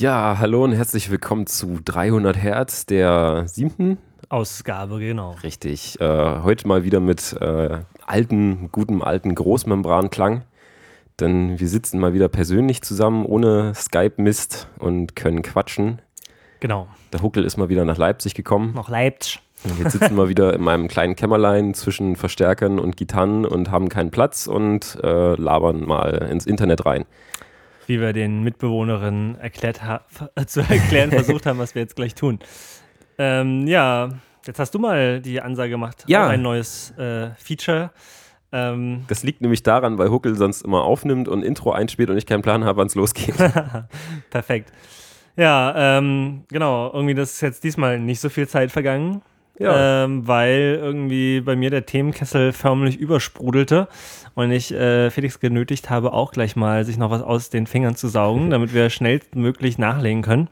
Ja, hallo und herzlich willkommen zu 300 Hertz, der 7. Ausgabe, genau. Richtig, heute mal wieder mit gutem alten Großmembranklang, denn wir sitzen mal wieder persönlich zusammen, ohne Skype-Mist und können quatschen. Genau. Der Huckel ist mal wieder nach Leipzig gekommen. Noch Leipzig. Wir sitzen mal wieder in meinem kleinen Kämmerlein zwischen Verstärkern und Gitarren und haben keinen Platz und labern mal ins Internet rein. Wie wir den Mitbewohnerinnen zu erklären versucht haben, was wir jetzt gleich tun. Ja, jetzt hast du mal die Ansage gemacht. Ja. Auch ein neues Feature. Das liegt nämlich daran, weil Huckel sonst immer aufnimmt und Intro einspielt und ich keinen Plan habe, wann es losgeht. Perfekt. Ja, genau. Irgendwie ist jetzt diesmal nicht so viel Zeit vergangen. Ja. Weil irgendwie bei mir der Themenkessel förmlich übersprudelte und ich Felix genötigt habe, auch gleich mal sich noch was aus den Fingern zu saugen, damit wir schnellstmöglich nachlegen können.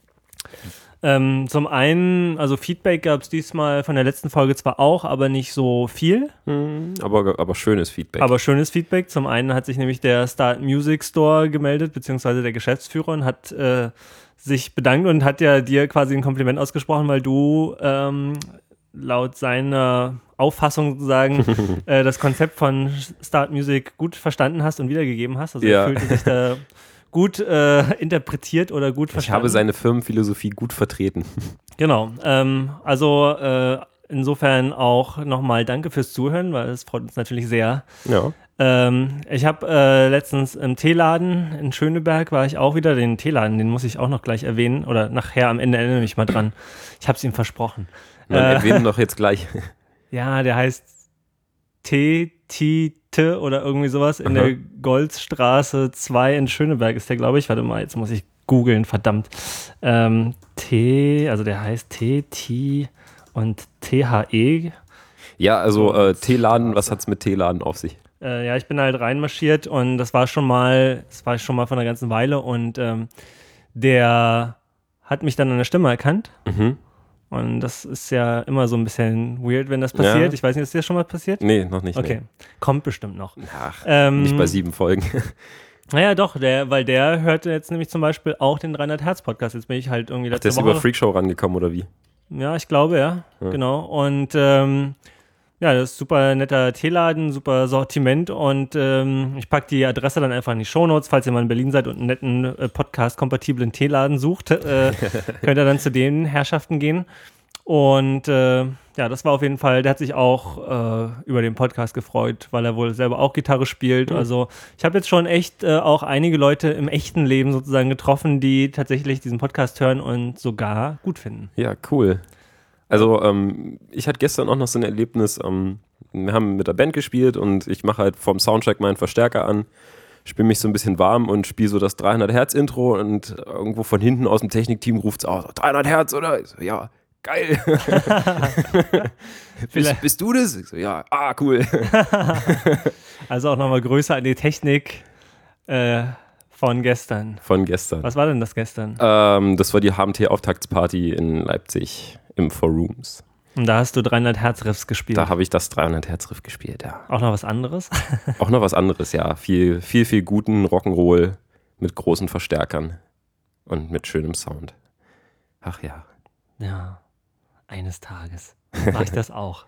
Zum einen, also Feedback gab es diesmal von der letzten Folge zwar auch, aber nicht so viel. Aber schönes Feedback. Aber schönes Feedback. Zum einen hat sich nämlich der Start Music Store gemeldet, beziehungsweise der Geschäftsführer, und hat sich bedankt und hat ja dir quasi ein Kompliment ausgesprochen, weil du laut seiner Auffassung sozusagen das Konzept von Start Music gut verstanden hast und wiedergegeben hast. Also Ja. er fühlte sich da gut interpretiert oder gut verstanden. Ich habe seine Firmenphilosophie gut vertreten. Genau. Insofern auch nochmal danke fürs Zuhören, weil es freut uns natürlich sehr. Ja. Ich habe letztens im Teeladen in Schöneberg war ich auch wieder. Den Teeladen, den muss ich auch noch gleich erwähnen. Oder nachher am Ende erinnere mich mal dran. Ich habe es ihm versprochen. Dann erwähnen doch jetzt gleich. Ja, der heißt T oder irgendwie sowas in der Goldstraße 2 in Schöneberg ist der, glaube ich. Warte mal, jetzt muss ich googeln, verdammt. Also der heißt T und THE. Ja, also Teeladen, was hat's mit Teeladen auf sich? Ja, ich bin halt reinmarschiert und das war schon mal vor einer ganzen Weile und der hat mich dann an der Stimme erkannt. Und das ist ja immer so ein bisschen weird, wenn das passiert. Ja. Ich weiß nicht, ist dir das schon mal passiert? Nee, noch nicht. Okay, kommt bestimmt noch. Ach, nicht bei 7 Folgen. Naja, doch, weil der hörte jetzt nämlich zum Beispiel auch den 300 Hertz Podcast. Jetzt bin ich halt irgendwie Ach, der ist über Freakshow rangekommen, oder wie? Ja, ich glaube, ja. Genau. Und ja, das ist super netter Teeladen, super Sortiment und ich packe die Adresse dann einfach in die Shownotes. Falls ihr mal in Berlin seid und einen netten Podcast-kompatiblen Teeladen sucht, könnt ihr dann zu den Herrschaften gehen. Und ja, das war auf jeden Fall, der hat sich auch über den Podcast gefreut, weil er wohl selber auch Gitarre spielt. Also ich habe jetzt schon echt auch einige Leute im echten Leben sozusagen getroffen, die tatsächlich diesen Podcast hören und sogar gut finden. Ja, cool. Also ich hatte gestern auch noch so ein Erlebnis, wir haben mit der Band gespielt und ich mache halt vom Soundtrack meinen Verstärker an, spiele mich so ein bisschen warm und spiele so das 300 Hertz Intro und irgendwo von hinten aus dem Technikteam ruft es auch, 300 Hertz, oder? Ich so, ja, geil. bist du das? Ich so, ja, cool. Also auch nochmal Grüße an die Technik von gestern. Von gestern. Was war denn das gestern? Das war die HMT-Auftaktsparty in Leipzig im Four Rooms. Und da hast du 300 Hertz Riffs gespielt. Da habe ich das 300 Hertz Riff gespielt, ja. Auch noch was anderes? Auch noch was anderes, ja. Viel guten Rock'n'Roll mit großen Verstärkern und mit schönem Sound. Ach ja. Ja, eines Tages mache ich das auch.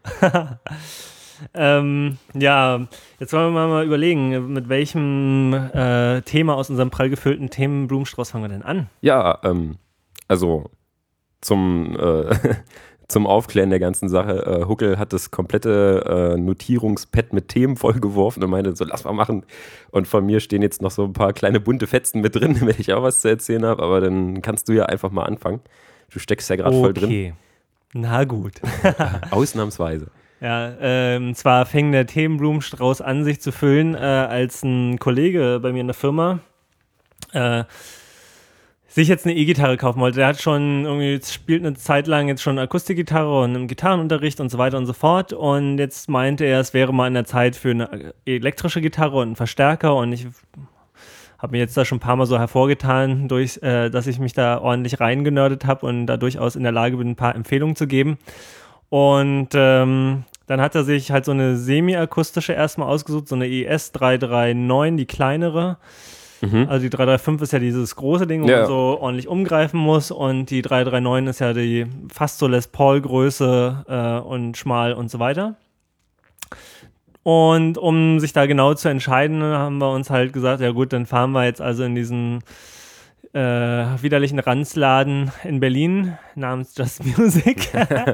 Ja, jetzt wollen wir mal überlegen, mit welchem Thema aus unserem prall gefüllten Themenblumenstrauß fangen wir denn an? Ja, also zum Aufklären der ganzen Sache, Huckel hat das komplette Notierungspad mit Themen vollgeworfen und meinte so, lass mal machen. Und von mir stehen jetzt noch so ein paar kleine bunte Fetzen mit drin, wenn ich auch was zu erzählen habe, aber dann kannst du ja einfach mal anfangen. Du steckst ja gerade voll drin. Okay, na gut. Ausnahmsweise. Ja, zwar fing der Themenblumenstrauß an, sich zu füllen, als ein Kollege bei mir in der Firma sich jetzt eine E-Gitarre kaufen wollte. Der hat schon irgendwie, spielt eine Zeit lang jetzt schon Akustikgitarre und im Gitarrenunterricht und so weiter und so fort. Und jetzt meinte er, es wäre mal in der Zeit für eine elektrische Gitarre und einen Verstärker. Und ich habe mir jetzt da schon ein paar Mal so hervorgetan, dass ich mich da ordentlich reingenördet habe und da durchaus in der Lage bin, ein paar Empfehlungen zu geben. Und dann hat er sich halt so eine semi-akustische erstmal ausgesucht, so eine ES 339, die kleinere. Also die 335 ist ja dieses große Ding, wo man so ordentlich umgreifen muss, und die 339 ist ja die fast so Les Paul-Größe und schmal und so weiter. Und um sich da genau zu entscheiden, haben wir uns halt gesagt, ja gut, dann fahren wir jetzt also in diesen widerlichen Ranzladen in Berlin namens Just Music.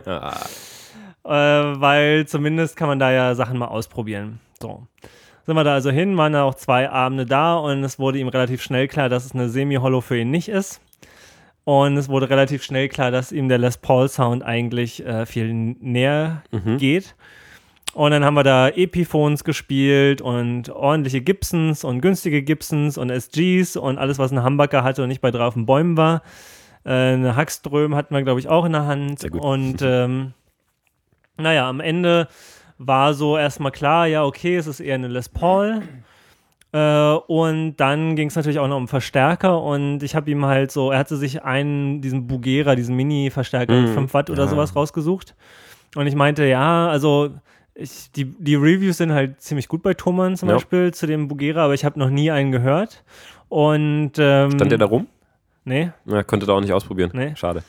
Weil zumindest kann man da ja Sachen mal ausprobieren. So. Sind wir da also hin, waren da auch 2 Abende da, und es wurde ihm relativ schnell klar, dass es eine Semi-Hollow für ihn nicht ist. Und es wurde relativ schnell klar, dass ihm der Les Paul Sound eigentlich viel näher geht. Und dann haben wir da Epiphones gespielt und ordentliche Gibsons und günstige Gibsons und SGs und alles, was ein Humbucker hatte und nicht bei 3 auf den Bäumen war. Eine Hackström hatten wir, glaube ich, auch in der Hand. Sehr gut. Und naja, am Ende war so erstmal klar, ja, okay, es ist eher eine Les Paul. Und dann ging es natürlich auch noch um Verstärker, und ich habe ihm halt so, er hatte sich diesen Bugera, diesen Mini-Verstärker mit 5 Watt oder sowas rausgesucht. Und ich meinte, ja, also die Reviews sind halt ziemlich gut bei Thomann zum Beispiel zu dem Bugera, aber ich habe noch nie einen gehört. Und stand der da rum? Nee. Ja, konnte da auch nicht ausprobieren. Nee. Schade.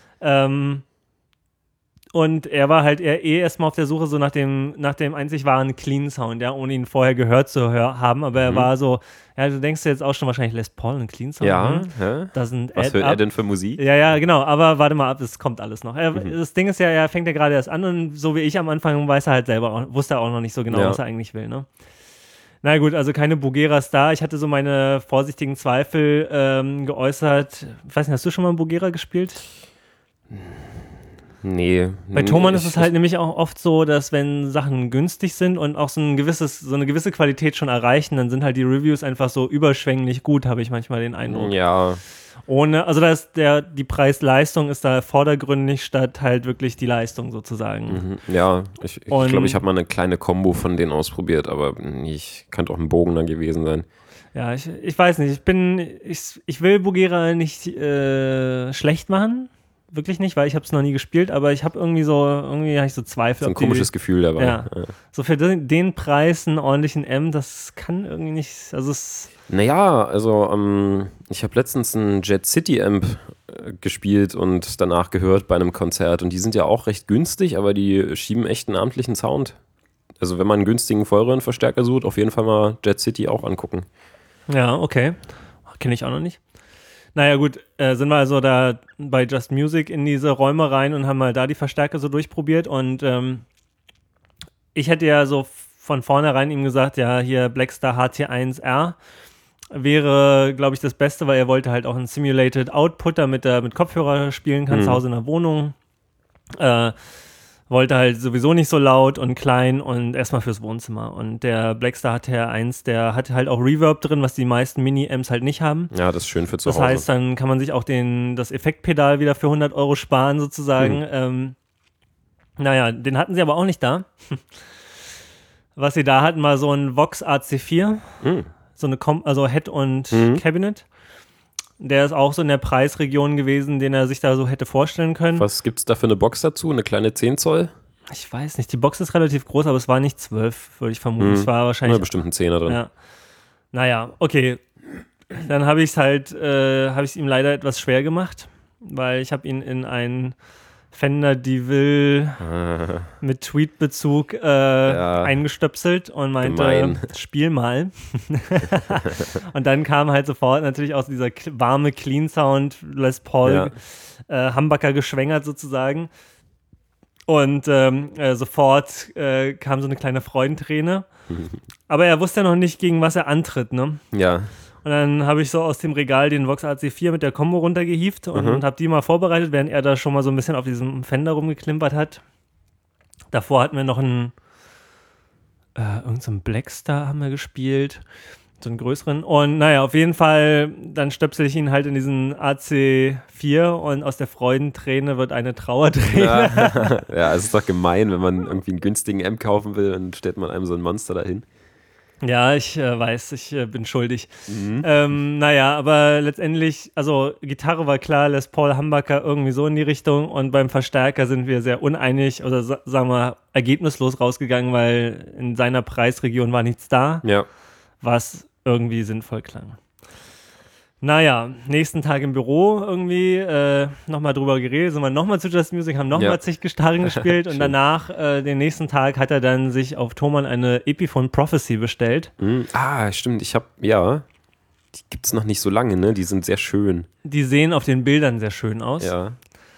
Und er war halt erstmal auf der Suche so nach dem einzig wahren Clean Sound, ja, ohne ihn vorher gehört zu haben, aber er war so, ja, du denkst jetzt auch schon wahrscheinlich Les Paul und Clean Sound. Ja, was hört er denn für Musik? Ja, genau, aber warte mal ab, das kommt alles noch. Das Ding ist ja, er fängt ja gerade erst an, und so wie ich am Anfang wusste er auch noch nicht so genau, was er eigentlich will, ne? Na gut, also keine Bugeras da. Ich hatte so meine vorsichtigen Zweifel geäußert. Ich weiß nicht, hast du schon mal einen Bugera gespielt? Nee. Bei Thomann ist es halt nämlich auch oft so, dass wenn Sachen günstig sind und auch so eine gewisse Qualität schon erreichen, dann sind halt die Reviews einfach so überschwänglich gut, habe ich manchmal den Eindruck. Ja. Also da ist die Preis-Leistung ist da vordergründig statt halt wirklich die Leistung sozusagen. Ja, ich glaube, ich habe mal eine kleine Kombo von denen ausprobiert, aber ich könnte auch ein Bogen dann gewesen sein. Ja, ich weiß nicht, ich will Bugera nicht schlecht machen. Wirklich nicht, weil ich habe es noch nie gespielt, aber ich habe irgendwie habe ich so Zweifel. So ein komisches Gefühl dabei. Ja. So für den Preis einen ordentlichen M, das kann irgendwie nicht, also es... Naja, also ich habe letztens einen Jet City Amp gespielt und danach gehört bei einem Konzert, und die sind ja auch recht günstig, aber die schieben echt einen amtlichen Sound. Also wenn man einen günstigen Vollröhrenverstärker sucht, auf jeden Fall mal Jet City auch angucken. Ja, okay. Kenne ich auch noch nicht. Naja gut, sind wir also da bei Just Music in diese Räume rein und haben mal da die Verstärker so durchprobiert, und ich hätte ja so von vornherein ihm gesagt, ja, hier Blackstar HT1R wäre, glaube ich, das Beste, weil er wollte halt auch einen Simulated Output, damit er mit Kopfhörer spielen kann, zu Hause in der Wohnung. Wollte halt sowieso nicht so laut und klein und erstmal fürs Wohnzimmer. Und der Blackstar HT1, der hat halt auch Reverb drin, was die meisten Mini-Amps halt nicht haben. Ja, das ist schön für zu Hause. Das heißt, dann kann man sich auch das Effektpedal wieder für 100 € sparen sozusagen. Naja, den hatten sie aber auch nicht da. Was sie da hatten, war so ein Vox AC4. So eine also Head und Cabinet. Der ist auch so in der Preisregion gewesen, den er sich da so hätte vorstellen können. Was gibt's da für eine Box dazu? Eine kleine 10 Zoll? Ich weiß nicht, die Box ist relativ groß, aber es war nicht 12, würde ich vermuten. Es war wahrscheinlich... Ja, bestimmt ein 10er drin. Ja. Naja, okay. Dann habe ich es ihm leider etwas schwer gemacht, weil ich habe ihn in einen Fender DeVille mit Tweet-Bezug eingestöpselt und meinte, spiel mal. Und dann kam halt sofort natürlich aus dieser warme Clean Sound Les Paul Humbucker geschwängert sozusagen. Und sofort kam so eine kleine Freudenträne. Aber er wusste ja noch nicht, gegen was er antritt, ne? Ja. Und dann habe ich so aus dem Regal den Vox AC4 mit der Combo runtergehievt und habe die mal vorbereitet, während er da schon mal so ein bisschen auf diesem Fender rumgeklimpert hat. Davor hatten wir noch irgendeinen Blackstar haben wir gespielt, so einen größeren. Und naja, auf jeden Fall, dann stöpsel ich ihn halt in diesen AC4 und aus der Freudenträne wird eine Trauerträne. Ja, es ist doch gemein, wenn man irgendwie einen günstigen Amp kaufen will und stellt man einem so ein Monster dahin. Ja, ich weiß, ich bin schuldig. Naja, aber letztendlich, also Gitarre war klar, Les Paul Humbucker irgendwie so in die Richtung, und beim Verstärker sind wir sehr uneinig oder sagen wir ergebnislos rausgegangen, weil in seiner Preisregion war nichts da, was irgendwie sinnvoll klang. Naja, nächsten Tag im Büro irgendwie nochmal drüber geredet, sind wir nochmal zu Just Music, haben nochmal zig Gitarren gespielt und danach, den nächsten Tag, hat er dann sich auf Thomann eine Epiphone Prophecy bestellt. Stimmt, die gibt's noch nicht so lange, ne? Die sind sehr schön. Die sehen auf den Bildern sehr schön aus. Ja.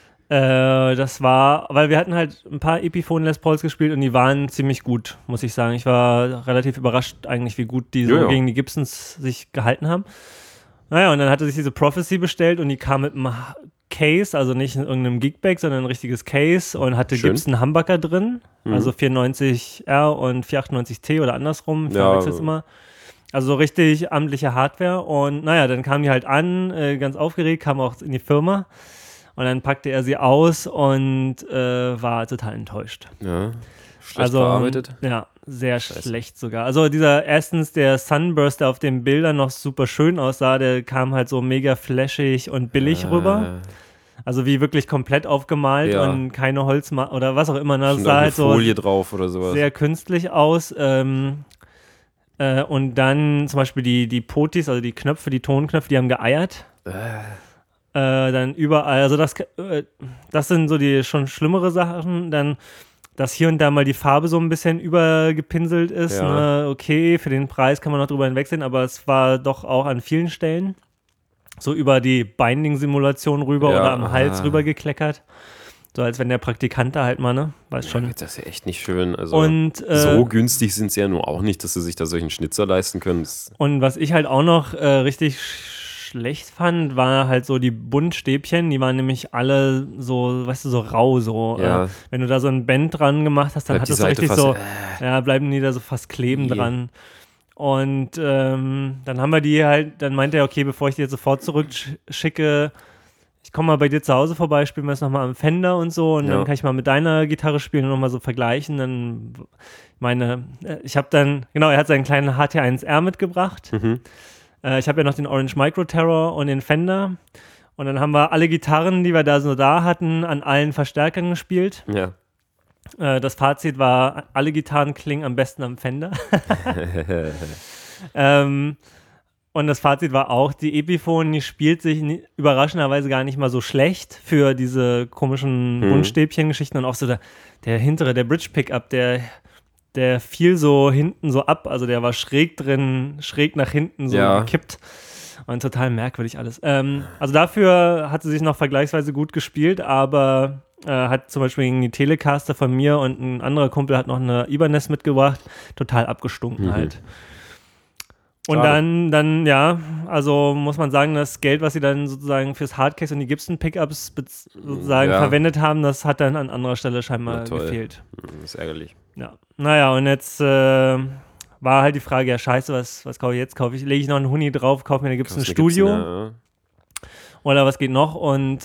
Das war, weil wir hatten halt ein paar Epiphone Les Pauls gespielt und die waren ziemlich gut, muss ich sagen. Ich war relativ überrascht eigentlich, wie gut die so gegen die Gibsons sich gehalten haben. Naja, und dann hat er sich diese Prophecy bestellt und die kam mit einem Case, also nicht in irgendeinem Geekbag, sondern ein richtiges Case und hatte Gibson Humbucker drin, also 490R und 498T oder andersrum, ich verwechsel es immer. Also so richtig amtliche Hardware und naja, dann kam die halt an, ganz aufgeregt, kam auch in die Firma und dann packte er sie aus und war total enttäuscht. Ja, schlecht verarbeitet? Ja, sehr schlecht sogar. Also der Sunburst, der auf den Bildern noch super schön aussah, der kam halt so mega flashig und billig rüber. Also wie wirklich komplett aufgemalt und keine oder was auch immer. Das sah halt so Folie drauf oder sowas. Sehr künstlich aus. Und dann zum Beispiel die Potis, also die Knöpfe, die Tonknöpfe, die haben geeiert. Dann überall, also das sind so die schon schlimmere Sachen. Dann dass hier und da mal die Farbe so ein bisschen übergepinselt ist. Ne? Okay, für den Preis kann man noch drüber hinwegsehen, aber es war doch auch an vielen Stellen so über die Binding-Simulation rüber oder am Hals rüber gekleckert. So als wenn der Praktikant da halt mal, ne? Weiß schon. Das ist ja echt nicht schön. Also so günstig sind sie ja nur auch nicht, dass sie sich da solchen Schnitzer leisten können. Und was ich halt auch noch richtig schlecht fand, war halt so die Buntstäbchen, die waren nämlich alle so, weißt du, so rau, so. Wenn du da so ein Band dran gemacht hast, dann hat das richtig so, bleiben die da so fast kleben dran. Und dann haben wir die halt, dann meinte er, okay, bevor ich die jetzt sofort zurückschicke, ich komme mal bei dir zu Hause vorbei, spielen wir es nochmal am Fender und so und dann kann ich mal mit deiner Gitarre spielen und nochmal so vergleichen. Dann ich habe dann, er hat seinen kleinen HT1R mitgebracht. Ich habe ja noch den Orange Micro Terror und den Fender. Und dann haben wir alle Gitarren, die wir da hatten, an allen Verstärkern gespielt. Ja. Das Fazit war, alle Gitarren klingen am besten am Fender. Und das Fazit war auch, die Epiphone, die spielt sich überraschenderweise gar nicht mal so schlecht für diese komischen Buntstäbchen-Geschichten. Und auch so der hintere, der Bridge-Pickup, der fiel so hinten so ab, also der war schräg nach hinten so gekippt und total merkwürdig alles. Also dafür hat sie sich noch vergleichsweise gut gespielt, aber hat zum Beispiel gegen die Telecaster von mir und ein anderer Kumpel hat noch eine Ibanez mitgebracht, total abgestunken halt. Und dann, also muss man sagen, das Geld, was sie dann sozusagen fürs Hardcase und die Gibson-Pickups sozusagen verwendet haben, das hat dann an anderer Stelle scheinbar gefehlt. Das ist ärgerlich. Ja, naja, und jetzt war halt die Frage, scheiße, was kaufe ich jetzt? Lege ich noch einen Huni drauf, kaufe mir eine Gibson Studio? Oder was geht noch? Und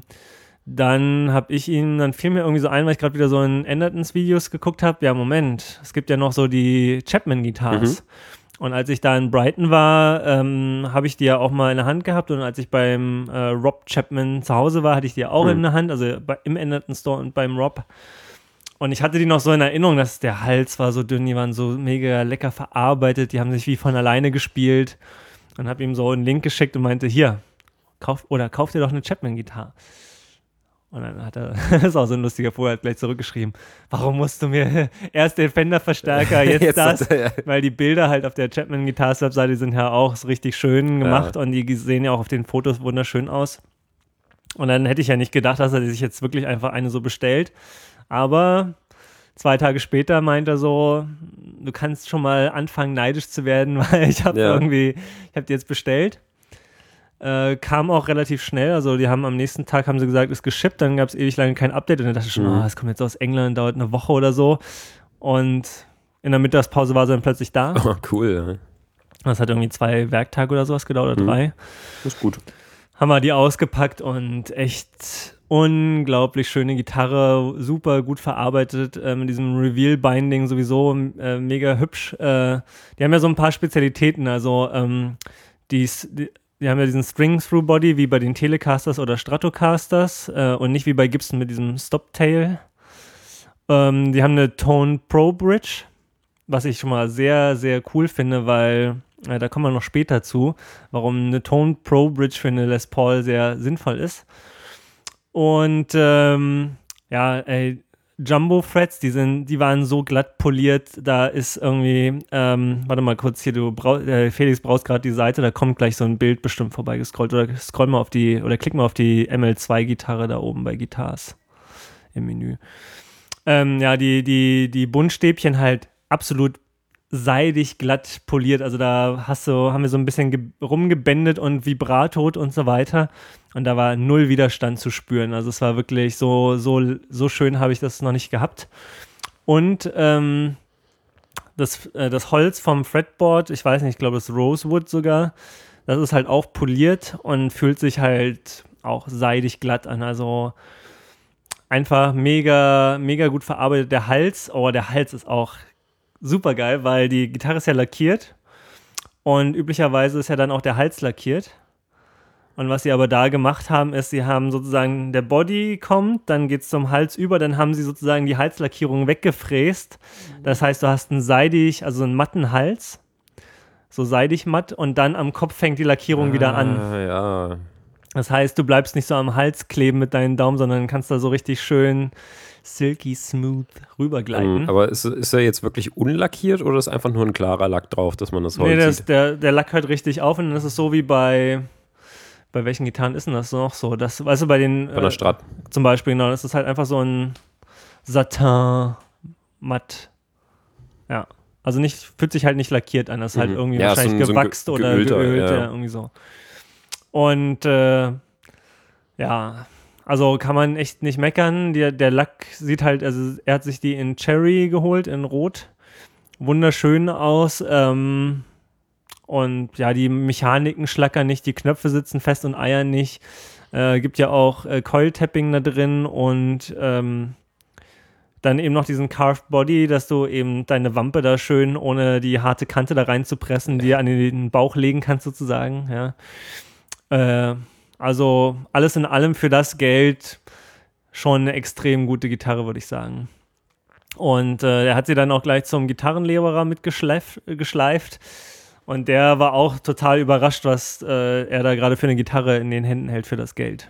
dann fiel mir irgendwie so ein, weil ich gerade wieder so in Endertons-Videos geguckt habe, Moment, es gibt ja noch so die Chapman-Guitars. Und als ich da in Brighton war, habe ich die ja auch mal in der Hand gehabt. Und als ich beim Rob Chapman zu Hause war, hatte ich die ja auch in der Hand, also im Enderton Store und beim Rob. Und ich hatte die noch so in Erinnerung, dass der Hals war so dünn, die waren so mega lecker verarbeitet, die haben sich wie von alleine gespielt. Und habe ihm so einen Link geschickt und meinte, hier, kauf dir doch eine Chapman-Gitarre. Und dann hat er, das ist auch so ein lustiger Vogel, hat gleich zurückgeschrieben, warum musst du mir erst den Fender-Verstärker, jetzt das? Weil die Bilder halt auf der Chapman Guitars Webseite sind ja auch so richtig schön gemacht und die sehen ja auch auf den Fotos wunderschön aus. Und dann hätte ich ja nicht gedacht, dass er sich jetzt wirklich einfach eine so bestellt. Aber 2 Tage später meint er so, du kannst schon mal anfangen neidisch zu werden, weil ich habe die jetzt bestellt. Kam auch relativ schnell, also die haben am nächsten Tag, haben sie gesagt, ist geschippt, dann gab es ewig lange kein Update und dann dachte ich schon, das kommt jetzt aus England, dauert eine Woche oder so und in der Mittagspause war sie dann plötzlich da. Oh, cool. Das hat irgendwie 2 Werktage oder sowas gedauert, oder 3. Das ist gut. Haben wir die ausgepackt und echt unglaublich schöne Gitarre, super gut verarbeitet, mit diesem Reveal-Binding sowieso mega hübsch. Die haben ja so ein paar Spezialitäten, also die haben ja diesen String-Through-Body wie bei den Telecasters oder Stratocasters und nicht wie bei Gibson mit diesem Stop-Tail. Die haben eine Tone Pro Bridge, was ich schon mal sehr, sehr cool finde, weil Da kommen wir noch später zu, warum eine Tone Pro Bridge für eine Les Paul sehr sinnvoll ist. Und Jumbo Frets, die waren so glatt poliert, da ist irgendwie, warte mal kurz hier, Felix brauchst gerade die Seite, da kommt gleich so ein Bild bestimmt vorbeigescrollt oder klick mal auf die ML2-Gitarre da oben bei Guitars im Menü. Die Buntstäbchen halt absolut seidig glatt poliert, also da haben wir so ein bisschen rumgebändet und vibratot und so weiter und da war null Widerstand zu spüren, also es war wirklich so schön habe ich das noch nicht gehabt und das Holz vom Fretboard, ich weiß nicht, ich glaube das Rosewood sogar, das ist halt auch poliert und fühlt sich halt auch seidig glatt an, also einfach mega, mega gut verarbeitet. Der Hals ist auch super geil, weil die Gitarre ist ja lackiert und üblicherweise ist ja dann auch der Hals lackiert. Und was sie aber da gemacht haben, ist, sie haben sozusagen, der Body kommt, dann geht es zum Hals über, dann haben sie sozusagen die Halslackierung weggefräst. Das heißt, du hast einen matten Hals, so seidig matt und dann am Kopf fängt die Lackierung wieder an. Ja. Das heißt, du bleibst nicht so am Hals kleben mit deinen Daumen, sondern kannst da so richtig schön silky smooth rübergleiten. Aber ist er jetzt wirklich unlackiert oder ist einfach nur ein klarer Lack drauf, dass man das Holz sieht? Der Lack hört richtig auf und das ist so wie bei welchen Gitarren ist denn das noch so? Das, weißt du, bei der Strat. Zum Beispiel, genau, das ist halt einfach so ein Satin matt. Ja. Also fühlt sich halt nicht lackiert an, das ist halt irgendwie wahrscheinlich gewachst oder geölt, ja, irgendwie so. Und also kann man echt nicht meckern. Der Lack sieht halt, also er hat sich die in Cherry geholt, in Rot. Wunderschön aus. Und ja, die Mechaniken schlackern nicht, die Knöpfe sitzen fest und eiern nicht. Gibt ja auch Coil-Tapping da drin und dann eben noch diesen Carved Body, dass du eben deine Wampe da schön ohne die harte Kante da reinzupressen, dir an den Bauch legen kannst sozusagen, ja. Also alles in allem für das Geld schon eine extrem gute Gitarre, würde ich sagen. Und er hat sie dann auch gleich zum Gitarrenlehrer mitgeschleift. Und der war auch total überrascht, was er da gerade für eine Gitarre in den Händen hält für das Geld.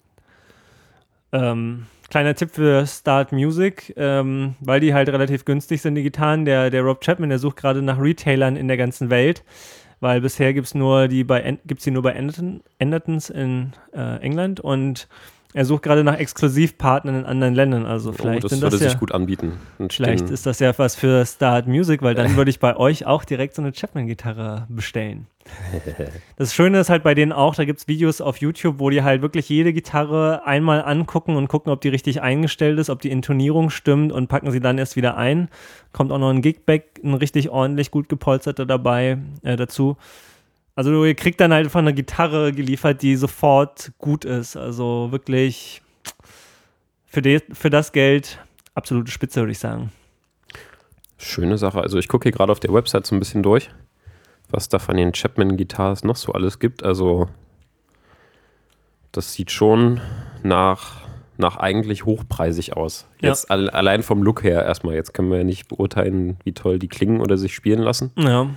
Kleiner Tipp für Start Music, weil die halt relativ günstig sind, die Gitarren. Der Rob Chapman, der sucht gerade nach Retailern in der ganzen Welt, weil bisher gibt's die nur bei Andertons in England und er sucht gerade nach Exklusivpartnern in anderen Ländern. Also vielleicht das würde sich gut anbieten. Vielleicht ist das ja was für Start Music, weil dann würde ich bei euch auch direkt so eine Chapman-Gitarre bestellen. Das Schöne ist halt bei denen auch, da gibt es Videos auf YouTube, wo die halt wirklich jede Gitarre einmal angucken und gucken, ob die richtig eingestellt ist, ob die Intonierung stimmt und packen sie dann erst wieder ein. Kommt auch noch ein Gigback, ein richtig ordentlich gut gepolsterter dazu. Also ihr kriegt dann halt einfach eine Gitarre geliefert, die sofort gut ist. Also wirklich für das Geld absolute Spitze, würde ich sagen. Schöne Sache. Also ich gucke hier gerade auf der Website so ein bisschen durch, was da von den Chapman-Guitars noch so alles gibt. Also das sieht schon nach eigentlich hochpreisig aus. Jetzt allein vom Look her erstmal. Jetzt können wir ja nicht beurteilen, wie toll die klingen oder sich spielen lassen. Ja,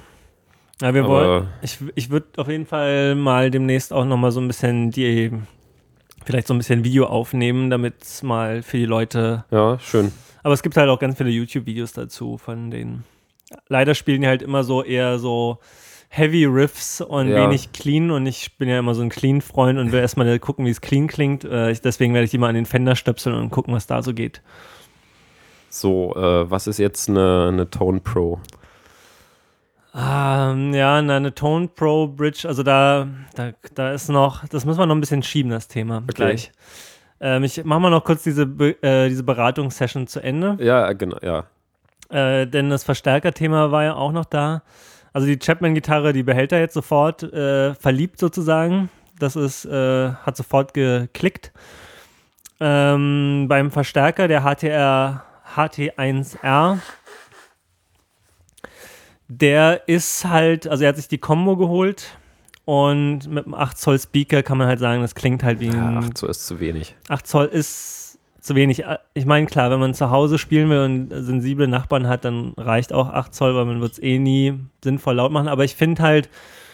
ich würde auf jeden Fall mal demnächst auch nochmal so ein bisschen vielleicht so ein bisschen Video aufnehmen, damit es mal für die Leute... Ja, schön. Aber es gibt halt auch ganz viele YouTube-Videos dazu von denen. Leider spielen die halt immer so eher so Heavy Riffs und wenig Clean und ich bin ja immer so ein Clean-Freund und will erstmal gucken, wie es clean klingt. Deswegen werde ich die mal an den Fender stöpseln und gucken, was da so geht. So, was ist jetzt eine Tone Pro? Eine Tone Pro Bridge, also da ist noch, das müssen wir noch ein bisschen schieben, das Thema, gleich. Ich mache mal noch kurz diese Beratungssession zu Ende. Ja, genau, ja. Denn das Verstärkerthema war ja auch noch da. Also die Chapman-Gitarre, die behält er jetzt sofort verliebt sozusagen. Das hat sofort geklickt. Beim Verstärker, der HT1R, der ist halt, also er hat sich die Combo geholt und mit einem 8 Zoll Speaker kann man halt sagen, das klingt halt wie ein... 8 Zoll ist zu wenig. 8 Zoll ist zu wenig. Ich meine, klar, wenn man zu Hause spielen will und sensible Nachbarn hat, dann reicht auch 8 Zoll, weil man wird es eh nie sinnvoll laut machen. Aber ich finde halt,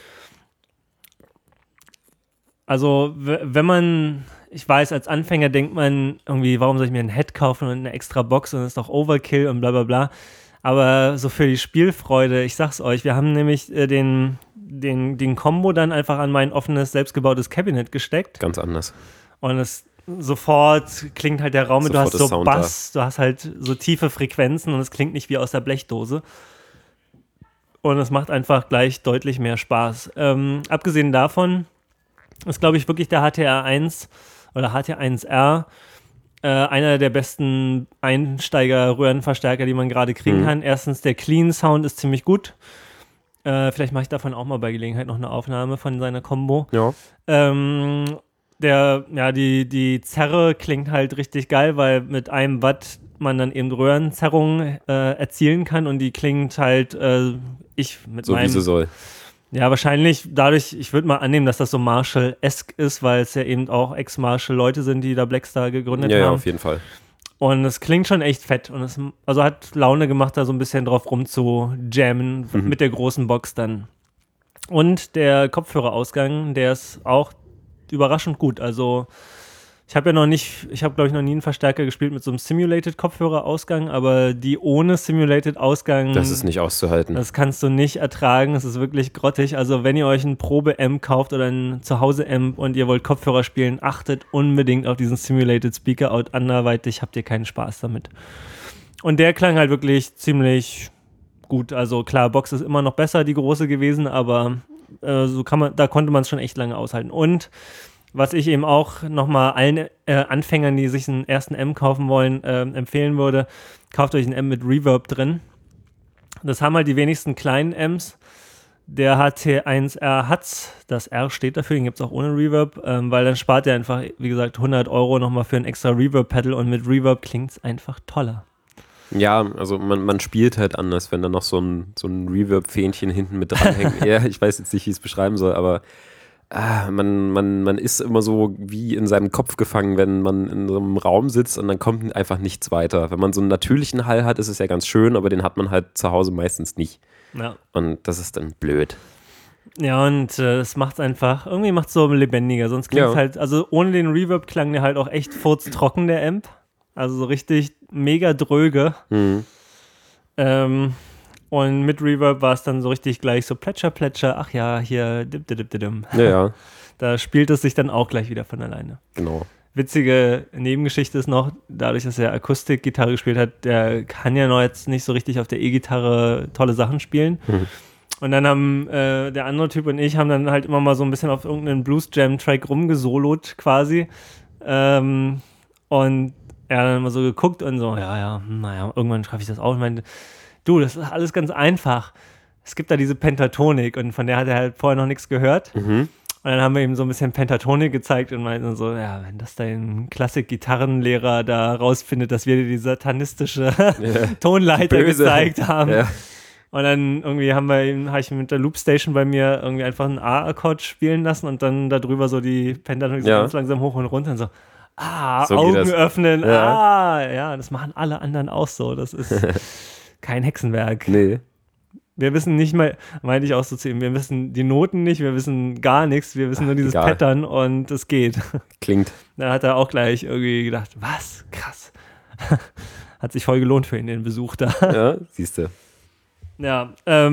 also wenn man, ich weiß, als Anfänger denkt man irgendwie, warum soll ich mir ein Head kaufen und eine extra Box und das ist doch Overkill und bla bla bla. Aber so für die Spielfreude, ich sag's euch, wir haben nämlich den Combo dann einfach an mein offenes, selbstgebautes Cabinet gesteckt. Ganz anders. Und es sofort klingt halt der Raum, du hast so Bass, du hast halt so tiefe Frequenzen und es klingt nicht wie aus der Blechdose. Und es macht einfach gleich deutlich mehr Spaß. Abgesehen davon ist, glaube ich, wirklich der HTR1 oder HT1R einer der besten Einsteiger-Röhrenverstärker, die man gerade kriegen kann. Erstens, der Clean-Sound ist ziemlich gut. Vielleicht mache ich davon auch mal bei Gelegenheit noch eine Aufnahme von seiner Combo. Ja. Die Zerre klingt halt richtig geil, weil mit 1 Watt man dann eben Röhrenzerrungen erzielen kann und die klingt halt so wie sie soll. Ja, wahrscheinlich dadurch, ich würde mal annehmen, dass das so Marshall-esque ist, weil es ja eben auch Ex-Marshall-Leute sind, die da Blackstar gegründet haben. Ja, auf jeden Fall. Und es klingt schon echt fett und es hat Laune gemacht, da so ein bisschen drauf rumzujammen mit der großen Box dann. Und der Kopfhörerausgang, der ist auch überraschend gut. Also ich habe glaube ich, noch nie einen Verstärker gespielt mit so einem Simulated-Kopfhörerausgang, aber die ohne Simulated-Ausgang, das ist nicht auszuhalten. Das kannst du nicht ertragen, es ist wirklich grottig. Also wenn ihr euch ein Probe-Amp kauft oder ein Zuhause-Amp und ihr wollt Kopfhörer spielen, achtet unbedingt auf diesen Simulated-Speaker-Out, anderweitig habt ihr keinen Spaß damit. Und der klang halt wirklich ziemlich gut. Also klar, Box ist immer noch besser, die große gewesen, aber da konnte man es schon echt lange aushalten. Und was ich eben auch nochmal allen Anfängern, die sich einen ersten Amp kaufen wollen, empfehlen würde, kauft euch einen Amp mit Reverb drin. Das haben halt die wenigsten kleinen Amps. Der HT1R hat's, das R steht dafür, den gibt es auch ohne Reverb, weil dann spart ihr einfach, wie gesagt, 100 € nochmal für ein extra Reverb-Pedal und mit Reverb klingt es einfach toller. Ja, also man spielt halt anders, wenn da noch so ein Reverb-Fähnchen hinten mit dranhängt. Ja, ich weiß jetzt nicht, wie ich es beschreiben soll, aber man ist immer so wie in seinem Kopf gefangen, wenn man in so einem Raum sitzt und dann kommt einfach nichts weiter. Wenn man so einen natürlichen Hall hat, ist es ja ganz schön, aber den hat man halt zu Hause meistens nicht. Ja. Und das ist dann blöd. Ja, und es macht es einfach, irgendwie macht es so lebendiger. Sonst klingt es halt, also ohne den Reverb klang der halt auch echt furztrocken, der Amp. Also so richtig mega dröge. Und mit Reverb war es dann so richtig gleich so Plätscher, ach ja, hier, dim. Ja. Da spielt es sich dann auch gleich wieder von alleine. Genau. Witzige Nebengeschichte ist noch, dadurch, dass er Akustikgitarre gespielt hat, der kann ja noch jetzt nicht so richtig auf der E-Gitarre tolle Sachen spielen. Und dann haben der andere Typ und ich haben dann halt immer mal so ein bisschen auf irgendeinen Blues-Jam-Track rumgesolot quasi. Und er hat dann immer so geguckt und so, naja, irgendwann schaffe ich das auch. Und meinte, du, das ist alles ganz einfach. Es gibt da diese Pentatonik und von der hat er halt vorher noch nichts gehört. Und dann haben wir ihm so ein bisschen Pentatonik gezeigt und meinten so, ja, wenn das dein Klassik-Gitarrenlehrer da rausfindet, dass wir dir die satanistische Tonleiter gezeigt haben. Ja. Und dann irgendwie habe ich mit der Loopstation bei mir irgendwie einfach einen A-Akkord spielen lassen und dann darüber so die Pentatonik so ganz langsam hoch und runter und so. So Augen öffnen. Ja, das machen alle anderen auch so. Das ist kein Hexenwerk. Nee. Wir wissen nicht mal, meinte ich auch so zu ihm, wir wissen die Noten nicht, wir wissen gar nichts, wir wissen nur dieses Pattern und es geht. Klingt. Dann hat er auch gleich irgendwie gedacht, was? Krass. Hat sich voll gelohnt für ihn, den Besuch da. Ja, siehst du. Ja,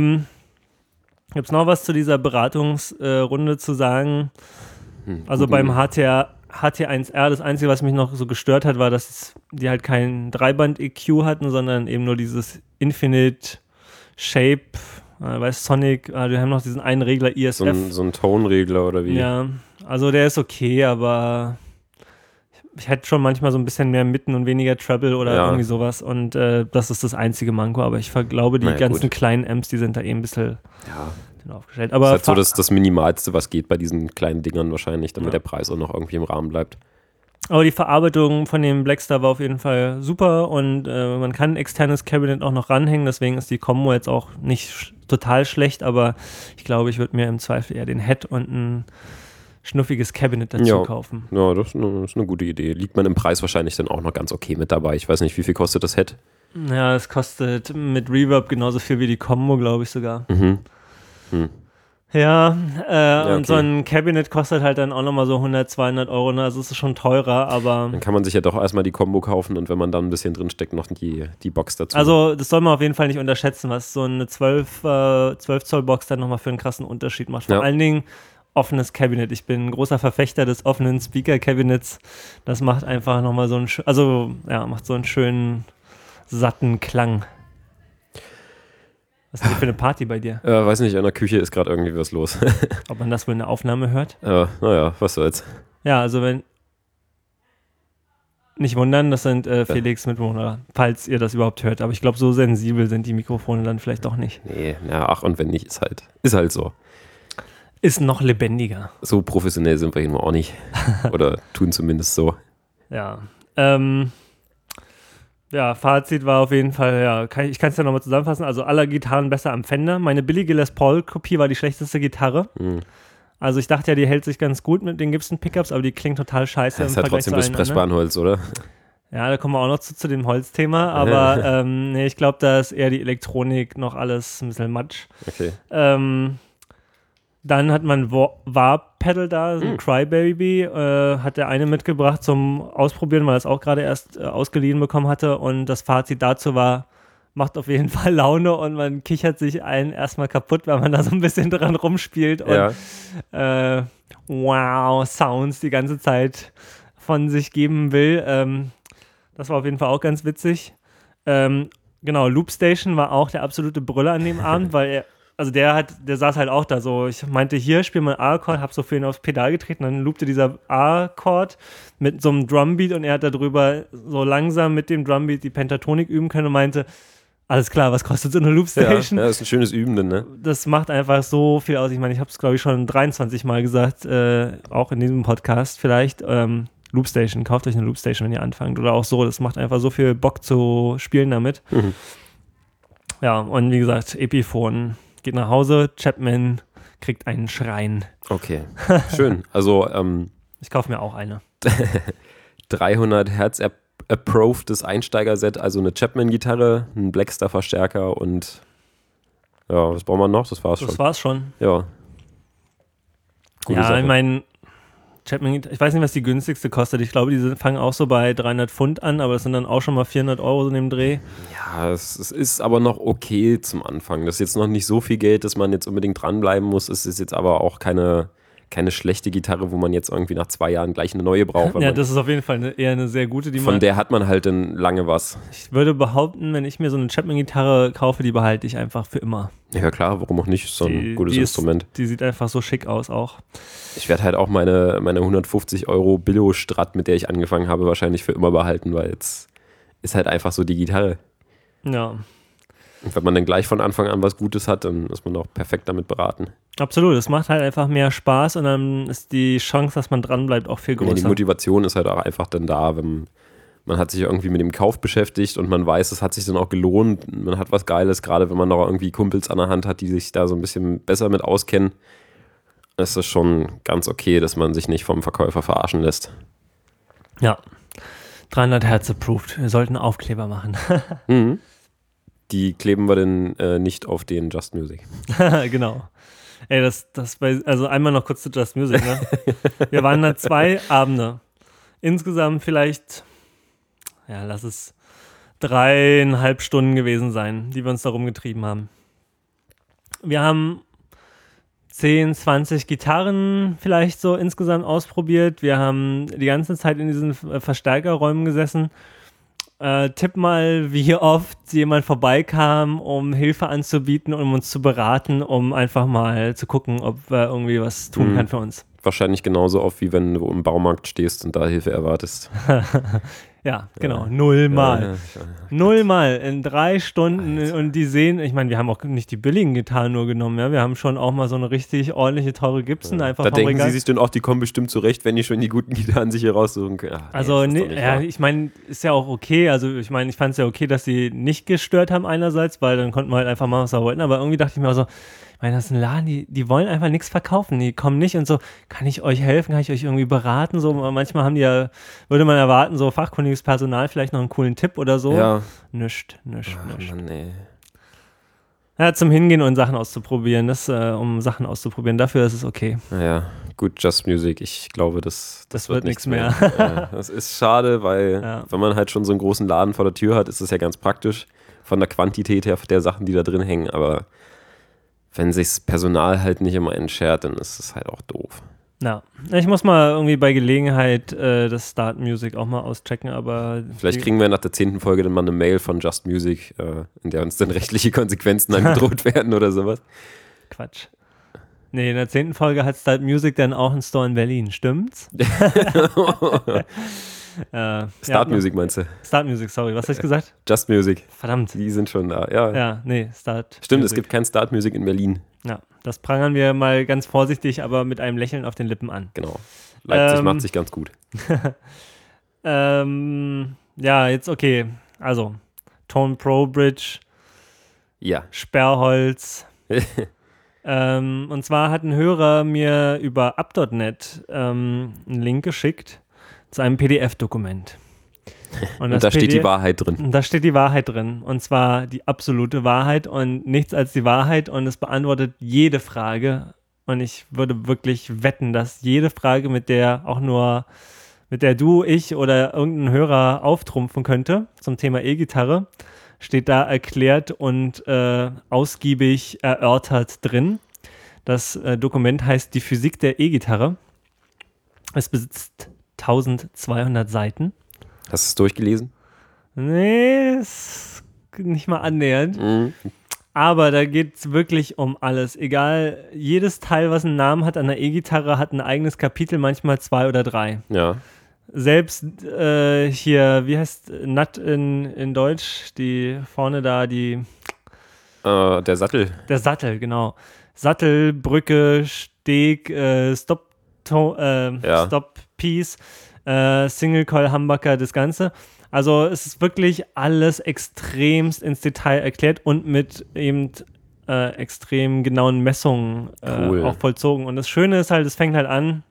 gibt es noch was zu dieser Beratungsrunde zu sagen? Also beim HT1R, das Einzige, was mich noch so gestört hat, war, dass die halt kein Dreiband-EQ hatten, sondern eben nur dieses Infinite Shape, Sonic, wir haben noch diesen einen Regler ISF. So ein Tonregler oder wie? Ja, also der ist okay, aber ich hätte schon manchmal so ein bisschen mehr Mitten und weniger Treble oder irgendwie sowas und das ist das einzige Manko, aber ich glaube, die ganzen kleinen Amps, die sind da ein bisschen aufgestellt. Aber das ist halt so das Minimalste, was geht bei diesen kleinen Dingern wahrscheinlich, damit der Preis auch noch irgendwie im Rahmen bleibt. Aber die Verarbeitung von dem Blackstar war auf jeden Fall super und man kann ein externes Cabinet auch noch ranhängen, deswegen ist die Combo jetzt auch nicht total schlecht, aber ich glaube, ich würde mir im Zweifel eher den Head und ein schnuffiges Cabinet dazu kaufen. Ja, das ist eine gute Idee. Liegt man im Preis wahrscheinlich dann auch noch ganz okay mit dabei. Ich weiß nicht, wie viel kostet das Head? Ja, es kostet mit Reverb genauso viel wie die Combo, glaube ich sogar. Ja, okay. Und so ein Cabinet kostet halt dann auch nochmal so 100, 200 Euro, ne? Also es ist schon teurer, aber... Dann kann man sich ja doch erstmal die Combo kaufen und wenn man dann ein bisschen drinsteckt, noch die Box dazu. Also das soll man auf jeden Fall nicht unterschätzen, was so eine 12 Zoll Box dann nochmal für einen krassen Unterschied macht. Vor allen Dingen offenes Cabinet. Ich bin ein großer Verfechter des offenen Speaker-Cabinets. Das macht einfach nochmal so einen, macht so einen schönen, satten Klang. Was ist denn für eine Party bei dir? Weiß nicht, in der Küche ist gerade irgendwie was los. Ob man das wohl in der Aufnahme hört? Naja, was soll's. Ja, also nicht wundern, das sind Felix Mitbewohner, falls ihr das überhaupt hört. Aber ich glaube, so sensibel sind die Mikrofone dann vielleicht doch nicht. Nee, und wenn nicht, ist halt so. Ist noch lebendiger. So professionell sind wir ihn auch nicht. Oder tun zumindest so. Ja, Fazit war auf jeden Fall, ich kann es ja nochmal zusammenfassen, also aller Gitarren besser am Fender. Meine billige Les Paul-Kopie war die schlechteste Gitarre. Also ich dachte ja, die hält sich ganz gut mit den Gibson-Pickups, aber die klingt total scheiße. Das ist ja trotzdem das Pressspanholz, oder? Ja, da kommen wir auch noch zu dem Holzthema, aber ich glaube, da ist eher die Elektronik noch alles ein bisschen Matsch. Okay. Dann hat man Warp-Pedal da, ein Crybaby, hat der eine mitgebracht zum Ausprobieren, weil er es auch gerade erst ausgeliehen bekommen hatte. Und das Fazit dazu war, macht auf jeden Fall Laune und man kichert sich einen erstmal kaputt, weil man da so ein bisschen dran rumspielt und Sounds die ganze Zeit von sich geben will. Das war auf jeden Fall auch ganz witzig. Loopstation war auch der absolute Brüller an dem Abend, weil der saß halt auch da so, ich meinte, hier, spiel mal einen A-Akkord, hab so für ihn aufs Pedal getreten, dann loopte dieser A-Akkord mit so einem Drumbeat und er hat darüber so langsam mit dem Drumbeat die Pentatonik üben können und meinte, alles klar, was kostet so eine Loopstation? Ja, das ist ein schönes Üben, ne? Das macht einfach so viel aus. Ich meine, ich habe es, glaube ich, schon 23 Mal gesagt, auch in diesem Podcast vielleicht. Loopstation, kauft euch eine Loopstation, wenn ihr anfangt. Oder auch so, das macht einfach so viel Bock zu spielen damit. Ja, und wie gesagt, Epiphone geht nach Hause, Chapman kriegt einen Schrein. Okay, schön. Also, ich kaufe mir auch eine. 300 Hertz approved Einsteiger-Set, also eine Chapman-Gitarre, ein Blackstar-Verstärker und was brauchen wir noch? Das war's schon. Das war's schon. Ja. Gute Sache. Ich meine, Chapman, ich weiß nicht, was die günstigste kostet. Ich glaube, die fangen auch so bei 300 Pfund an, aber das sind dann auch schon mal 400 Euro in dem Dreh. Ja, es ist aber noch okay zum Anfang. Das ist jetzt noch nicht so viel Geld, dass man jetzt unbedingt dranbleiben muss. Es ist jetzt aber auch keine schlechte Gitarre, wo man jetzt irgendwie nach 2 Jahren gleich eine neue braucht. Ja, das ist auf jeden Fall eher eine sehr gute. Von der hat man halt dann lange was. Ich würde behaupten, wenn ich mir so eine Chapman-Gitarre kaufe, die behalte ich einfach für immer. Ja klar, warum auch nicht? Ist so ein gutes Instrument. Die sieht einfach so schick aus auch. Ich werde halt auch meine 150 Euro Billo-Strat, mit der ich angefangen habe, wahrscheinlich für immer behalten, weil jetzt ist halt einfach so die Gitarre. Ja. Und wenn man dann gleich von Anfang an was Gutes hat, dann ist man auch perfekt damit beraten. Absolut, es macht halt einfach mehr Spaß und dann ist die Chance, dass man dranbleibt, auch viel größer. Ja, die Motivation ist halt auch einfach dann da, wenn man hat sich irgendwie mit dem Kauf beschäftigt und man weiß, es hat sich dann auch gelohnt, man hat was Geiles, gerade wenn man noch irgendwie Kumpels an der Hand hat, die sich da so ein bisschen besser mit auskennen, ist es schon ganz okay, dass man sich nicht vom Verkäufer verarschen lässt. Ja, 300 Hertz approved, wir sollten Aufkleber machen. Die kleben wir denn nicht auf den Just Music. Genau. Ey, also einmal noch kurz zu Just Music, ne? Wir waren da 2 Abende. Insgesamt vielleicht, lass es 3,5 Stunden gewesen sein, die wir uns da rumgetrieben haben. Wir haben 10, 20 Gitarren vielleicht so insgesamt ausprobiert. Wir haben die ganze Zeit in diesen Verstärkerräumen gesessen. Tipp mal, wie oft jemand vorbeikam, um Hilfe anzubieten, um uns zu beraten, um einfach mal zu gucken, ob er irgendwie was tun kann für uns. Wahrscheinlich genauso oft, wie wenn du im Baumarkt stehst und da Hilfe erwartest. Ja, genau, 0 Mal. 0 Mal in 3 Stunden. Alter. Und die sehen, ich meine, wir haben auch nicht die billigen Gitarren nur genommen, ja, wir haben schon auch mal so eine richtig ordentliche, teure Gibson einfach da denken sie sich dann auch, die kommen bestimmt zurecht, wenn die schon die guten Gitarren sich hier raussuchen können. Ach, also, ich meine, ist ja auch okay, also ich meine, ich fand es ja okay, dass sie nicht gestört haben einerseits, weil dann konnten wir halt einfach machen, was wir wollten, aber irgendwie dachte ich mir auch so, ich meine, das ist ein Laden, die wollen einfach nichts verkaufen. Die kommen nicht und so, kann ich euch helfen, kann ich euch irgendwie beraten? So, manchmal haben die ja, würde man erwarten, so fachkundiges Personal, vielleicht noch einen coolen Tipp oder so. Ja. Nischt. Mann, ey. Ja, zum Hingehen und Sachen auszuprobieren, um Sachen auszuprobieren, dafür ist es okay. Naja, gut, Just Music, ich glaube, das wird nichts mehr. mehr. Das ist schade, weil wenn man halt schon so einen großen Laden vor der Tür hat, ist es ja ganz praktisch von der Quantität her der Sachen, die da drin hängen, aber wenn sich das Personal halt nicht immer entschert, dann ist es halt auch doof. Ja, ich muss mal irgendwie bei Gelegenheit das Start Music auch mal auschecken, aber... Vielleicht kriegen wir nach der 10. Folge dann mal eine Mail von Just Music, in der uns dann rechtliche Konsequenzen angedroht werden oder sowas. Quatsch. Nee, in der 10. Folge hat Start Music dann auch einen Store in Berlin, stimmt's? Start Music meinst du? Start Music, sorry, was hast du gesagt? Just Music. Verdammt. Die sind schon da, ja. Ja, nee, Start Stimmt, Music. Es gibt kein Start Music in Berlin. Ja, das prangern wir mal ganz vorsichtig, aber mit einem Lächeln auf den Lippen an. Genau. Leipzig macht sich ganz gut. Ja, jetzt okay. Also, Tone Pro Bridge. Ja. Sperrholz. Und zwar hat ein Hörer mir über up.net einen Link geschickt zu einem PDF-Dokument. Und da steht die Wahrheit drin. Und da steht die Wahrheit drin. Und zwar die absolute Wahrheit und nichts als die Wahrheit. Und es beantwortet jede Frage. Und ich würde wirklich wetten, dass jede Frage, mit der du, ich oder irgendein Hörer auftrumpfen könnte zum Thema E-Gitarre, steht da erklärt und ausgiebig erörtert drin. Das Dokument heißt Die Physik der E-Gitarre. Es besitzt 1200 Seiten. Hast du es durchgelesen? Nee, ist nicht mal annähernd. Mhm. Aber da geht es wirklich um alles. Egal, jedes Teil, was einen Namen hat an der E-Gitarre, hat ein eigenes Kapitel, manchmal 2 oder 3. Ja. Selbst hier, wie heißt Nut in Deutsch? Die vorne da, die... Der Sattel. Der Sattel, genau. Sattel, Brücke, Steg, Stop-Piece, Single Coil Humbucker, das Ganze. Also es ist wirklich alles extremst ins Detail erklärt und mit eben extrem genauen Messungen auch vollzogen. Und das Schöne ist halt, es fängt halt an,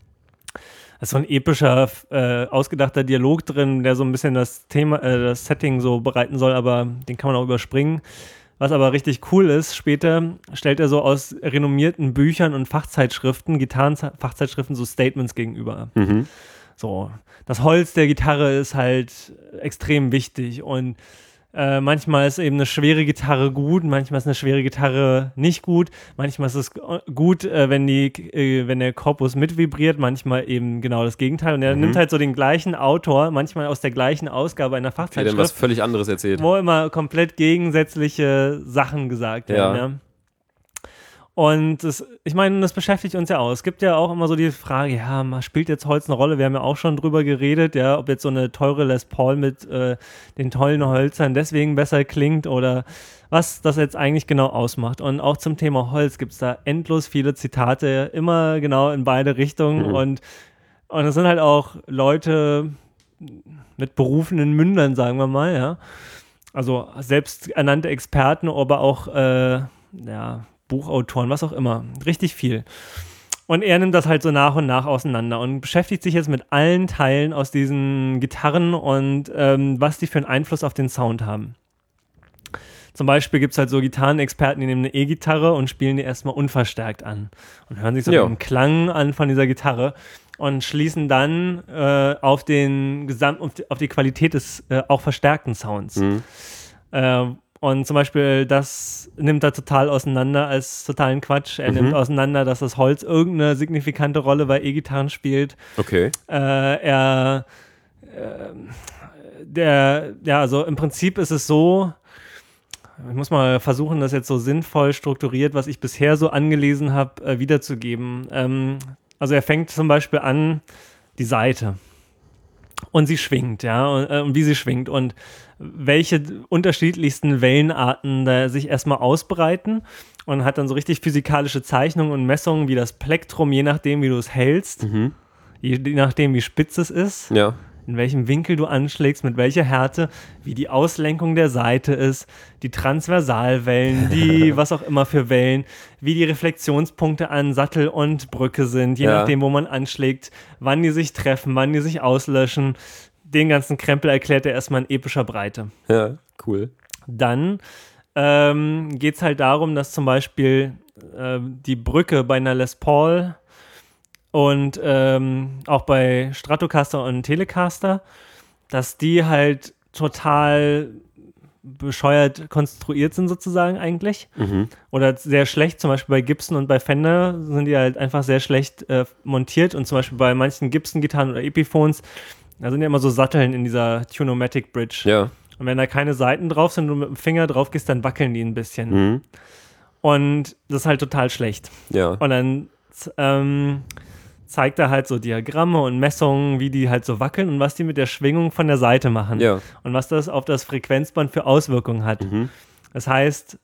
da ist so ein epischer, ausgedachter Dialog drin, der so ein bisschen das Thema, das Setting so bereiten soll, aber den kann man auch überspringen. Was aber richtig cool ist, später stellt er so aus renommierten Büchern und Fachzeitschriften, Gitarrenfachzeitschriften, so Statements gegenüber. Mhm. So, das Holz der Gitarre ist halt extrem wichtig und manchmal ist eben eine schwere Gitarre gut, manchmal ist eine schwere Gitarre nicht gut, manchmal ist es gut, wenn der Korpus mitvibriert, manchmal eben genau das Gegenteil. Und er nimmt halt so den gleichen Autor, manchmal aus der gleichen Ausgabe einer Fachzeitschrift, der was völlig anderes erzählt, wo immer komplett gegensätzliche Sachen gesagt werden. Ja. Und ich meine, das beschäftigt uns ja auch. Es gibt ja auch immer so die Frage, ja, spielt jetzt Holz eine Rolle? Wir haben ja auch schon drüber geredet, ja, ob jetzt so eine teure Les Paul mit den tollen Hölzern deswegen besser klingt oder was das jetzt eigentlich genau ausmacht. Und auch zum Thema Holz gibt es da endlos viele Zitate, immer genau in beide Richtungen. Und es sind halt auch Leute mit berufenen Mündern, sagen wir mal, ja. Also selbsternannte Experten, aber auch, Buchautoren, was auch immer. Richtig viel. Und er nimmt das halt so nach und nach auseinander und beschäftigt sich jetzt mit allen Teilen aus diesen Gitarren und was die für einen Einfluss auf den Sound haben. Zum Beispiel gibt es halt so Gitarrenexperten, die nehmen eine E-Gitarre und spielen die erstmal unverstärkt an und hören sich so den Klang an von dieser Gitarre und schließen dann auf die Qualität des auch verstärkten Sounds. Und zum Beispiel, das nimmt er total auseinander als totalen Quatsch. Er nimmt auseinander, dass das Holz irgendeine signifikante Rolle bei E-Gitarren spielt. Okay. Also im Prinzip ist es so, ich muss mal versuchen, das jetzt so sinnvoll strukturiert, was ich bisher so angelesen habe, wiederzugeben. Also er fängt zum Beispiel an, die Saite. Und sie schwingt, ja, und wie sie schwingt und welche unterschiedlichsten Wellenarten da sich erstmal ausbreiten und hat dann so richtig physikalische Zeichnungen und Messungen wie das Plektrum, je nachdem, wie du es hältst, je nachdem, wie spitz es ist, in welchem Winkel du anschlägst, mit welcher Härte, wie die Auslenkung der Seite ist, die Transversalwellen, die was auch immer für Wellen, wie die Reflexionspunkte an Sattel und Brücke sind, je nachdem, wo man anschlägt, wann die sich treffen, wann die sich auslöschen. Den ganzen Krempel erklärt er erstmal in epischer Breite. Ja, cool. Dann geht es halt darum, dass zum Beispiel die Brücke bei einer Les Paul und auch bei Stratocaster und Telecaster, dass die halt total bescheuert konstruiert sind sozusagen eigentlich. Oder sehr schlecht, zum Beispiel bei Gibson und bei Fender sind die halt einfach sehr schlecht montiert und zum Beispiel bei manchen Gibson-Gitarren oder Epiphones, da sind ja immer so Satteln in dieser Tunomatic Bridge. Ja. Und wenn da keine Seiten drauf sind und du mit dem Finger drauf gehst, dann wackeln die ein bisschen. Und das ist halt total schlecht. Ja. Und dann zeigt er halt so Diagramme und Messungen, wie die halt so wackeln und was die mit der Schwingung von der Seite machen. Ja. Und was das auf das Frequenzband für Auswirkungen hat. Das heißt,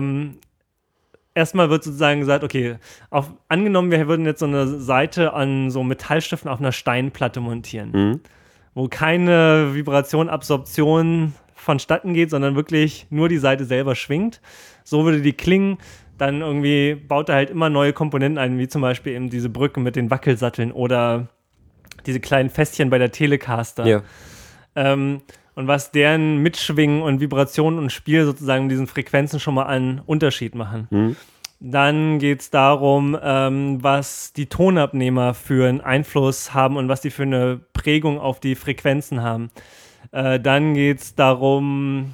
erstmal wird sozusagen gesagt, okay, angenommen, wir würden jetzt so eine Seite an so Metallstiften auf einer Steinplatte montieren, wo keine Vibration, Absorption vonstatten geht, sondern wirklich nur die Seite selber schwingt. So würde die klingen. Dann irgendwie baut er halt immer neue Komponenten ein, wie zum Beispiel eben diese Brücke mit den Wackelsatteln oder diese kleinen Fässchen bei der Telecaster. Ja. Und was deren Mitschwingen und Vibrationen und Spiel sozusagen in diesen Frequenzen schon mal einen Unterschied machen. Dann geht es darum, was die Tonabnehmer für einen Einfluss haben und was die für eine Prägung auf die Frequenzen haben. Dann geht es darum,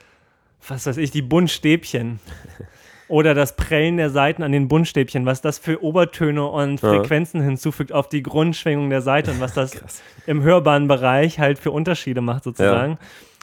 was weiß ich, die Buntstäbchen. Oder das Prellen der Saiten an den Buntstäbchen, was das für Obertöne und Frequenzen hinzufügt auf die Grundschwingung der Seite und was das im hörbaren Bereich halt für Unterschiede macht sozusagen.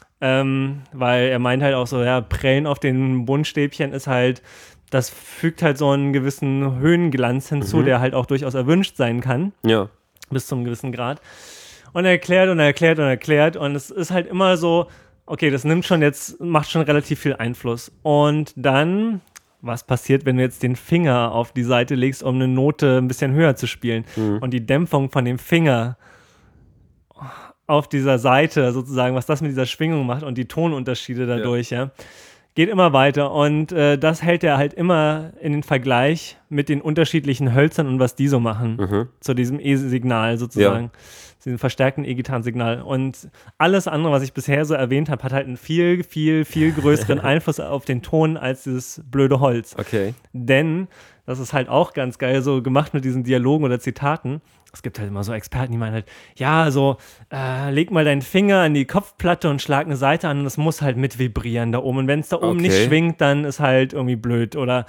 Weil er meint halt auch so, ja, Prellen auf den Buntstäbchen ist halt, das fügt halt so einen gewissen Höhenglanz hinzu, der halt auch durchaus erwünscht sein kann. Ja. Bis zu einem gewissen Grad. Und er erklärt und erklärt und erklärt und es ist halt immer so, okay, das macht schon relativ viel Einfluss. Und dann, was passiert, wenn du jetzt den Finger auf die Seite legst, um eine Note ein bisschen höher zu spielen? Und die Dämpfung von dem Finger auf dieser Seite sozusagen, was das mit dieser Schwingung macht und die Tonunterschiede dadurch, geht immer weiter. Und das hält er halt immer in den Vergleich mit den unterschiedlichen Hölzern und was die so machen. Zu diesem E-Signal sozusagen. Diesem verstärkten E-Gitarrensignal. Und alles andere, was ich bisher so erwähnt habe, hat halt einen viel, viel, viel größeren Einfluss auf den Ton als dieses blöde Holz. Okay. Denn, das ist halt auch ganz geil so gemacht mit diesen Dialogen oder Zitaten. Es gibt halt immer so Experten, die meinen halt, ja, so, leg mal deinen Finger an die Kopfplatte und schlag eine Seite an und es muss halt mit vibrieren da oben. Und wenn es da oben nicht schwingt, dann ist halt irgendwie blöd. Oder,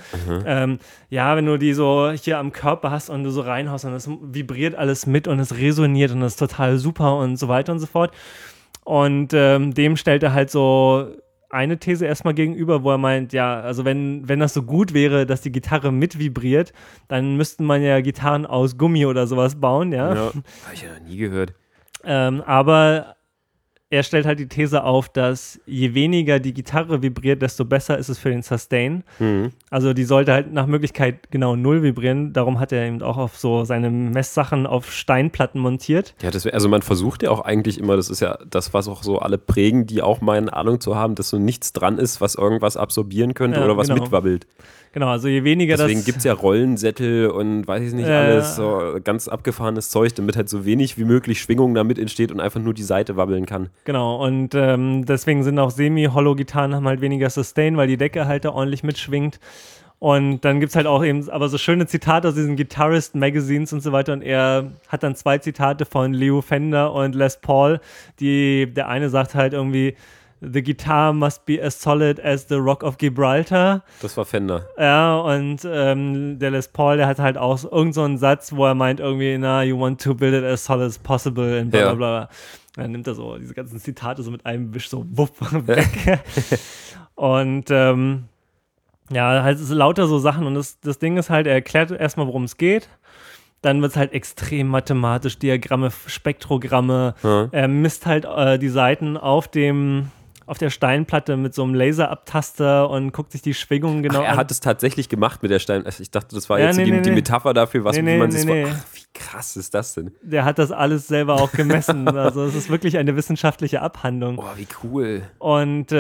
ja, wenn du die so hier am Körper hast und du so reinhaust und es vibriert alles mit und es resoniert und es ist total super und so weiter und so fort. Und dem stellt er halt so eine These erstmal gegenüber, wo er meint, ja, also wenn das so gut wäre, dass die Gitarre mit vibriert, dann müssten man ja Gitarren aus Gummi oder sowas bauen, ja. Habe ich ja noch nie gehört. Aber er stellt halt die These auf, dass je weniger die Gitarre vibriert, desto besser ist es für den Sustain. Also die sollte halt nach Möglichkeit genau 0 vibrieren. Darum hat er eben auch auf so seine Messsachen auf Steinplatten montiert. Ja, also man versucht ja auch eigentlich immer, das ist ja das, was auch so alle prägen, die auch meinen Ahnung zu haben, dass so nichts dran ist, was irgendwas absorbieren könnte oder was mitwabbelt. Genau, also je weniger Deswegen gibt es ja Rollensättel und weiß ich nicht alles, so ganz abgefahrenes Zeug, damit halt so wenig wie möglich Schwingung damit entsteht und einfach nur die Seite wabbeln kann. Genau, und deswegen sind auch Semi-Hollow-Gitarren haben halt weniger Sustain, weil die Decke halt da ordentlich mitschwingt. Und dann gibt es halt auch eben aber so schöne Zitate aus diesen Guitarist-Magazines und so weiter. Und er hat dann 2 Zitate von Leo Fender und Les Paul. Der eine sagt halt irgendwie, the guitar must be as solid as the Rock of Gibraltar. Das war Fender. Ja, und der Les Paul, der hat halt auch so irgend so einen Satz, wo er meint irgendwie, you want to build it as solid as possible und bla bla bla. Dann nimmt er so diese ganzen Zitate so mit einem Wisch so wupp weg. Und halt es lauter so Sachen und das Ding ist halt, er erklärt erstmal, worum es geht. Dann wird es halt extrem mathematisch, Diagramme, Spektrogramme. Er misst halt die Seiten auf der Steinplatte mit so einem Laserabtaster und guckt sich die Schwingungen genau an. Er hat es tatsächlich gemacht mit der Stein. Ich dachte, das war jetzt die Metapher dafür, wie man sich ach, wie krass ist das denn? Der hat das alles selber auch gemessen. Also es ist wirklich eine wissenschaftliche Abhandlung. Boah, wie cool. Und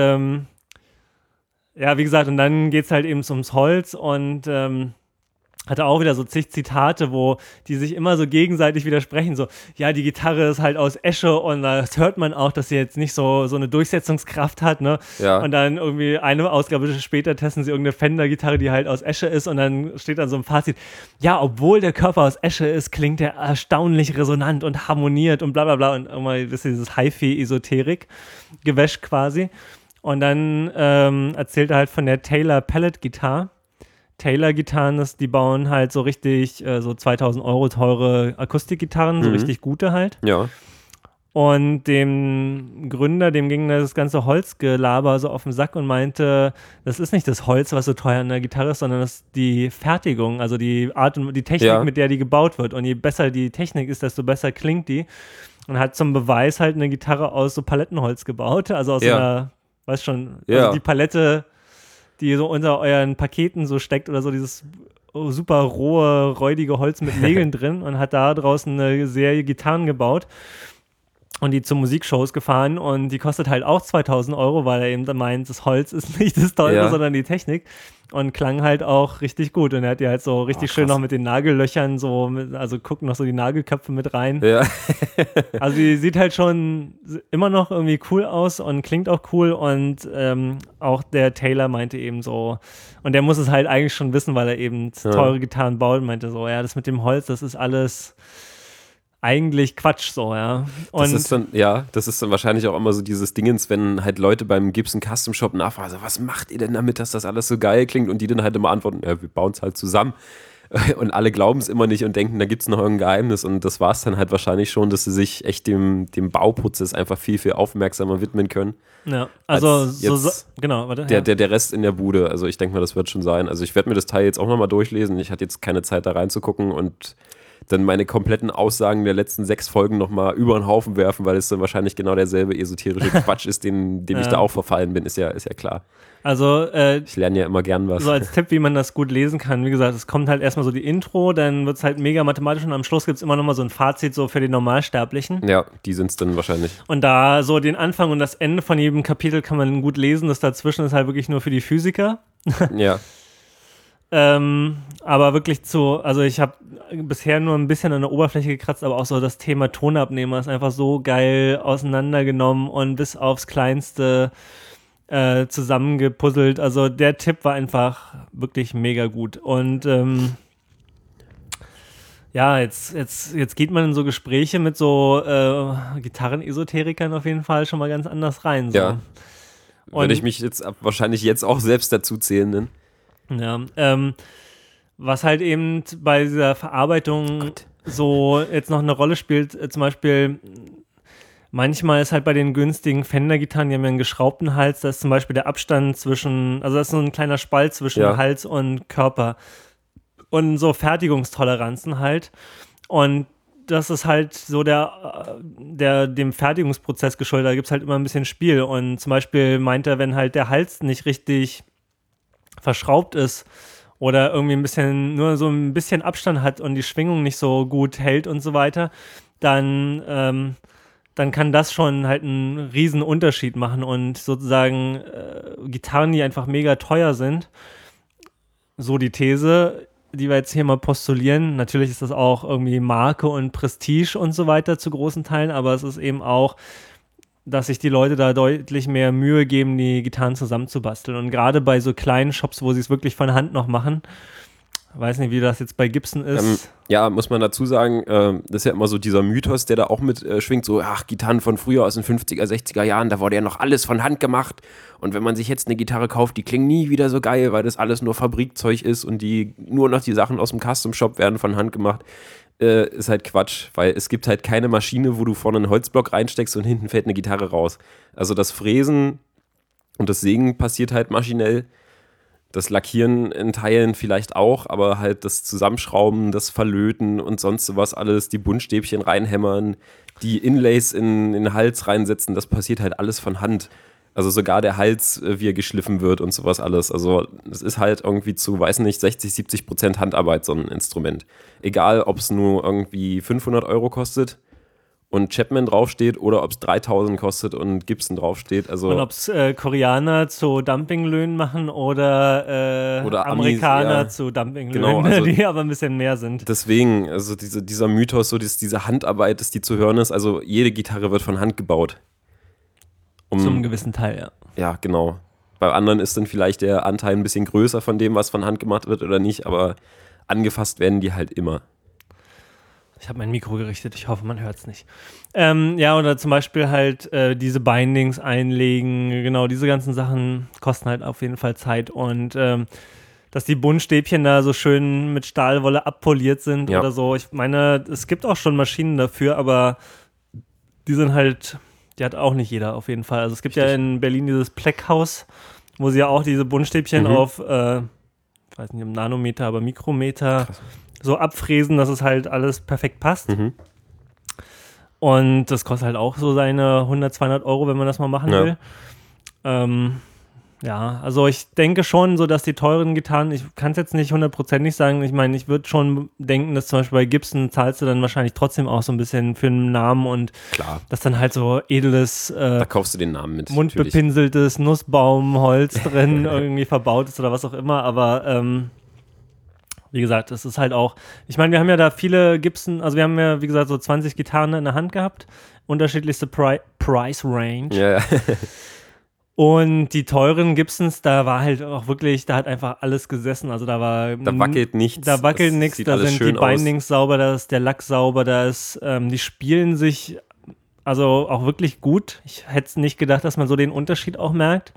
ja, wie gesagt, und dann geht es halt eben ums Holz und hatte auch wieder so zig Zitate, wo die sich immer so gegenseitig widersprechen, so, ja, die Gitarre ist halt aus Esche und das hört man auch, dass sie jetzt nicht so eine Durchsetzungskraft hat, ne? Ja. Und dann irgendwie eine Ausgabe später testen sie irgendeine Fender-Gitarre, die halt aus Esche ist und dann steht dann so ein Fazit, ja, obwohl der Körper aus Esche ist, klingt er erstaunlich resonant und harmoniert und bla bla bla und immer ein bisschen dieses Hi-Fi-Esoterik-Gewäsch quasi. Und dann erzählt er halt von der Taylor Pallet Gitarre. Taylor-Gitarren, die bauen halt so richtig so 2.000 € teure Akustikgitarren, so richtig gute halt. Ja. Und dem Gründer, dem ging das ganze Holzgelaber so auf den Sack und meinte, das ist nicht das Holz, was so teuer an der Gitarre ist, sondern das ist die Fertigung, also die Art und die Technik, mit der die gebaut wird. Und je besser die Technik ist, desto besser klingt die. Und hat zum Beweis halt eine Gitarre aus so Palettenholz gebaut, also aus einer, weißt schon, also die Palette, die so unter euren Paketen so steckt oder so, dieses super rohe, räudige Holz mit Nägeln drin und hat da draußen eine Serie Gitarren gebaut und die zu Musikshows gefahren und die kostet halt auch 2.000 €, weil er eben meint, das Holz ist nicht das Teure, sondern die Technik und klang halt auch richtig gut und er hat die halt so richtig schön noch mit den Nagellöchern so, also gucken noch so die Nagelköpfe mit rein. Ja. Also die sieht halt schon immer noch irgendwie cool aus und klingt auch cool und auch der Taylor meinte eben so, und der muss es halt eigentlich schon wissen, weil er eben teure Gitarren baut und meinte so, ja, das mit dem Holz, das ist alles eigentlich Quatsch so, ja. Und das ist dann wahrscheinlich auch immer so dieses Dingens, wenn halt Leute beim Gibson Custom Shop nachfragen, was macht ihr denn damit, dass das alles so geil klingt? Und die dann halt immer antworten, ja, wir bauen es halt zusammen. Und alle glauben es immer nicht und denken, da gibt es noch irgendein Geheimnis. Und das war es dann halt wahrscheinlich schon, dass sie sich echt dem Bauprozess einfach viel, viel aufmerksamer widmen können. Ja, also genau, warte. Der Rest in der Bude, also ich denke mal, das wird schon sein. Also ich werde mir das Teil jetzt auch nochmal durchlesen. Ich hatte jetzt keine Zeit da reinzugucken und dann meine kompletten Aussagen der letzten 6 Folgen nochmal über den Haufen werfen, weil es dann wahrscheinlich genau derselbe esoterische Quatsch ist, dem ich da auch verfallen bin, ist ja klar. Also ich lerne ja immer gern was. So als Tipp, wie man das gut lesen kann, wie gesagt, es kommt halt erstmal so die Intro, dann wird es halt mega mathematisch und am Schluss gibt es immer nochmal so ein Fazit so für die Normalsterblichen. Ja, die sind es dann wahrscheinlich. Und da so den Anfang und das Ende von jedem Kapitel kann man gut lesen, das dazwischen ist halt wirklich nur für die Physiker. Ja. Aber wirklich also ich habe bisher nur ein bisschen an der Oberfläche gekratzt, aber auch so das Thema Tonabnehmer ist einfach so geil auseinandergenommen und bis aufs Kleinste zusammengepuzzelt. Also der Tipp war einfach wirklich mega gut. Und ja, jetzt geht man in so Gespräche mit so Gitarrenesoterikern auf jeden Fall schon mal ganz anders rein. So. Ja. Würde ich mich wahrscheinlich jetzt auch selbst dazu zählen, ne? Ja, was halt eben bei dieser Verarbeitung so jetzt noch eine Rolle spielt, zum Beispiel manchmal ist halt bei den günstigen Fender-Gitarren, die haben ja einen geschraubten Hals, da ist zum Beispiel der Abstand also da ist so ein kleiner Spalt zwischen Hals und Körper und so Fertigungstoleranzen halt und das ist halt so dem Fertigungsprozess geschuldet, da gibt es halt immer ein bisschen Spiel und zum Beispiel meint er, wenn halt der Hals nicht richtig verschraubt ist oder irgendwie nur so ein bisschen Abstand hat und die Schwingung nicht so gut hält und so weiter, dann kann das schon halt einen riesen Unterschied machen und sozusagen Gitarren, die einfach mega teuer sind, so die These, die wir jetzt hier mal postulieren, natürlich ist das auch irgendwie Marke und Prestige und so weiter zu großen Teilen, aber es ist eben auch, dass sich die Leute da deutlich mehr Mühe geben, die Gitarren zusammenzubasteln. Und gerade bei so kleinen Shops, wo sie es wirklich von Hand noch machen, weiß nicht, wie das jetzt bei Gibson ist. Ja, muss man dazu sagen, das ist ja immer so dieser Mythos, der da auch mit schwingt, so, Gitarren von früher aus den 50er, 60er Jahren, da wurde ja noch alles von Hand gemacht. Und wenn man sich jetzt eine Gitarre kauft, die klingen nie wieder so geil, weil das alles nur Fabrikzeug ist und nur noch die Sachen aus dem Custom Shop werden von Hand gemacht. Ist halt Quatsch, weil es gibt halt keine Maschine, wo du vorne einen Holzblock reinsteckst und hinten fällt eine Gitarre raus. Also das Fräsen und das Sägen passiert halt maschinell. Das Lackieren in Teilen vielleicht auch, aber halt das Zusammenschrauben, das Verlöten und sonst sowas alles, die Buntstäbchen reinhämmern, die Inlays in den Hals reinsetzen, das passiert halt alles von Hand. Also sogar der Hals, wie er geschliffen wird und sowas alles. Also es ist halt irgendwie zu, weiß nicht, 60-70% Handarbeit so ein Instrument. Egal, ob es nur irgendwie 500 € kostet und Chapman draufsteht oder ob es 3.000 kostet und Gibson draufsteht. Also und ob es Koreaner zu Dumpinglöhnen machen oder Amerikaner Amis, ja, zu Dumpinglöhnen, genau, also die aber ein bisschen mehr sind. deswegen, also dieser Mythos, so diese Handarbeit, dass die zu hören ist, also jede Gitarre wird von Hand gebaut. Zum gewissen Teil, ja. Ja, genau. Bei anderen ist dann vielleicht der Anteil ein bisschen größer von dem, was von Hand gemacht wird oder nicht, aber angefasst werden die halt immer. Ich habe mein Mikro gerichtet, ich hoffe, man hört es nicht. Ja, oder zum Beispiel halt diese Bindings einlegen, genau, diese ganzen Sachen kosten halt auf jeden Fall Zeit. Und dass die Buntstäbchen da so schön mit Stahlwolle abpoliert sind oder so. Ich meine, es gibt auch schon Maschinen dafür, aber die sind halt, die hat auch nicht jeder auf jeden Fall. Also es gibt ja in Berlin dieses Pleckhaus, wo sie ja auch diese Buntstäbchen auf, ich weiß nicht, im Nanometer, aber Mikrometer so abfräsen, dass es halt alles perfekt passt. Und das kostet halt auch so seine 100, 200 €, wenn man das mal machen will. Ja, also ich denke schon so, dass die teuren Gitarren, ich kann es jetzt nicht hundertprozentig sagen, ich meine, ich würde schon denken, dass zum Beispiel bei Gibson zahlst du dann wahrscheinlich trotzdem auch so ein bisschen für einen Namen und dass dann halt so edles, da kaufst du den Namen mit, mundbepinseltes Nussbaumholz drin irgendwie verbaut ist oder was auch immer, aber wie gesagt, es ist halt auch, ich meine, wir haben ja da viele Gibson, also wir haben ja, wie gesagt, so 20 Gitarren in der Hand gehabt, unterschiedlichste Price Range. Ja. Und die teuren Gibsons, da war halt auch wirklich, da hat einfach alles gesessen, also da wackelt nichts. Da wackelt nichts, da sind die Bindings sauber, da ist der Lack sauber, da ist, die spielen sich also auch wirklich gut. Ich hätte nicht gedacht, dass man so den Unterschied auch merkt.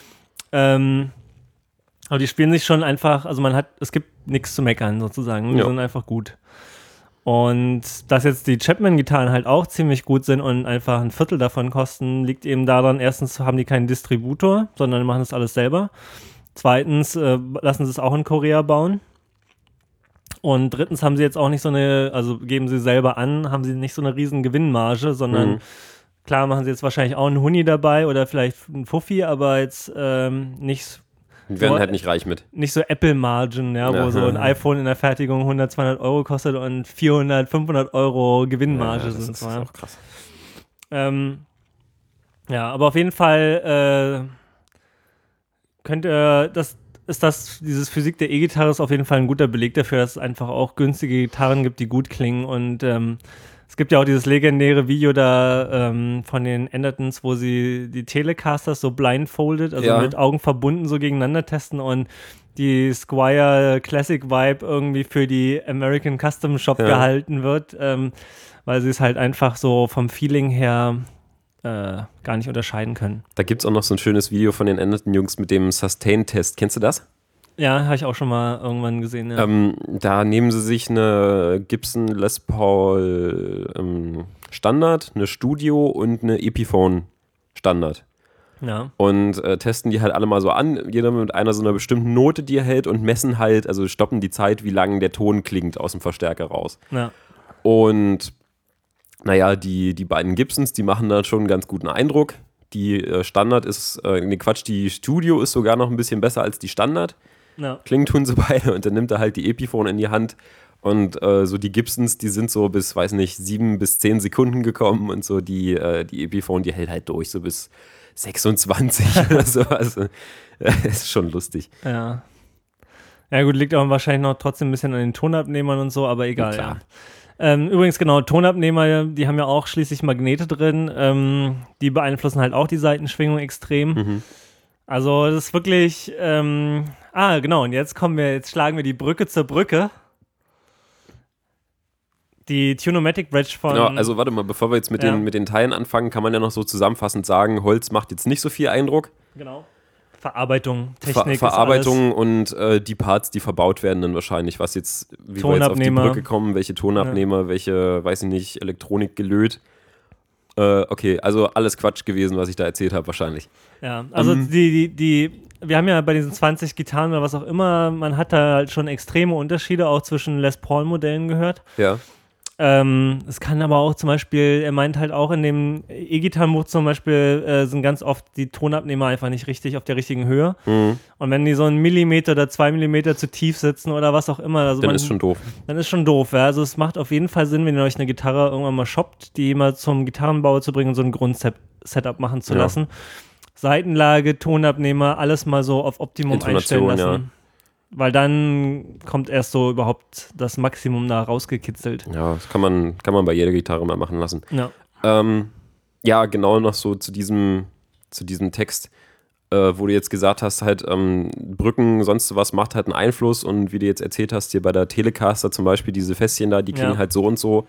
Aber die spielen sich schon einfach, also es gibt nichts zu meckern sozusagen, die sind einfach gut. Und dass jetzt die Chapman-Gitarren halt auch ziemlich gut sind und einfach ein Viertel davon kosten, liegt eben daran, erstens haben die keinen Distributor, sondern machen das alles selber. Zweitens lassen sie es auch in Korea bauen. Und drittens haben sie jetzt auch nicht so eine, also geben sie selber an, haben sie nicht so eine riesen Gewinnmarge, sondern klar machen sie jetzt wahrscheinlich auch einen Huni dabei oder vielleicht einen Fuffi, aber jetzt nicht. Die werden halt nicht reich mit. Nicht so Apple-Margin, wo so ein iPhone in der Fertigung 100, 200 € kostet und 400, 500 € Gewinnmarge sind. Das ist auch krass. Ja, aber auf jeden Fall dieses Physik der E-Gitarre ist auf jeden Fall ein guter Beleg dafür, dass es einfach auch günstige Gitarren gibt, die gut klingen und es gibt ja auch dieses legendäre Video da von den Endertons, wo sie die Telecasters so blindfolded, also mit Augen verbunden so gegeneinander testen und die Squier Classic Vibe irgendwie für die American Custom Shop gehalten wird, weil sie es halt einfach so vom Feeling her gar nicht unterscheiden können. Da gibt es auch noch so ein schönes Video von den Enderton-Jungs mit dem Sustain-Test. Kennst du das? Ja, habe ich auch schon mal irgendwann gesehen. Ja. Da nehmen sie sich eine Gibson Les Paul Standard, eine Studio und eine Epiphone Standard. Ja. Und testen die halt alle mal so an, jeder mit einer so einer bestimmten Note, die er hält und messen halt, also stoppen die Zeit, wie lange der Ton klingt aus dem Verstärker raus. Ja. Und naja, die beiden Gibsons, die machen da schon einen ganz guten Eindruck. Die Standard ist, die Studio ist sogar noch ein bisschen besser als die Standard. Ja. Klingen tun sie beide und dann nimmt er halt die Epiphone in die Hand und so die Gibsons, die sind so bis, weiß nicht, 7 bis 10 Sekunden gekommen und so die Epiphone, die hält halt durch, so bis 26 oder so, also ist schon lustig. Ja. Ja gut, liegt auch wahrscheinlich noch trotzdem ein bisschen an den Tonabnehmern und so, aber egal. Ja. Übrigens genau, Tonabnehmer, die haben ja auch schließlich Magnete drin, die beeinflussen halt auch die Saitenschwingung extrem. Also das ist wirklich, genau, und jetzt schlagen wir die Brücke zur Brücke. Die Tunomatic Bridge von... Genau, also warte mal, bevor wir jetzt mit den Teilen anfangen, kann man ja noch so zusammenfassend sagen, Holz macht jetzt nicht so viel Eindruck. Genau. Verarbeitung, Technik Verarbeitung und die Parts, die verbaut werden dann wahrscheinlich, was jetzt, wie wir jetzt auf die Brücke kommen, welche Tonabnehmer, welche, weiß ich nicht, Elektronik gelöt. Okay, also alles Quatsch gewesen, was ich da erzählt habe wahrscheinlich. Ja, also die wir haben ja bei diesen 20 Gitarren oder was auch immer, man hat da halt schon extreme Unterschiede auch zwischen Les Paul-Modellen gehört. Ja. Es kann aber auch zum Beispiel, er meint halt auch in dem E-Gitarrenbuch zum Beispiel sind ganz oft die Tonabnehmer einfach nicht richtig auf der richtigen Höhe. Mhm. Und wenn die so 1 Millimeter oder 2 Millimeter zu tief sitzen oder was auch immer. Also Dann ist schon doof. Dann ist schon doof, ja. Also es macht auf jeden Fall Sinn, wenn ihr euch eine Gitarre irgendwann mal shoppt, die mal zum Gitarrenbauer zu bringen und so ein Grundsetup machen zu lassen. Seitenlage, Tonabnehmer, alles mal so auf Optimum einstellen lassen. Ja. Weil dann kommt erst so überhaupt das Maximum da rausgekitzelt. Ja, das kann man bei jeder Gitarre mal machen lassen. Ja, ja, genau noch so zu diesem Text, wo du jetzt gesagt hast, halt Brücken, sonst was macht halt einen Einfluss und wie du jetzt erzählt hast, hier bei der Telecaster zum Beispiel, diese Fässchen da, die klingen halt so und so.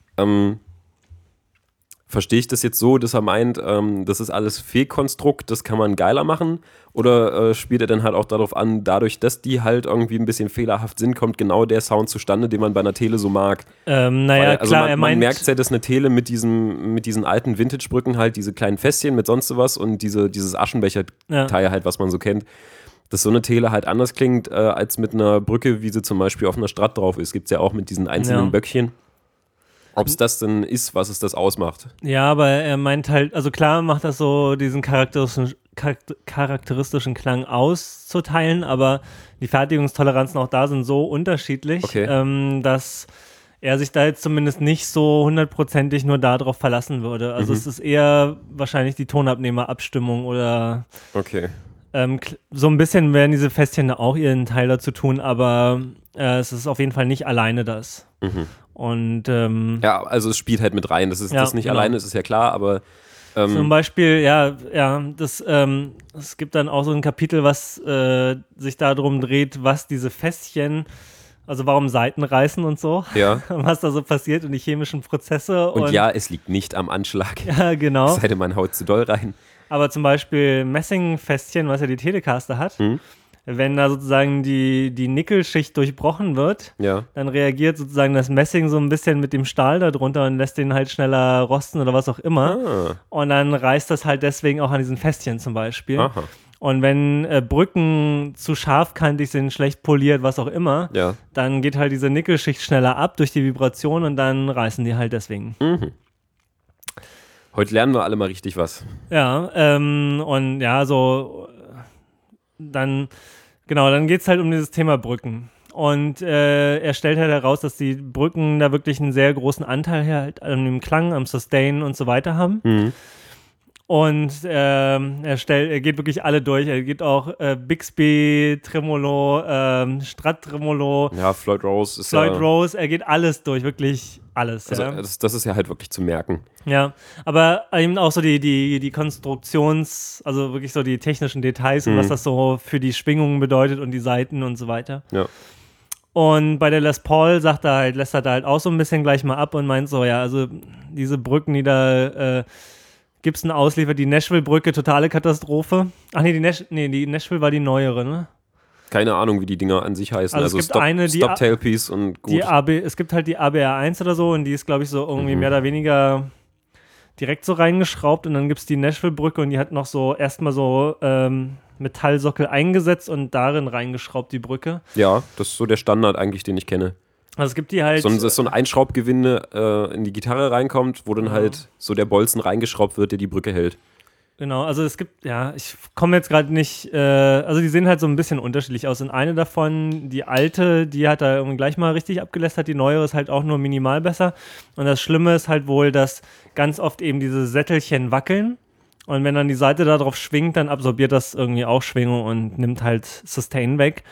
Verstehe ich das jetzt so, dass er meint, das ist alles Fehlkonstrukt, das kann man geiler machen? Oder spielt er dann halt auch darauf an, dadurch, dass die halt irgendwie ein bisschen fehlerhaft sind, kommt genau der Sound zustande, den man bei einer Tele so mag? Naja, also klar, man merkt ja, dass eine Tele mit diesen alten Vintage-Brücken halt diese kleinen Fässchen mit sonst was und dieses Aschenbecher-Teil halt, was man so kennt, dass so eine Tele halt anders klingt als mit einer Brücke, wie sie zum Beispiel auf einer Strat drauf ist. Gibt es ja auch mit diesen einzelnen Böckchen. Ob es das denn ist, was es das ausmacht. Ja, aber er meint halt, also klar macht das so diesen charakteristischen Klang auszuteilen, aber die Fertigungstoleranzen auch da sind so unterschiedlich, dass er sich da jetzt zumindest nicht so 100%ig nur darauf verlassen würde. Also es ist eher wahrscheinlich die Tonabnehmerabstimmung oder so ein bisschen werden diese Fässchen auch ihren Teil dazu tun, aber es ist auf jeden Fall nicht alleine das. Und ja, also es spielt halt mit rein. Das ist das nicht alleine, das ist ja klar, aber zum Beispiel, es gibt dann auch so ein Kapitel, was sich darum dreht, was diese Fässchen, also warum Saiten reißen und so, was da so passiert und die chemischen Prozesse. Und ja, es liegt nicht am Anschlag. Ja, genau. Es sei denn, man haut zu doll rein. Aber zum Beispiel Messingfässchen, was ja die Telecaster hat, wenn da sozusagen die Nickelschicht durchbrochen wird, dann reagiert sozusagen das Messing so ein bisschen mit dem Stahl da drunter und lässt den halt schneller rosten oder was auch immer. Und dann reißt das halt deswegen auch an diesen Fässchen zum Beispiel. Aha. Und wenn Brücken zu scharfkantig sind, schlecht poliert, was auch immer, dann geht halt diese Nickelschicht schneller ab durch die Vibration und dann reißen die halt deswegen. Heute lernen wir alle mal richtig was. Ja, und ja, so dann geht es halt um dieses Thema Brücken. Und er stellt halt heraus, dass die Brücken da wirklich einen sehr großen Anteil halt an dem Klang, am Sustain und so weiter haben. Und er geht wirklich alle durch. Er geht auch Bixby, Tremolo, Strat-Tremolo. Ja, Floyd Rose ist Rose, er geht alles durch, wirklich alles. Also das ist ja halt wirklich zu merken. Ja, aber eben auch so die Konstruktions-, also wirklich so die technischen Details und was das so für die Schwingungen bedeutet und die Saiten und so weiter. Ja. Und bei der Les Paul lässt er da halt auch so ein bisschen gleich mal ab und meint so, ja, also diese Brücken, die da Gibson ausliefert, die Nashville-Brücke, totale Katastrophe. Ach nee, die Nashville war die neuere, ne? Keine Ahnung, wie die Dinger an sich heißen. Also es gibt Stop-Tailpiece und gut. Es gibt halt die ABR1 oder so und die ist, glaube ich, so irgendwie mehr oder weniger direkt so reingeschraubt und dann gibt es die Nashville-Brücke und die hat noch so erstmal so Metallsockel eingesetzt und darin reingeschraubt, die Brücke. Ja, das ist so der Standard eigentlich, den ich kenne. Also es gibt die halt... Das ist so ein Einschraubgewinde in die Gitarre reinkommt, wo dann halt so der Bolzen reingeschraubt wird, der die Brücke hält. Genau, also es gibt, ich komme jetzt gerade nicht, also die sehen halt so ein bisschen unterschiedlich aus. Und eine davon, die alte, die hat da irgendwie gleich mal richtig abgelästert, die neuere ist halt auch nur minimal besser. Und das Schlimme ist halt wohl, dass ganz oft eben diese Sättelchen wackeln. Und wenn dann die Seite da drauf schwingt, dann absorbiert das irgendwie auch Schwingung und nimmt halt Sustain weg.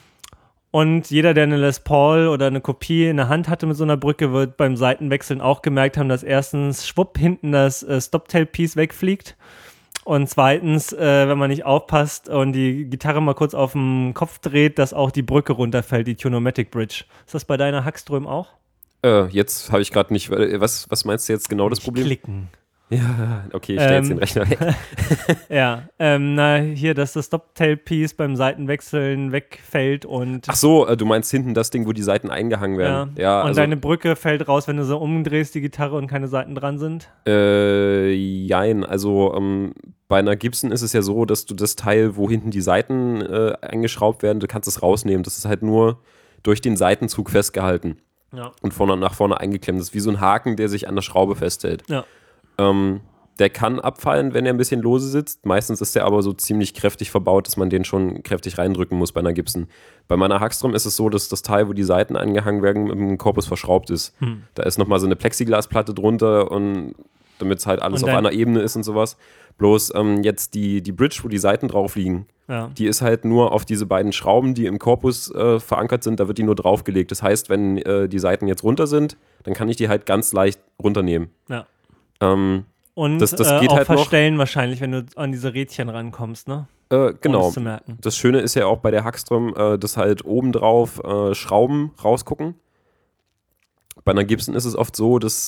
Und jeder, der eine Les Paul oder eine Kopie in der Hand hatte mit so einer Brücke, wird beim Seitenwechseln auch gemerkt haben, dass erstens schwupp hinten das Stop-Tail-Piece wegfliegt. Und zweitens, wenn man nicht aufpasst und die Gitarre mal kurz auf den Kopf dreht, dass auch die Brücke runterfällt, die Tunomatic Bridge. Ist das bei deiner Hackström auch? Jetzt habe ich gerade nicht, was meinst du jetzt genau das Problem? Klicken. Ja, okay, ich stelle jetzt den Rechner weg. Ja, hier, dass das Stop-Tail-Piece beim Seitenwechseln wegfällt und... Ach so, du meinst hinten das Ding, wo die Seiten eingehangen werden. Ja, und also, deine Brücke fällt raus, wenn du so umdrehst, die Gitarre, und keine Seiten dran sind? Jein, also bei einer Gibson ist es ja so, dass du das Teil, wo hinten die Seiten eingeschraubt werden, du kannst es rausnehmen. Das ist halt nur durch den Seitenzug festgehalten. Ja. Und nach vorne eingeklemmt. Das ist wie so ein Haken, der sich an der Schraube festhält. Ja. Der kann abfallen, wenn er ein bisschen lose sitzt. Meistens ist der aber so ziemlich kräftig verbaut, dass man den schon kräftig reindrücken muss bei einer Gibson. Bei meiner Hagstrom ist es so, dass das Teil, wo die Seiten angehangen werden, im Korpus verschraubt ist. Da ist nochmal so eine Plexiglasplatte drunter, und damit es halt alles auf einer Ebene ist und sowas. Bloß jetzt die Bridge, wo die Seiten drauf liegen, die ist halt nur auf diese beiden Schrauben, die im Korpus verankert sind, da wird die nur draufgelegt. Das heißt, wenn die Seiten jetzt runter sind, dann kann ich die halt ganz leicht runternehmen. Ja. Und das geht auch halt verstellen wahrscheinlich, wenn du an diese Rädchen rankommst, ne? Genau. Zu merken. Das Schöne ist ja auch bei der Hagstrom, dass halt obendrauf Schrauben rausgucken. Bei einer Gibson ist es oft so, dass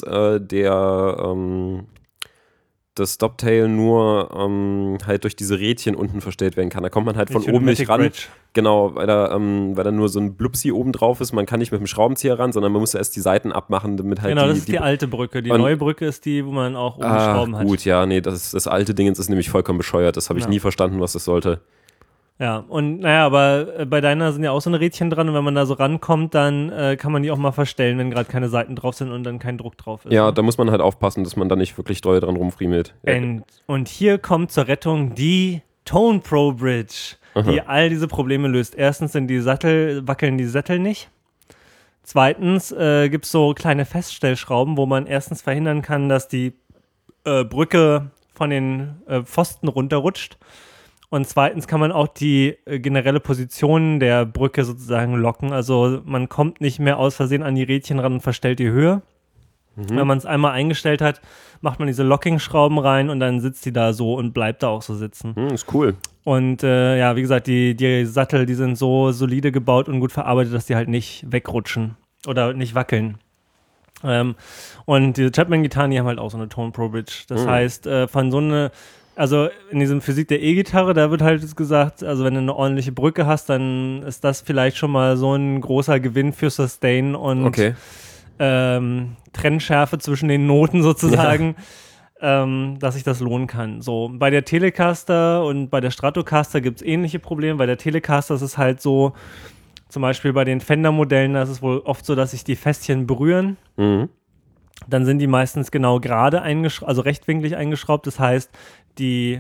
das Stoptail nur halt durch diese Rädchen unten verstellt werden kann. Da kommt man halt von oben nicht ran. Bridge. Genau, weil da nur so ein Blupsi oben drauf ist. Man kann nicht mit dem Schraubenzieher ran, sondern man muss erst die Seiten abmachen, damit halt genau, das ist die alte Brücke. Die neue Brücke ist die, wo man auch oben Schrauben hat. Gut, ja, nee, das alte Dingens ist nämlich vollkommen bescheuert. Das habe ich nie verstanden, was das sollte. Ja, und naja, aber bei deiner sind ja auch so eine Rädchen dran, und wenn man da so rankommt, dann kann man die auch mal verstellen, wenn gerade keine Seiten drauf sind und dann kein Druck drauf ist. Ja, da muss man halt aufpassen, dass man da nicht wirklich doll dran rumfriemelt. Ja. Und hier kommt zur Rettung die Tone Pro Bridge, die all diese Probleme löst. Erstens wackeln die Sättel nicht. Zweitens gibt es so kleine Feststellschrauben, wo man erstens verhindern kann, dass die Brücke von den Pfosten runterrutscht. Und zweitens kann man auch die generelle Position der Brücke sozusagen locken. Also man kommt nicht mehr aus Versehen an die Rädchen ran und verstellt die Höhe. Wenn man es einmal eingestellt hat, macht man diese Locking-Schrauben rein und dann sitzt die da so und bleibt da auch so sitzen. Ist cool. Und wie gesagt, die Sattel, die sind so solide gebaut und gut verarbeitet, dass die halt nicht wegrutschen oder nicht wackeln. Und diese Chapman-Gitarren, die haben halt auch so eine Tone Pro Bridge. Das heißt, also in diesem Physik der E-Gitarre, da wird halt gesagt, also wenn du eine ordentliche Brücke hast, dann ist das vielleicht schon mal so ein großer Gewinn für Sustain und Trennschärfe zwischen den Noten sozusagen, dass sich das lohnen kann. So, bei der Telecaster und bei der Stratocaster gibt es ähnliche Probleme. Bei der Telecaster ist es halt so, zum Beispiel bei den Fender-Modellen, da ist es wohl oft so, dass sich die Fässchen berühren. Dann sind die meistens genau gerade also rechtwinklig eingeschraubt. Das heißt, die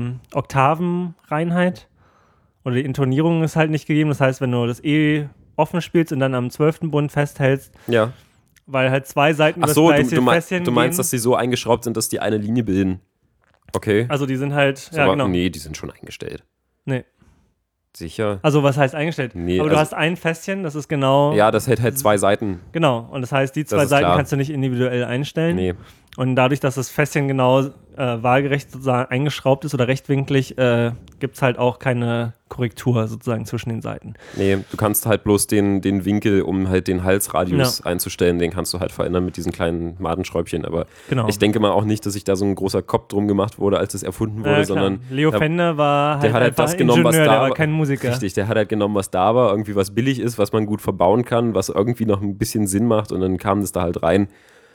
Oktavenreinheit oder die Intonierung ist halt nicht gegeben. Das heißt, wenn du das E offen spielst und dann am 12. Bund festhältst, weil halt zwei Seiten Ach so, das Fässchen du meinst, gehen. dass die so eingeschraubt sind, dass die eine Linie bilden. Okay. Also die sind halt, aber, genau. Nee, die sind schon eingestellt. Nee. Sicher? Also was heißt eingestellt? Nee, aber du hast ein Fässchen, das ist genau... Ja, das hält halt zwei Seiten. Genau, und das heißt, die zwei Seiten kannst du nicht individuell einstellen. Nee. Und dadurch, dass das Fässchen genau waagerecht sozusagen eingeschraubt ist oder rechtwinklig, gibt es halt auch keine Korrektur sozusagen zwischen den Seiten. Nee, du kannst halt bloß den Winkel, um halt den Halsradius einzustellen, den kannst du halt verändern mit diesen kleinen Madenschräubchen. Aber ich denke mal auch nicht, dass sich da so ein großer Kopf drum gemacht wurde, als es erfunden wurde, sondern Leo Fender war der hat halt das genommen, was da der war kein Musiker. Richtig, der hat halt genommen, was da war, irgendwie was billig ist, was man gut verbauen kann, was irgendwie noch ein bisschen Sinn macht, und dann kam das da halt rein.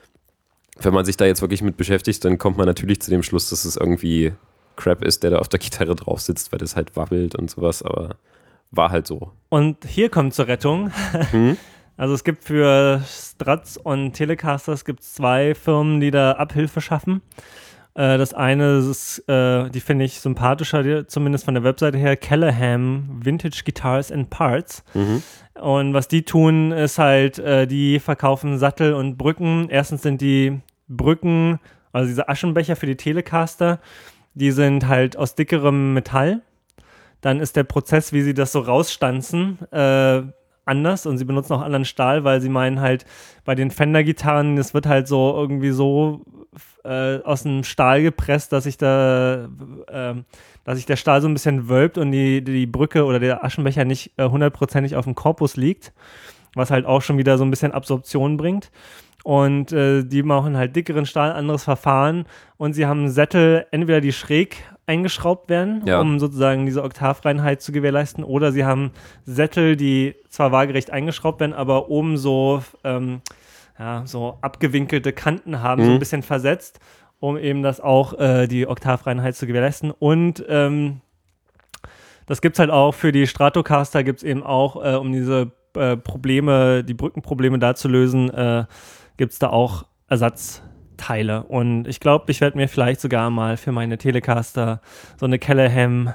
Wenn man sich da jetzt wirklich mit beschäftigt, dann kommt man natürlich zu dem Schluss, dass es irgendwie Crap ist, der da auf der Gitarre drauf sitzt, weil das halt wabbelt und sowas, aber war halt so. Und hier kommt zur Rettung. Also es gibt für Strats und Telecasters zwei Firmen, die da Abhilfe schaffen. Das eine ist, die finde ich sympathischer, zumindest von der Webseite her, Callahan Vintage Guitars and Parts. Und was die tun, ist halt, die verkaufen Sattel und Brücken. Erstens sind die Brücken, also diese Aschenbecher für die Telecaster, die sind halt aus dickerem Metall. Dann ist der Prozess, wie sie das so rausstanzen, anders, und sie benutzen auch anderen Stahl, weil sie meinen halt, bei den Fender-Gitarren, das wird halt so irgendwie so aus dem Stahl gepresst, dass sich der Stahl so ein bisschen wölbt und die Brücke oder der Aschenbecher nicht hundertprozentig auf dem Korpus liegt. was halt auch schon wieder so ein bisschen Absorption bringt. Und die machen halt dickeren Stahl, anderes Verfahren. Und sie haben Sättel, entweder die schräg eingeschraubt werden, um sozusagen diese Oktavreinheit zu gewährleisten, oder sie haben Sättel, die zwar waagerecht eingeschraubt werden, aber oben so, so abgewinkelte Kanten haben, so ein bisschen versetzt, um eben das auch die Oktavreinheit zu gewährleisten. Und das gibt es halt auch für die Stratocaster, gibt es eben auch, um diese Probleme, die Brückenprobleme da zu lösen, gibt es da auch Ersatzteile. Und ich glaube, ich werde mir vielleicht sogar mal für meine Telecaster so eine Callahan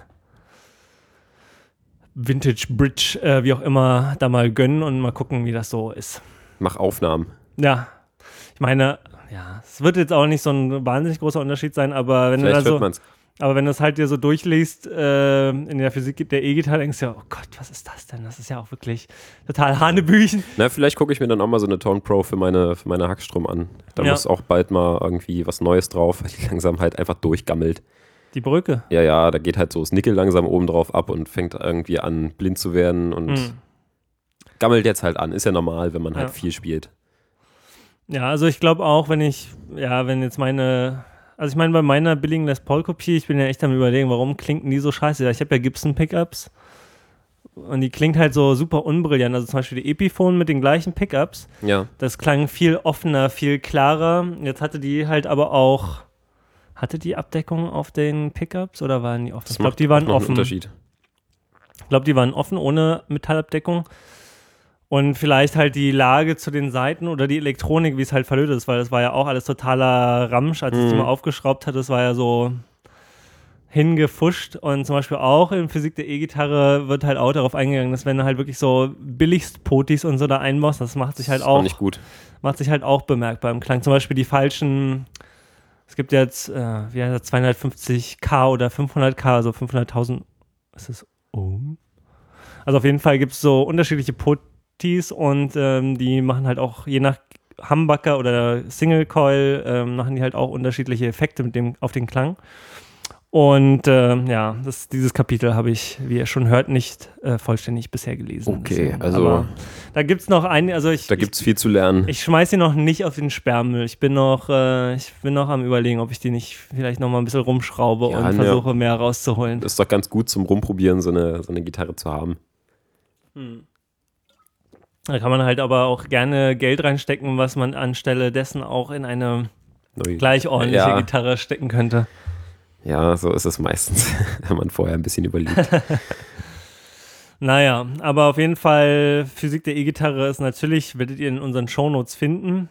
Vintage Bridge, wie auch immer, da mal gönnen und mal gucken, wie das so ist. Mach Aufnahmen. Ja, ich meine, es wird jetzt auch nicht so ein wahnsinnig großer Unterschied sein, aber wenn vielleicht hört man's. Aber wenn du es halt dir so durchliest, in der Physik der E-Gitarre, denkst du ja, oh Gott, was ist das denn? Das ist ja auch wirklich total Hanebüchen. Na, vielleicht gucke ich mir dann auch mal so eine Tone Pro für meine Hackstrom an. Da muss auch bald mal irgendwie was Neues drauf, weil die langsam halt einfach durchgammelt. Die Brücke? Ja, da geht halt so das Nickel langsam oben drauf ab und fängt irgendwie an, blind zu werden und gammelt jetzt halt an. Ist ja normal, wenn man halt viel spielt. Ja, also ich glaube auch, wenn jetzt also ich meine, bei meiner billigen Les Paul-Kopie, ich bin ja echt am Überlegen, warum klingt die so scheiße? Ich habe ja Gibson-Pickups und die klingt halt so super unbrillant. Also zum Beispiel die Epiphone mit den gleichen Pickups. Ja. Das klang viel offener, viel klarer. Jetzt hatte die halt aber auch, hatte die Abdeckung auf den Pickups oder waren die offen? Ich glaube, die waren offen. Unterschied. Ich glaube, die waren offen, ohne Metallabdeckung. Und vielleicht halt die Lage zu den Seiten oder die Elektronik, wie es halt verlötet ist, weil das war ja auch alles totaler Ramsch, als ich die mal aufgeschraubt hatte. Das war ja so hingefuscht. Und zum Beispiel auch in Physik der E-Gitarre wird halt auch darauf eingegangen, dass wenn du halt wirklich so Billigst-Potis und so da einbaust, das macht sich halt auch nicht gut. Macht sich halt auch bemerkbar im Klang. Zum Beispiel die falschen, es gibt jetzt 250K oder 500K, also 500.000, ist das Ohm? Also auf jeden Fall gibt es so unterschiedliche Potis und die machen halt auch je nach Humbucker oder Single Coil machen die halt auch unterschiedliche Effekte auf den Klang. Und dieses Kapitel habe ich, wie ihr schon hört, nicht vollständig bisher gelesen. Okay, aber da gibt es noch da gibt es viel zu lernen. Ich schmeiße sie noch nicht auf den Sperrmüll. Ich bin noch am Überlegen, ob ich die nicht vielleicht noch mal ein bisschen rumschraube und versuche, mehr rauszuholen. Das ist doch ganz gut zum Rumprobieren, so eine Gitarre zu haben. Da kann man halt aber auch gerne Geld reinstecken, was man anstelle dessen auch in eine gleich ordentliche Gitarre stecken könnte. Ja, so ist es meistens, wenn man vorher ein bisschen überlegt. Naja, aber auf jeden Fall, Physik der E-Gitarre ist natürlich, werdet ihr in unseren Shownotes finden.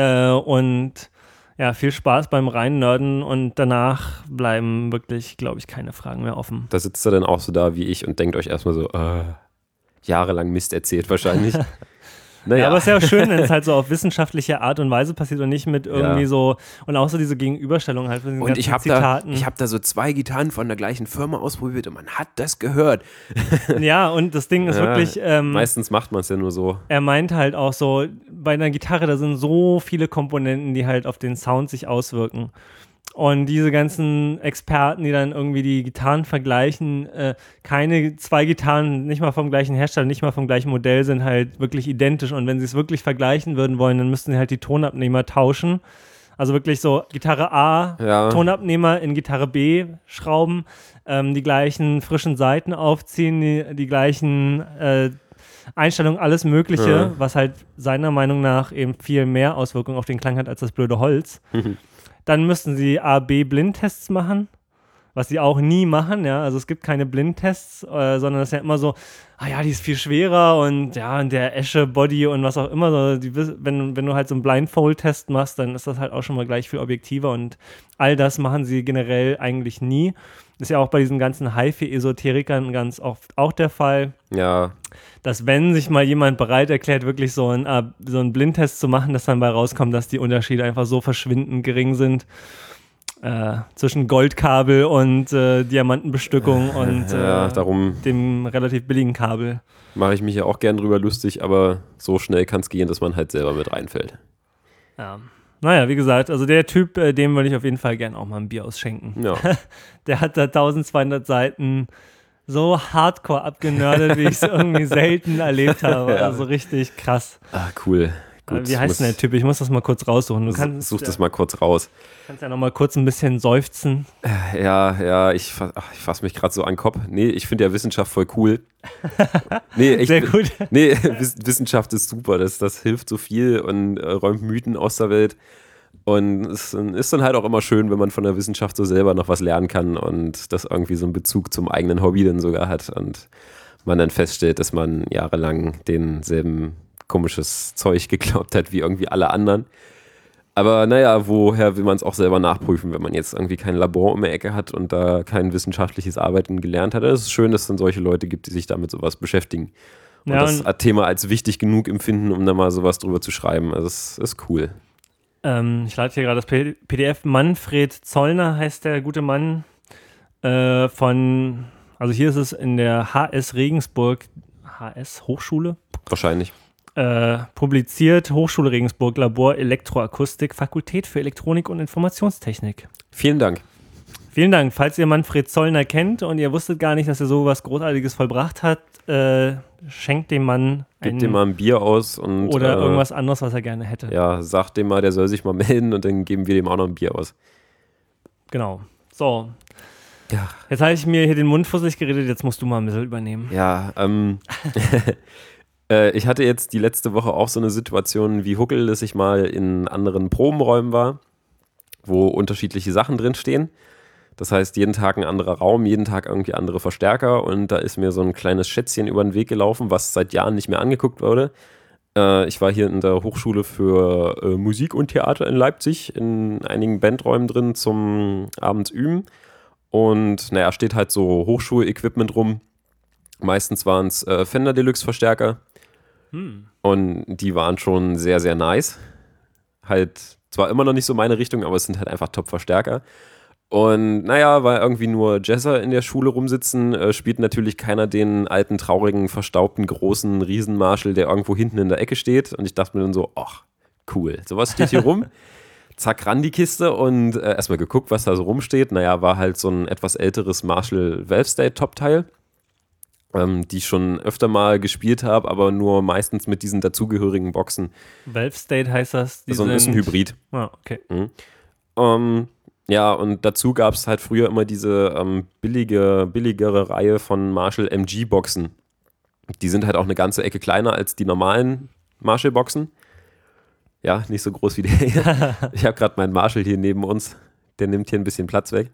Und ja, viel Spaß beim Reinnörden und danach bleiben wirklich, glaube ich, keine Fragen mehr offen. Da sitzt ihr dann auch so da wie ich und denkt euch erstmal so, jahrelang Mist erzählt wahrscheinlich. Naja. Ja, aber es ist ja auch schön, wenn es halt so auf wissenschaftliche Art und Weise passiert und nicht mit irgendwie so, und auch so diese Gegenüberstellung halt von diesen ganzen Zitaten. Ich habe da so 2 Gitarren von der gleichen Firma ausprobiert und man hat das gehört. Ja, und das Ding ist wirklich meistens macht man es ja nur so. Er meint halt auch so, bei einer Gitarre, da sind so viele Komponenten, die halt auf den Sound sich auswirken. Und diese ganzen Experten, die dann irgendwie die Gitarren vergleichen, keine 2 Gitarren, nicht mal vom gleichen Hersteller, nicht mal vom gleichen Modell, sind halt wirklich identisch. Und wenn sie es wirklich vergleichen würden wollen, dann müssten sie halt die Tonabnehmer tauschen. Also wirklich so Gitarre A, Tonabnehmer in Gitarre B schrauben, die gleichen frischen Saiten aufziehen, die gleichen Einstellungen, alles Mögliche, was halt seiner Meinung nach eben viel mehr Auswirkungen auf den Klang hat als das blöde Holz. Dann müssten sie A-B-Blindtests machen, was sie auch nie machen, ja. Also es gibt keine Blindtests, sondern es ist ja immer so, die ist viel schwerer und ja, und der Esche-Body und was auch immer. So, wenn du halt so einen Blindfold-Test machst, dann ist das halt auch schon mal gleich viel objektiver und all das machen sie generell eigentlich nie. Das ist ja auch bei diesen ganzen HiFi-Esoterikern ganz oft auch der Fall. Ja. Dass wenn sich mal jemand bereit erklärt, wirklich so einen Blindtest zu machen, dass dann bei rauskommt, dass die Unterschiede einfach so verschwindend gering sind zwischen Goldkabel und Diamantenbestückung und darum dem relativ billigen Kabel. Mache ich mich ja auch gern drüber lustig, aber so schnell kann es gehen, dass man halt selber mit reinfällt. Ja. Naja, wie gesagt, also der Typ, dem würde ich auf jeden Fall gern auch mal ein Bier ausschenken. Ja. Der hat da 1200 Seiten so hardcore abgenördet, wie ich es irgendwie selten erlebt habe. Ja. Also richtig krass. Ah, cool. Gut, Wie heißt denn der Typ? Ich muss das mal kurz raussuchen. Such das mal kurz raus. Kannst ja noch mal kurz ein bisschen seufzen. Ja, ich fasse mich gerade so an den Kopf. Nee, ich finde ja Wissenschaft voll cool. Nee, echt, Sehr gut. Nee, Wissenschaft ist super. Das hilft so viel und räumt Mythen aus der Welt. Und es ist dann halt auch immer schön, wenn man von der Wissenschaft so selber noch was lernen kann und das irgendwie so einen Bezug zum eigenen Hobby dann sogar hat und man dann feststellt, dass man jahrelang denselben komisches Zeug geglaubt hat wie irgendwie alle anderen. Aber naja, woher will man es auch selber nachprüfen, wenn man jetzt irgendwie kein Labor um die Ecke hat und da kein wissenschaftliches Arbeiten gelernt hat. Es ist schön, dass es dann solche Leute gibt, die sich damit sowas beschäftigen. Und das Thema als wichtig genug empfinden, um da mal sowas drüber zu schreiben. Also es ist cool. Ich lade hier gerade das PDF. Manfred Zollner heißt der gute Mann also hier ist es in der HS Regensburg, HS Hochschule? Wahrscheinlich. Publiziert, Hochschule Regensburg, Labor Elektroakustik, Fakultät für Elektronik und Informationstechnik. Vielen Dank. Vielen Dank. Falls ihr Manfred Zollner kennt und ihr wusstet gar nicht, dass er so was Großartiges vollbracht hat, schenkt dem Mann Gebt dem mal ein Bier aus und oder irgendwas anderes, was er gerne hätte. Ja, sagt dem mal, der soll sich mal melden und dann geben wir dem auch noch ein Bier aus. Genau. So. Ja. Jetzt habe ich mir hier den Mund fusselig geredet, jetzt musst du mal ein bisschen übernehmen. Ja, ich hatte jetzt die letzte Woche auch so eine Situation wie Huckel, dass ich mal in anderen Probenräumen war, wo unterschiedliche Sachen drinstehen. Das heißt, jeden Tag ein anderer Raum, jeden Tag irgendwie andere Verstärker und da ist mir so ein kleines Schätzchen über den Weg gelaufen, was seit Jahren nicht mehr angeguckt wurde. Ich war hier in der Hochschule für Musik und Theater in Leipzig in einigen Bandräumen drin zum abends üben und naja, steht halt so Hochschulequipment rum. Meistens waren es Fender Deluxe Verstärker und die waren schon sehr, sehr nice. Halt zwar immer noch nicht so meine Richtung, aber es sind halt einfach Top-Verstärker. Und naja, weil irgendwie nur Jazzer in der Schule rumsitzen, spielt natürlich keiner den alten, traurigen, verstaubten, großen Riesenmarshall, der irgendwo hinten in der Ecke steht. Und ich dachte mir dann so, ach, cool, sowas steht hier rum. Zack, ran die Kiste und erstmal geguckt, was da so rumsteht. Naja, war halt so ein etwas älteres Marshall Valve State Top-Teil, die ich schon öfter mal gespielt habe, aber nur meistens mit diesen dazugehörigen Boxen. Valve State heißt das? Also ist ein Hybrid. Ah, okay. Ja, und dazu gab es halt früher immer diese billigere Reihe von Marshall MG-Boxen. Die sind halt auch eine ganze Ecke kleiner als die normalen Marshall-Boxen. Ja, nicht so groß wie der hier. Ich habe gerade meinen Marshall hier neben uns. Der nimmt hier ein bisschen Platz weg.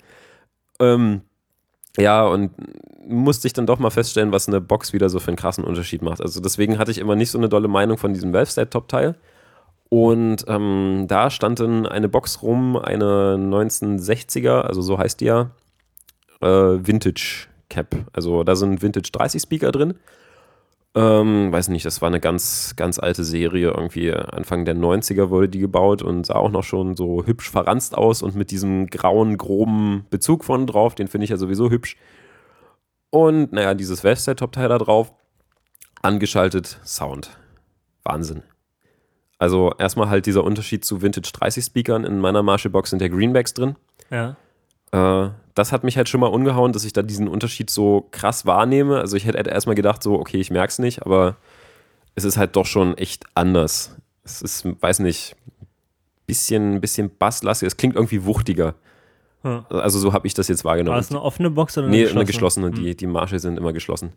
Ja, und musste ich dann doch mal feststellen, was eine Box wieder so für einen krassen Unterschied macht. Also deswegen hatte ich immer nicht so eine dolle Meinung von diesem Valve State Top-Teil. Und da stand dann eine Box rum, eine 1960er, also so heißt die ja, Vintage Cap. Also da sind Vintage 30 Speaker drin. Weiß nicht, das war eine ganz, ganz alte Serie. Irgendwie Anfang der 90er wurde die gebaut und sah auch noch schon so hübsch verranzt aus und mit diesem grauen, groben Bezug vorne drauf, den finde ich ja sowieso hübsch. Und naja, dieses Valve-State-Top-Teil da drauf, angeschaltet, Sound. Wahnsinn. Also erstmal halt dieser Unterschied zu Vintage 30 Speakern. In meiner Marshall-Box sind ja Greenbacks drin. Ja. Das hat mich halt schon mal umgehauen, dass ich da diesen Unterschied so krass wahrnehme. Also ich hätte erstmal gedacht so, okay, ich merke es nicht, aber es ist halt doch schon echt anders. Es ist, weiß nicht, bisschen basslastig. Es klingt irgendwie wuchtiger. Hm. Also so habe ich das jetzt wahrgenommen. War es eine offene Box oder eine geschlossene? Die Marshall sind immer geschlossen.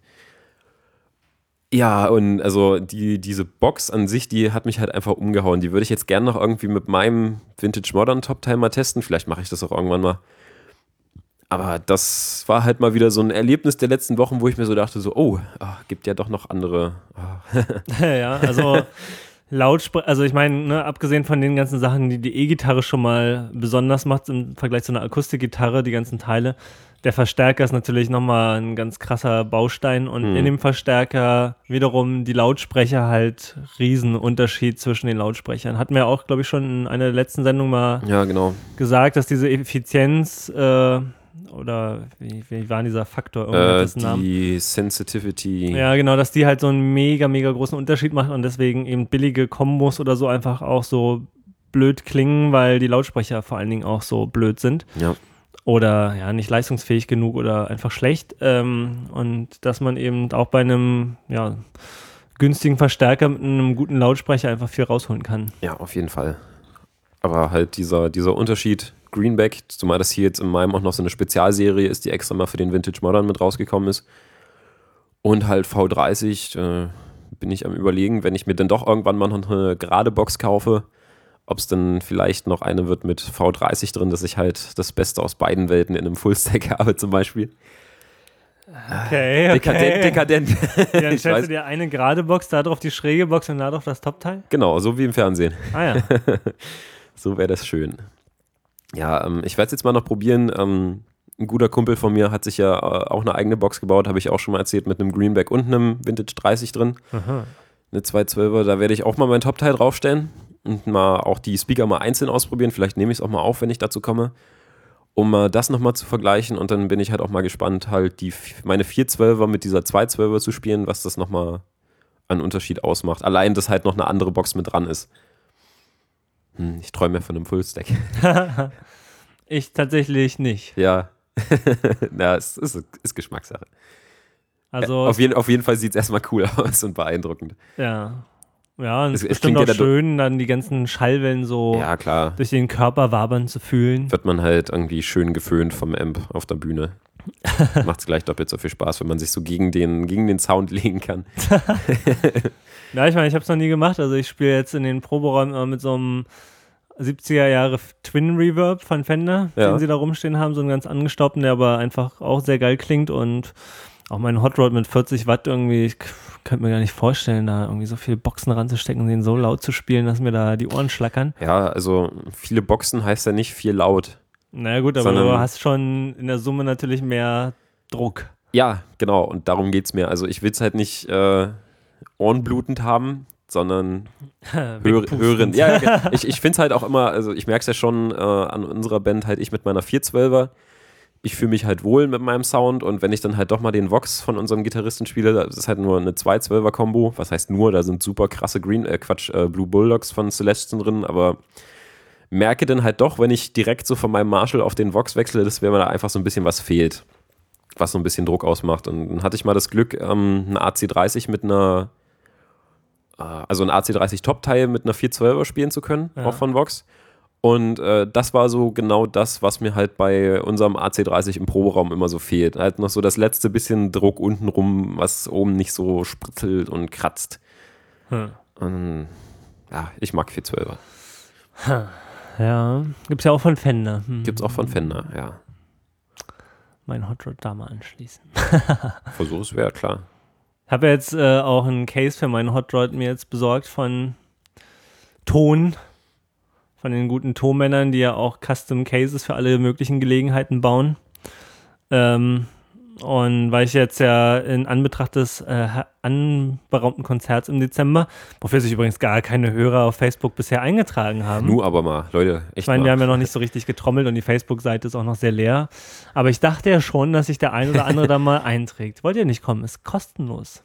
Ja, und also diese Box an sich, die hat mich halt einfach umgehauen. Die würde ich jetzt gerne noch irgendwie mit meinem Vintage Modern Top-Teil mal testen. Vielleicht mache ich das auch irgendwann mal. Aber das war halt mal wieder so ein Erlebnis der letzten Wochen, wo ich mir so dachte, so, gibt ja doch noch andere. Ja, also Lautsprecher, also ich meine, ne, abgesehen von den ganzen Sachen, die die E-Gitarre schon mal besonders macht im Vergleich zu einer Akustikgitarre, die ganzen Teile, der Verstärker ist natürlich nochmal ein ganz krasser Baustein und in dem Verstärker wiederum die Lautsprecher halt Riesenunterschied zwischen den Lautsprechern. Hatten wir auch, glaube ich, schon in einer der letzten Sendungen mal gesagt, dass diese Effizienz oder wie war dieser Faktor? Die Sensitivity. Ja, genau, dass die halt so einen mega, mega großen Unterschied macht und deswegen eben billige Kombos oder so einfach auch so blöd klingen, weil die Lautsprecher vor allen Dingen auch so blöd sind. Ja. oder ja, nicht leistungsfähig genug oder einfach schlecht. Und dass man eben auch bei einem günstigen Verstärker mit einem guten Lautsprecher einfach viel rausholen kann. Ja, auf jeden Fall. Aber halt dieser Unterschied Greenback, zumal das hier jetzt in meinem auch noch so eine Spezialserie ist, die extra mal für den Vintage Modern mit rausgekommen ist. Und halt V30, bin ich am Überlegen, wenn ich mir dann doch irgendwann mal noch eine gerade Box kaufe, ob es dann vielleicht noch eine wird mit V30 drin, dass ich halt das Beste aus beiden Welten in einem Fullstack habe zum Beispiel. Okay. Dekadent. Dann stellst du dir eine gerade Box, da drauf die schräge Box und da drauf das Top-Teil? Genau, so wie im Fernsehen. Ah ja. So wäre das schön. Ja, ich werde es jetzt mal noch probieren. Ein guter Kumpel von mir hat sich ja auch eine eigene Box gebaut, habe ich auch schon mal erzählt, mit einem Greenback und einem Vintage 30 drin. Aha. Eine 212er, da werde ich auch mal mein Top-Teil draufstellen und mal auch die Speaker mal einzeln ausprobieren. Vielleicht nehme ich es auch mal auf, wenn ich dazu komme, um mal das nochmal zu vergleichen. Und dann bin ich halt auch mal gespannt, halt meine 412er mit dieser 212er zu spielen, was das nochmal an Unterschied ausmacht. Allein, dass halt noch eine andere Box mit dran ist. Ich träume ja von einem Fullstack. Ich tatsächlich nicht. Ja. Na, es ist Geschmackssache. Also auf jeden Fall sieht es erstmal cool aus und beeindruckend. Ja. Ja, und es ist Es bestimmt klingt auch ja schön, dann die ganzen Schallwellen so Ja, klar. durch den Körper wabern zu fühlen. Wird man halt irgendwie schön geföhnt vom Amp auf der Bühne. Macht es gleich doppelt so viel Spaß, wenn man sich so gegen den Sound legen kann. Ja, ich meine, ich habe es noch nie gemacht. Also ich spiele jetzt in den Proberäumen immer mit so einem 70er Jahre Twin Reverb von Fender, den sie da rumstehen haben, so einen ganz angestaubten, der aber einfach auch sehr geil klingt, und auch mein Hot Rod mit 40 Watt irgendwie, ich könnte mir gar nicht vorstellen, da irgendwie so viele Boxen ranzustecken und den so laut zu spielen, dass mir da die Ohren schlackern. Ja, also viele Boxen heißt ja nicht viel laut. Naja gut, aber du hast schon in der Summe natürlich mehr Druck. Ja, genau, und darum geht es mir. Also ich will es halt nicht ohrenblutend haben, sondern hören. Ja, ich finde es halt auch immer, also ich merke es ja schon an unserer Band, halt ich mit meiner 412er, ich fühle mich halt wohl mit meinem Sound, und wenn ich dann halt doch mal den Vox von unserem Gitarristen spiele, das ist halt nur eine 212er-Kombo, was heißt nur, da sind super krasse Blue Bulldogs von Celestion drin, aber merke dann halt doch, wenn ich direkt so von meinem Marshall auf den Vox wechsle, dass mir da einfach so ein bisschen was fehlt, was so ein bisschen Druck ausmacht. Und dann hatte ich mal das Glück, eine AC30 mit einer, also ein AC30 Top-Teil mit einer 412er spielen zu können, auch von Vox. Und das war so genau das, was mir halt bei unserem AC30 im Proberaum immer so fehlt. Halt noch so das letzte bisschen Druck untenrum, was oben nicht so spritzelt und kratzt. Und, ja, ich mag 412er. Ja, gibt's ja auch von Fender. Gibt's auch von Fender, ja. Mein Hot Rod da mal anschließen. Versuch es wäre, klar. Ich habe jetzt auch einen Case für meinen Hot Rod mir jetzt besorgt von Ton. Von den guten Tonmännern, die ja auch Custom Cases für alle möglichen Gelegenheiten bauen. Und weil ich jetzt ja in Anbetracht des anberaumten Konzerts im Dezember, wofür sich übrigens gar keine Hörer auf Facebook bisher eingetragen haben. Nur aber mal, Leute, echt. Ich meine, wir haben ja noch nicht so richtig getrommelt und die Facebook-Seite ist auch noch sehr leer. Aber ich dachte ja schon, dass sich der ein oder andere da mal einträgt. Wollt ihr nicht kommen? Ist kostenlos.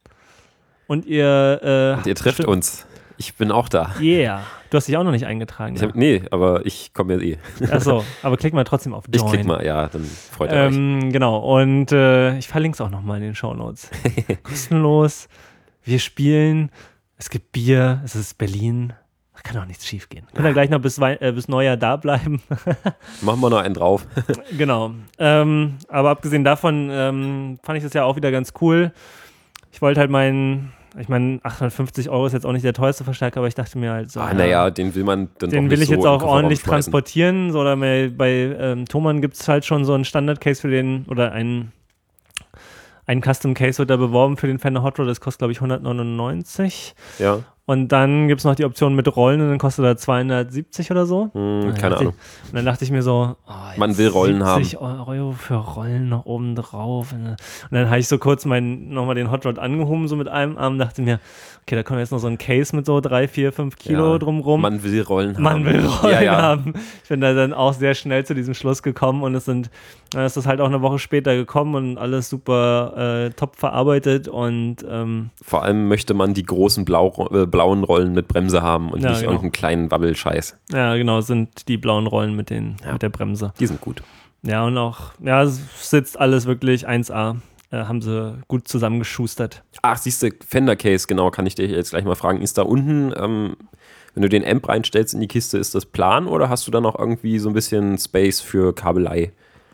Und ihr trefft uns. Ich bin auch da. Yeah. Du hast dich auch noch nicht eingetragen. Nee, aber ich komme ja Achso, aber klick mal trotzdem auf Join. Ich klick mal, ja, dann freut ihr euch. Genau, und ich verlinke es auch nochmal in den Shownotes. Kostenlos, wir spielen, es gibt Bier, es ist Berlin, da kann auch nichts schief gehen. Können wir gleich noch bis Neujahr da bleiben. Machen wir noch einen drauf. Genau, aber abgesehen davon fand ich das ja auch wieder ganz cool. Ich wollte halt ich meine, 850 € ist jetzt auch nicht der teuerste Verstärker, aber ich dachte mir halt so. Naja, den will man dann den doch will nicht ich so jetzt auch ordentlich transportieren. So, oder bei Thomann gibt es halt schon so einen Standard-Case für den, oder ein Custom-Case wird da beworben für den Fender Hot Rod, das kostet, glaube ich, 199. Ja. Und dann gibt es noch die Option mit Rollen und dann kostet er 270 oder so. Keine Ahnung. Und dann dachte ich mir so, man will Rollen haben. 70 € für Rollen noch oben drauf. Und dann habe ich so kurz nochmal den Hot Rod angehoben, so mit einem Arm, dachte mir, okay, da kommt jetzt noch so ein Case mit so 3, 4, 5 Kilo drumrum. Man will Rollen haben. Man will Rollen haben. Ich bin da dann auch sehr schnell zu diesem Schluss gekommen, und es ist halt auch eine Woche später gekommen und alles super top verarbeitet, und vor allem möchte man die großen blauen Rollen mit Bremse haben und nicht irgendeinen kleinen Wabbelscheiß. Ja, genau, sind die blauen Rollen mit der Bremse. Die sind gut. Ja, und auch, ja, es sitzt alles wirklich 1A. Haben sie gut zusammengeschustert. Ach, siehst du, Fender Case, genau, kann ich dir jetzt gleich mal fragen. Ist da unten, wenn du den Amp reinstellst in die Kiste, ist das plan oder hast du da noch irgendwie so ein bisschen Space für Kabelei?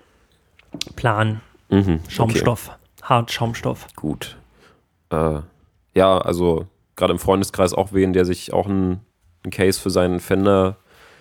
Plan. Schaumstoff. Okay. Hartschaumstoff. Gut. Ja, also gerade im Freundeskreis auch wen, der sich auch ein Case für seinen Fender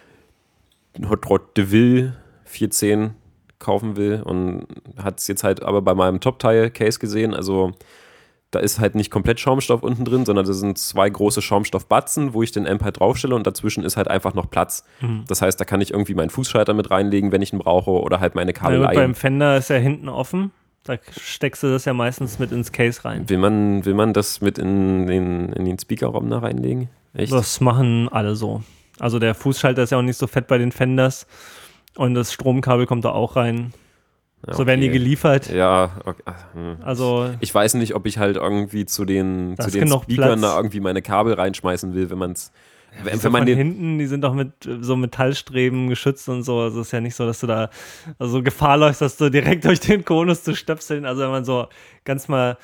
Hot Rod DeVille 410 kaufen will und hat es jetzt halt aber bei meinem Top-Teil-Case gesehen, also da ist halt nicht komplett Schaumstoff unten drin, sondern da sind 2 große Schaumstoffbatzen, wo ich den Amp halt draufstelle und dazwischen ist halt einfach noch Platz. Das heißt, da kann ich irgendwie meinen Fußschalter mit reinlegen, wenn ich ihn brauche oder halt meine Kabelei. Ja, beim Fender ist ja hinten offen, da steckst du das ja meistens mit ins Case rein. Will man das mit in den Speakerraum da reinlegen? Echt? Das machen alle so. Also der Fußschalter ist ja auch nicht so fett bei den Fenders. Und das Stromkabel kommt da auch rein. Ja, so werden die geliefert. Ja, okay. Also ich weiß nicht, ob ich halt irgendwie zu den Speakern Platz. Da irgendwie meine Kabel reinschmeißen will, wenn man es. Ja, wenn man hinten, die sind doch mit so Metallstreben geschützt und so. Also es ist ja nicht so, dass du da also Gefahr läufst, dass du direkt durch den Konus zu stöpseln. Also wenn man so ganz mal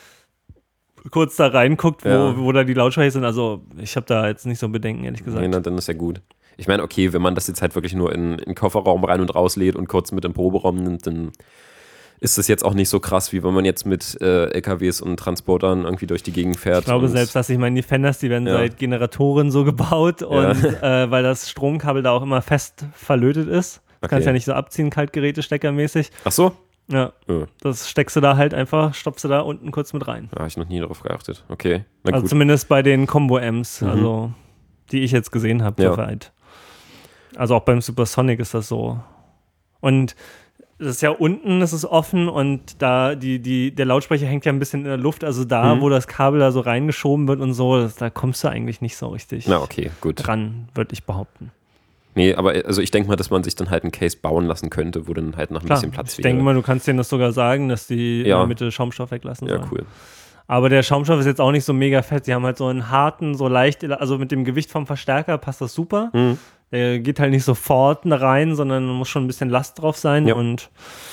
kurz da reinguckt, wo da die Lautsprecher sind. Also ich habe da jetzt nicht so Bedenken, ehrlich gesagt. Nee, dann ist ja gut. Ich meine, okay, wenn man das jetzt halt wirklich nur in den Kofferraum rein und raus lädt und kurz mit dem Proberaum nimmt, dann ist das jetzt auch nicht so krass, wie wenn man jetzt mit LKWs und Transportern irgendwie durch die Gegend fährt. Ich glaube selbst, dass ich meine, die Fenders, die werden seit Generatoren so gebaut und weil das Stromkabel da auch immer fest verlötet ist. Du kannst ja nicht so abziehen, Kaltgeräte-steckermäßig. Ach so? Ja, das steckst du da halt einfach, stopfst du da unten kurz mit rein. Ja, habe ich noch nie darauf geachtet. Okay, na gut. Also zumindest bei den Combo-Amps, also die ich jetzt gesehen habe, soweit. Also auch beim Supersonic ist das so. Und das ist ja unten, das ist offen und da der Lautsprecher hängt ja ein bisschen in der Luft, also da, wo das Kabel da so reingeschoben wird und so, da kommst du eigentlich nicht so richtig dran, würde ich behaupten. Nee, aber also ich denke mal, dass man sich dann halt einen Case bauen lassen könnte, wo dann halt noch ein bisschen Platz wäre. Ich denke mal, du kannst denen das sogar sagen, dass die in der Mitte Schaumstoff weglassen sollen. Ja, cool. Aber der Schaumstoff ist jetzt auch nicht so mega fett. Die haben halt so einen harten, so leicht, also mit dem Gewicht vom Verstärker passt das super. Der geht halt nicht sofort rein, sondern muss schon ein bisschen Last drauf sein und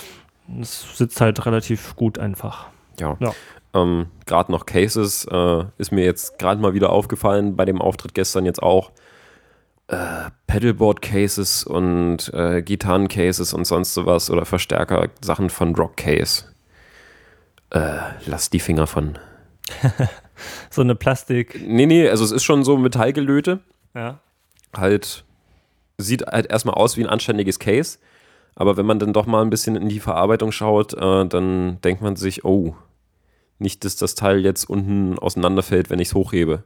es sitzt halt relativ gut einfach. Ja. Gerade noch Cases ist mir jetzt gerade mal wieder aufgefallen, bei dem Auftritt gestern jetzt auch. Pedalboard-Cases und Gitarren-Cases und sonst sowas oder Verstärker-Sachen von Rock-Case. Lass die Finger von. So eine Plastik. Nee, also es ist schon so Metallgelöte. Ja. Halt, sieht halt erstmal aus wie ein anständiges Case, aber wenn man dann doch mal ein bisschen in die Verarbeitung schaut, dann denkt man sich, oh, nicht, dass das Teil jetzt unten auseinanderfällt, wenn ich es hochhebe.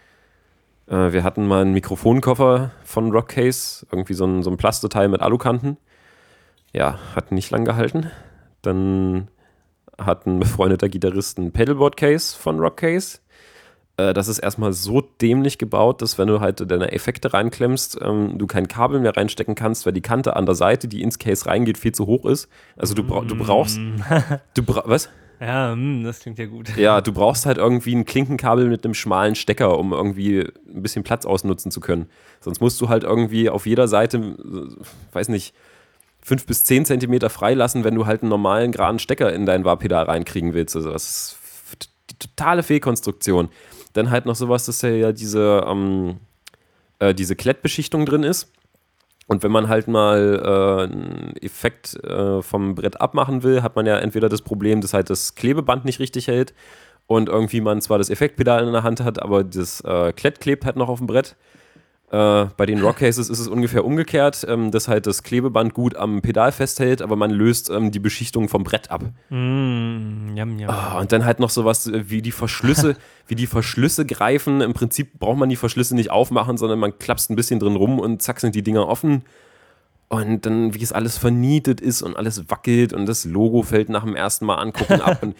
Wir hatten mal einen Mikrofonkoffer von Rockcase, irgendwie so ein Plasteteil mit Alukanten. Ja, hat nicht lang gehalten. Dann hat ein befreundeter Gitarrist ein Pedalboard-Case von Rockcase. Das ist erstmal so dämlich gebaut, dass wenn du halt deine Effekte reinklemmst, du kein Kabel mehr reinstecken kannst, weil die Kante an der Seite, die ins Case reingeht, viel zu hoch ist. Also du brauchst... was? Ja, das klingt ja gut. Ja, du brauchst halt irgendwie ein Klinkenkabel mit einem schmalen Stecker, um irgendwie ein bisschen Platz ausnutzen zu können. Sonst musst du halt irgendwie auf jeder Seite, weiß nicht, 5 bis 10 Zentimeter freilassen, wenn du halt einen normalen, geraden Stecker in dein Wahpedal reinkriegen willst. Also das ist die totale Fehlkonstruktion. Dann halt noch sowas, dass ja diese Klettbeschichtung drin ist. Und wenn man halt mal einen Effekt vom Brett abmachen will, hat man ja entweder das Problem, dass halt das Klebeband nicht richtig hält und irgendwie man zwar das Effektpedal in der Hand hat, aber das Klett klebt halt noch auf dem Brett. Bei den Rockcases ist es ungefähr umgekehrt, dass halt das Klebeband gut am Pedal festhält, aber man löst die Beschichtung vom Brett ab. Und dann halt noch sowas wie die Verschlüsse, greifen. Im Prinzip braucht man die Verschlüsse nicht aufmachen, sondern man klapst ein bisschen drin rum und zack sind die Dinger offen. Und dann, wie es alles vernietet ist und alles wackelt und das Logo fällt nach dem ersten Mal angucken ab. Und,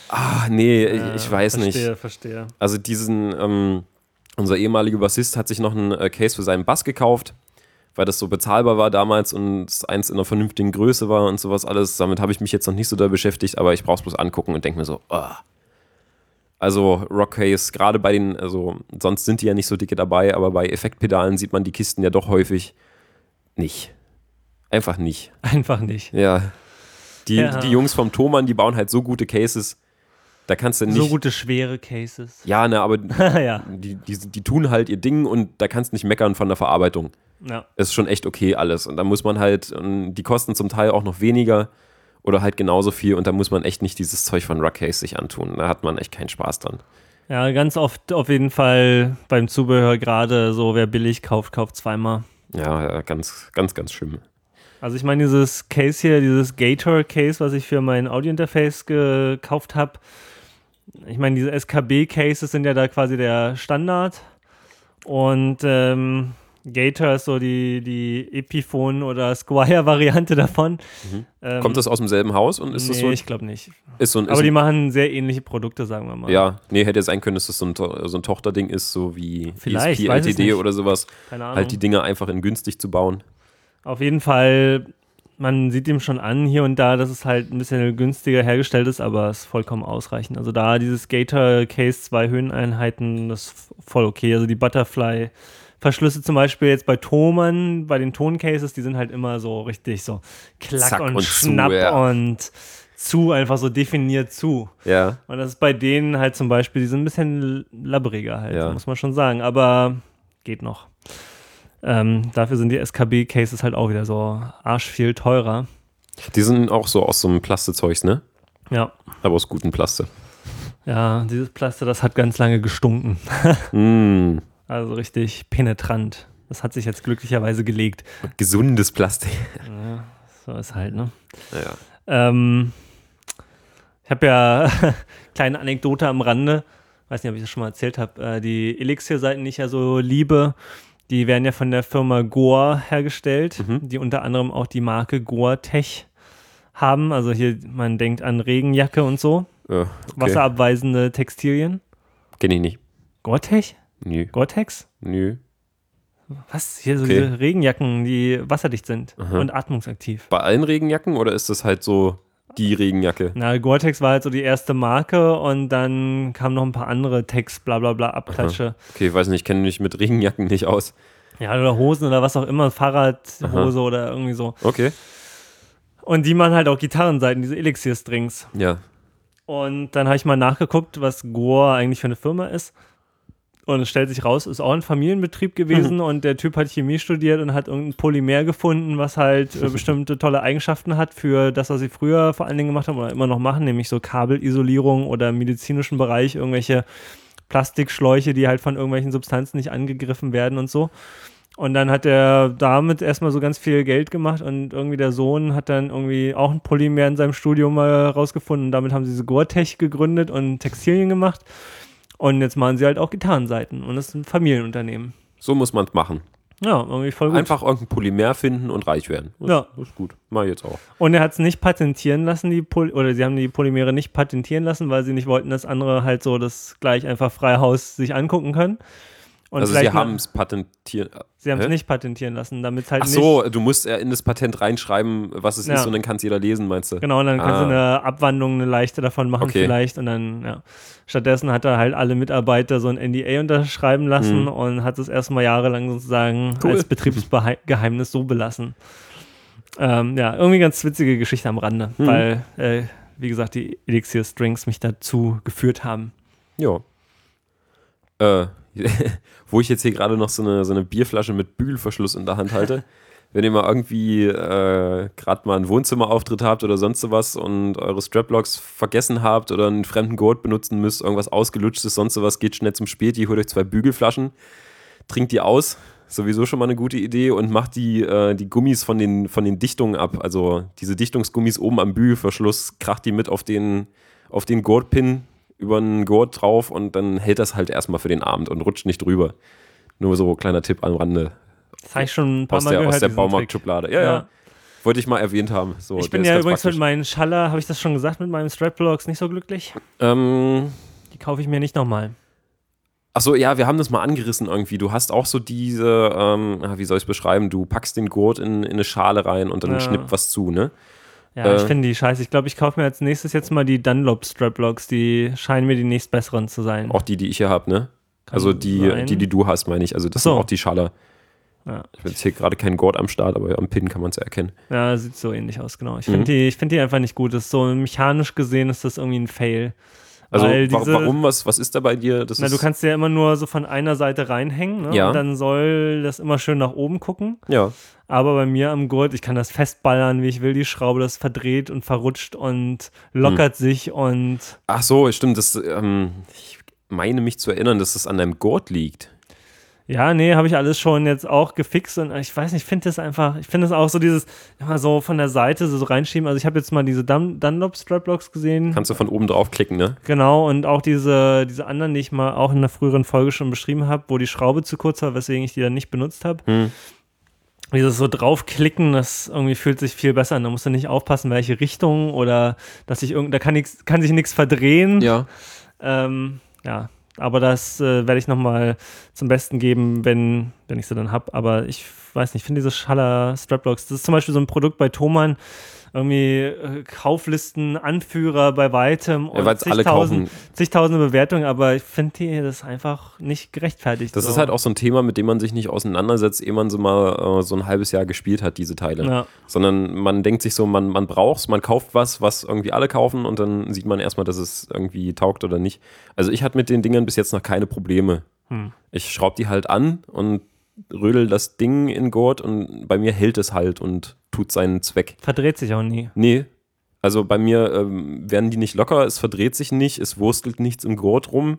ich weiß nicht. Verstehe. Also unser ehemaliger Bassist hat sich noch einen Case für seinen Bass gekauft, weil das so bezahlbar war damals und eins in einer vernünftigen Größe war und sowas alles. Damit habe ich mich jetzt noch nicht so da beschäftigt, aber ich brauche es bloß angucken und denke mir so, Also Rockcase, gerade bei den, also sonst sind die ja nicht so dicke dabei, aber bei Effektpedalen sieht man die Kisten ja doch häufig nicht. Einfach nicht. Einfach nicht. Ja. Die Jungs vom Thomann, die bauen halt so gute Cases, da kannst du nicht... So gute, schwere Cases. Ja, ne, aber ja. die tun halt ihr Ding und da kannst du nicht meckern von der Verarbeitung. Ja. Ist schon echt okay alles. Und da muss man halt, die kosten zum Teil auch noch weniger oder halt genauso viel und da muss man echt nicht dieses Zeug von Ruckcase sich antun. Da hat man echt keinen Spaß dran. Ja, ganz oft auf jeden Fall beim Zubehör gerade so, wer billig kauft, kauft zweimal. Ja, ganz, ganz, ganz schlimm. Also ich meine, dieses Case hier, dieses Gator-Case, was ich für mein Audio-Interface gekauft habe, ich meine, diese SKB-Cases sind ja da quasi der Standard und Gator ist so die Epiphone- oder Squire-Variante davon. Kommt das aus demselben Haus und ist das so? Ich glaube nicht. Aber die machen sehr ähnliche Produkte, sagen wir mal. Ja, nee, hätte ja sein können, dass das so ein Tochterding ist, so wie vielleicht, ESP, LTD oder sowas. Keine Ahnung. Halt die Dinge einfach in günstig zu bauen. Auf jeden Fall, man sieht ihm schon an hier und da, dass es halt ein bisschen günstiger hergestellt ist, aber es ist vollkommen ausreichend. Also da dieses Gator Case 2 Höheneinheiten, das ist voll okay. Also die Butterfly Verschlüsse zum Beispiel jetzt bei Thomann, bei den Toncases, die sind halt immer so richtig so klack Zack und und schnapp zu, ja. und zu, einfach so definiert zu. Ja. Und das ist bei denen halt zum Beispiel, die sind ein bisschen labbriger halt, Ja. muss man schon sagen, aber geht noch. Dafür sind die SKB-Cases halt auch wieder so arschviel teurer. Die sind auch so aus so einem Plastezeugs, ne? Ja. Aber aus guten Plaste. Ja, dieses Plaster, das hat ganz lange gestunken. Also richtig penetrant. Das hat sich jetzt glücklicherweise gelegt. Gesundes Plastik. Ja, so ist halt, ne? Ja. Ich habe ja kleine Anekdote am Rande. Weiß nicht, ob ich das schon mal erzählt habe. Die Elixir-Seiten, die ich ja so liebe, die werden ja von der Firma Gore hergestellt, die unter anderem auch die Marke Gore-Tech haben. Also hier, man denkt an Regenjacke und so. Ja, okay. Wasserabweisende Textilien. Kenn ich nicht. Gore-Tech? Nö. Gore-Tex? Nö. Was? Hier so Okay. diese Regenjacken, die wasserdicht sind und atmungsaktiv. Bei allen Regenjacken oder ist das halt so die Regenjacke? Na, Gore-Tex war halt so die erste Marke und dann kamen noch ein paar andere Tex, bla bla bla, Abklatsche. Okay, ich weiß nicht, ich kenne mich mit Regenjacken nicht aus. Ja, oder Hosen oder was auch immer, Fahrradhose oder irgendwie so. Okay. Und die machen halt auch Gitarrenseiten, diese Elixir-Strings. Ja. Und dann habe ich mal nachgeguckt, was Gore eigentlich für eine Firma ist. Und es stellt sich raus, ist auch ein Familienbetrieb gewesen und der Typ hat Chemie studiert und hat irgendein Polymer gefunden, was halt bestimmte tolle Eigenschaften hat für das, was sie früher vor allen Dingen gemacht haben oder immer noch machen, nämlich so Kabelisolierung oder im medizinischen Bereich irgendwelche Plastikschläuche, die halt von irgendwelchen Substanzen nicht angegriffen werden und so. Und dann hat er damit erstmal so ganz viel Geld gemacht und irgendwie der Sohn hat dann irgendwie auch ein Polymer in seinem Studium mal rausgefunden und damit haben sie diese Gore-Tech gegründet und Textilien gemacht. Und jetzt machen sie halt auch Gitarrenseiten und das ist ein Familienunternehmen. So muss man es machen. Ja, irgendwie voll gut. Einfach irgendein Polymer finden und reich werden. Das ist gut. Mach ich jetzt auch. Und er hat es nicht patentieren lassen, oder sie haben die Polymere nicht patentieren lassen, weil sie nicht wollten, dass andere halt so das gleich einfach frei Haus sich angucken können. Und Also sie haben es patentiert. Sie haben es nicht patentieren lassen, damit halt Ach so, du musst ja in das Patent reinschreiben, was es ist und dann kann es jeder lesen, meinst du? Genau, und dann kannst du eine Abwandlung, eine leichte davon machen vielleicht und dann, ja. Stattdessen hat er halt alle Mitarbeiter so ein NDA unterschreiben lassen und hat es erstmal jahrelang sozusagen als Betriebsgeheimnis so belassen. Ja, irgendwie ganz witzige Geschichte am Rande, weil, wie gesagt, die Elixir Strings mich dazu geführt haben. Ja. Wo ich jetzt hier gerade noch so eine Bierflasche mit Bügelverschluss in der Hand halte. Wenn ihr mal irgendwie gerade mal einen Wohnzimmerauftritt habt oder sonst sowas und eure Straplocks vergessen habt oder einen fremden Gurt benutzen müsst, irgendwas ausgelutschtes, sonst sowas, geht schnell zum Späti, holt euch 2 Bügelflaschen, trinkt die aus, sowieso schon mal eine gute Idee und macht die Gummis von den Dichtungen ab. Also diese Dichtungsgummis oben am Bügelverschluss, kracht die mit auf den Gurtpin über einen Gurt drauf und dann hält das halt erstmal für den Abend und rutscht nicht drüber. Nur so kleiner Tipp am Rande. Das habe ich schon ein paar Mal gehört. Aus der Baumarktschublade. Ja. Wollte ich mal erwähnt haben. So, ich bin ja übrigens mit meinen Schaller, habe ich das schon gesagt, mit meinen Straplocks nicht so glücklich. Die kaufe ich mir nicht nochmal. Achso, ja, wir haben das mal angerissen irgendwie. Du hast auch so diese, wie soll ich es beschreiben? Du packst den Gurt in eine Schale rein und dann schnippt was zu, ne? Ja, ich finde die scheiße. Ich glaube, ich kaufe mir als nächstes jetzt mal die Dunlop Straplocks. Die scheinen mir die nächstbesseren zu sein. Auch die ich hier habe, ne? Also die du hast, meine ich. Also das sind auch die Schaller. Ja. Ich bin jetzt hier gerade kein Gurt am Start, aber am Pin kann man es ja erkennen. Ja, sieht so ähnlich aus, genau. Ich finde die einfach nicht gut. Das ist so mechanisch gesehen ist das irgendwie ein Fail. Also Diese, warum? Was ist da bei dir? du kannst ja immer nur so von einer Seite reinhängen, ne? Ja. Und dann soll das immer schön nach oben gucken. Ja. Aber bei mir am Gurt, ich kann das festballern, wie ich will, die Schraube, das verdreht und verrutscht und lockert sich und... Ach so, stimmt. Ich meine mich zu erinnern, dass das an deinem Gurt liegt. Ja, nee, habe ich alles schon jetzt auch gefixt und ich weiß nicht, ich finde das auch so dieses, immer so von der Seite so reinschieben. Also ich habe jetzt mal diese Dunlop Straplocks gesehen. Kannst du von oben drauf klicken, ne? Genau, und auch diese anderen, die ich mal auch in einer früheren Folge schon beschrieben habe, wo die Schraube zu kurz war, weswegen ich die dann nicht benutzt habe. Dieses so draufklicken, das irgendwie fühlt sich viel besser an. Da musst du nicht aufpassen, welche Richtung oder dass da kann sich nichts verdrehen. Ja. Ja. Aber das werde ich nochmal zum Besten geben, wenn ich sie dann habe. Aber ich weiß nicht, ich finde diese Schaller Straplocks, das ist zum Beispiel so ein Produkt bei Thomann, irgendwie Kauflisten, Anführer bei weitem und zigtausende Bewertungen, aber ich finde das einfach nicht gerechtfertigt. Das ist halt auch so ein Thema, mit dem man sich nicht auseinandersetzt, ehe man so mal so ein halbes Jahr gespielt hat, diese Teile. Ja. Sondern man denkt sich so, man braucht's, man kauft was irgendwie alle kaufen und dann sieht man erstmal, dass es irgendwie taugt oder nicht. Also ich hatte mit den Dingern bis jetzt noch keine Probleme. Ich schraube die halt an und rödel das Ding in Gurt und bei mir hält es halt und tut seinen Zweck. Verdreht sich auch nie. Nee. Also bei mir werden die nicht locker, es verdreht sich nicht, es wurstelt nichts im Gurt rum.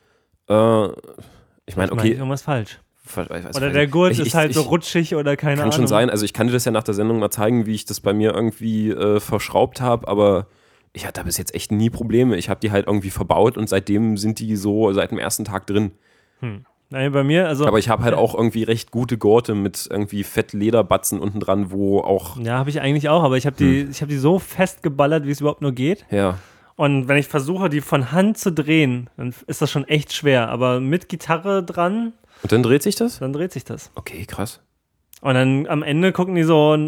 Ich meine, okay. Irgendwas falsch. Oder der Gurt ist halt so rutschig oder keine Ahnung. Kann schon sein. Also ich kann dir das ja nach der Sendung mal zeigen, wie ich das bei mir irgendwie verschraubt habe, aber ich hatte da bis jetzt echt nie Probleme. Ich habe die halt irgendwie verbaut und seitdem sind die so seit dem ersten Tag drin. Nein, bei mir, also. Aber ich habe halt auch irgendwie recht gute Gurte mit irgendwie Fettlederbatzen unten dran, wo auch. Ja, habe ich eigentlich auch, aber ich habe die so festgeballert, wie es überhaupt nur geht. Ja. Und wenn ich versuche, die von Hand zu drehen, dann ist das schon echt schwer. Aber mit Gitarre dran. Und dann dreht sich das? Dann dreht sich das. Okay, krass. Und dann am Ende gucken die so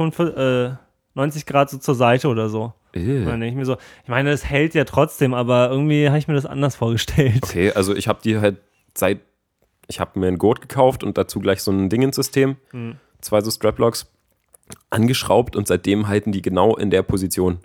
90 Grad so zur Seite oder so. Und dann denke ich mir so, ich meine, es hält ja trotzdem, aber irgendwie habe ich mir das anders vorgestellt. Okay, also ich habe die halt ich habe mir einen Gurt gekauft und dazu gleich so ein Dingensystem, 2 so Straplocks, angeschraubt und seitdem halten die genau in der Position.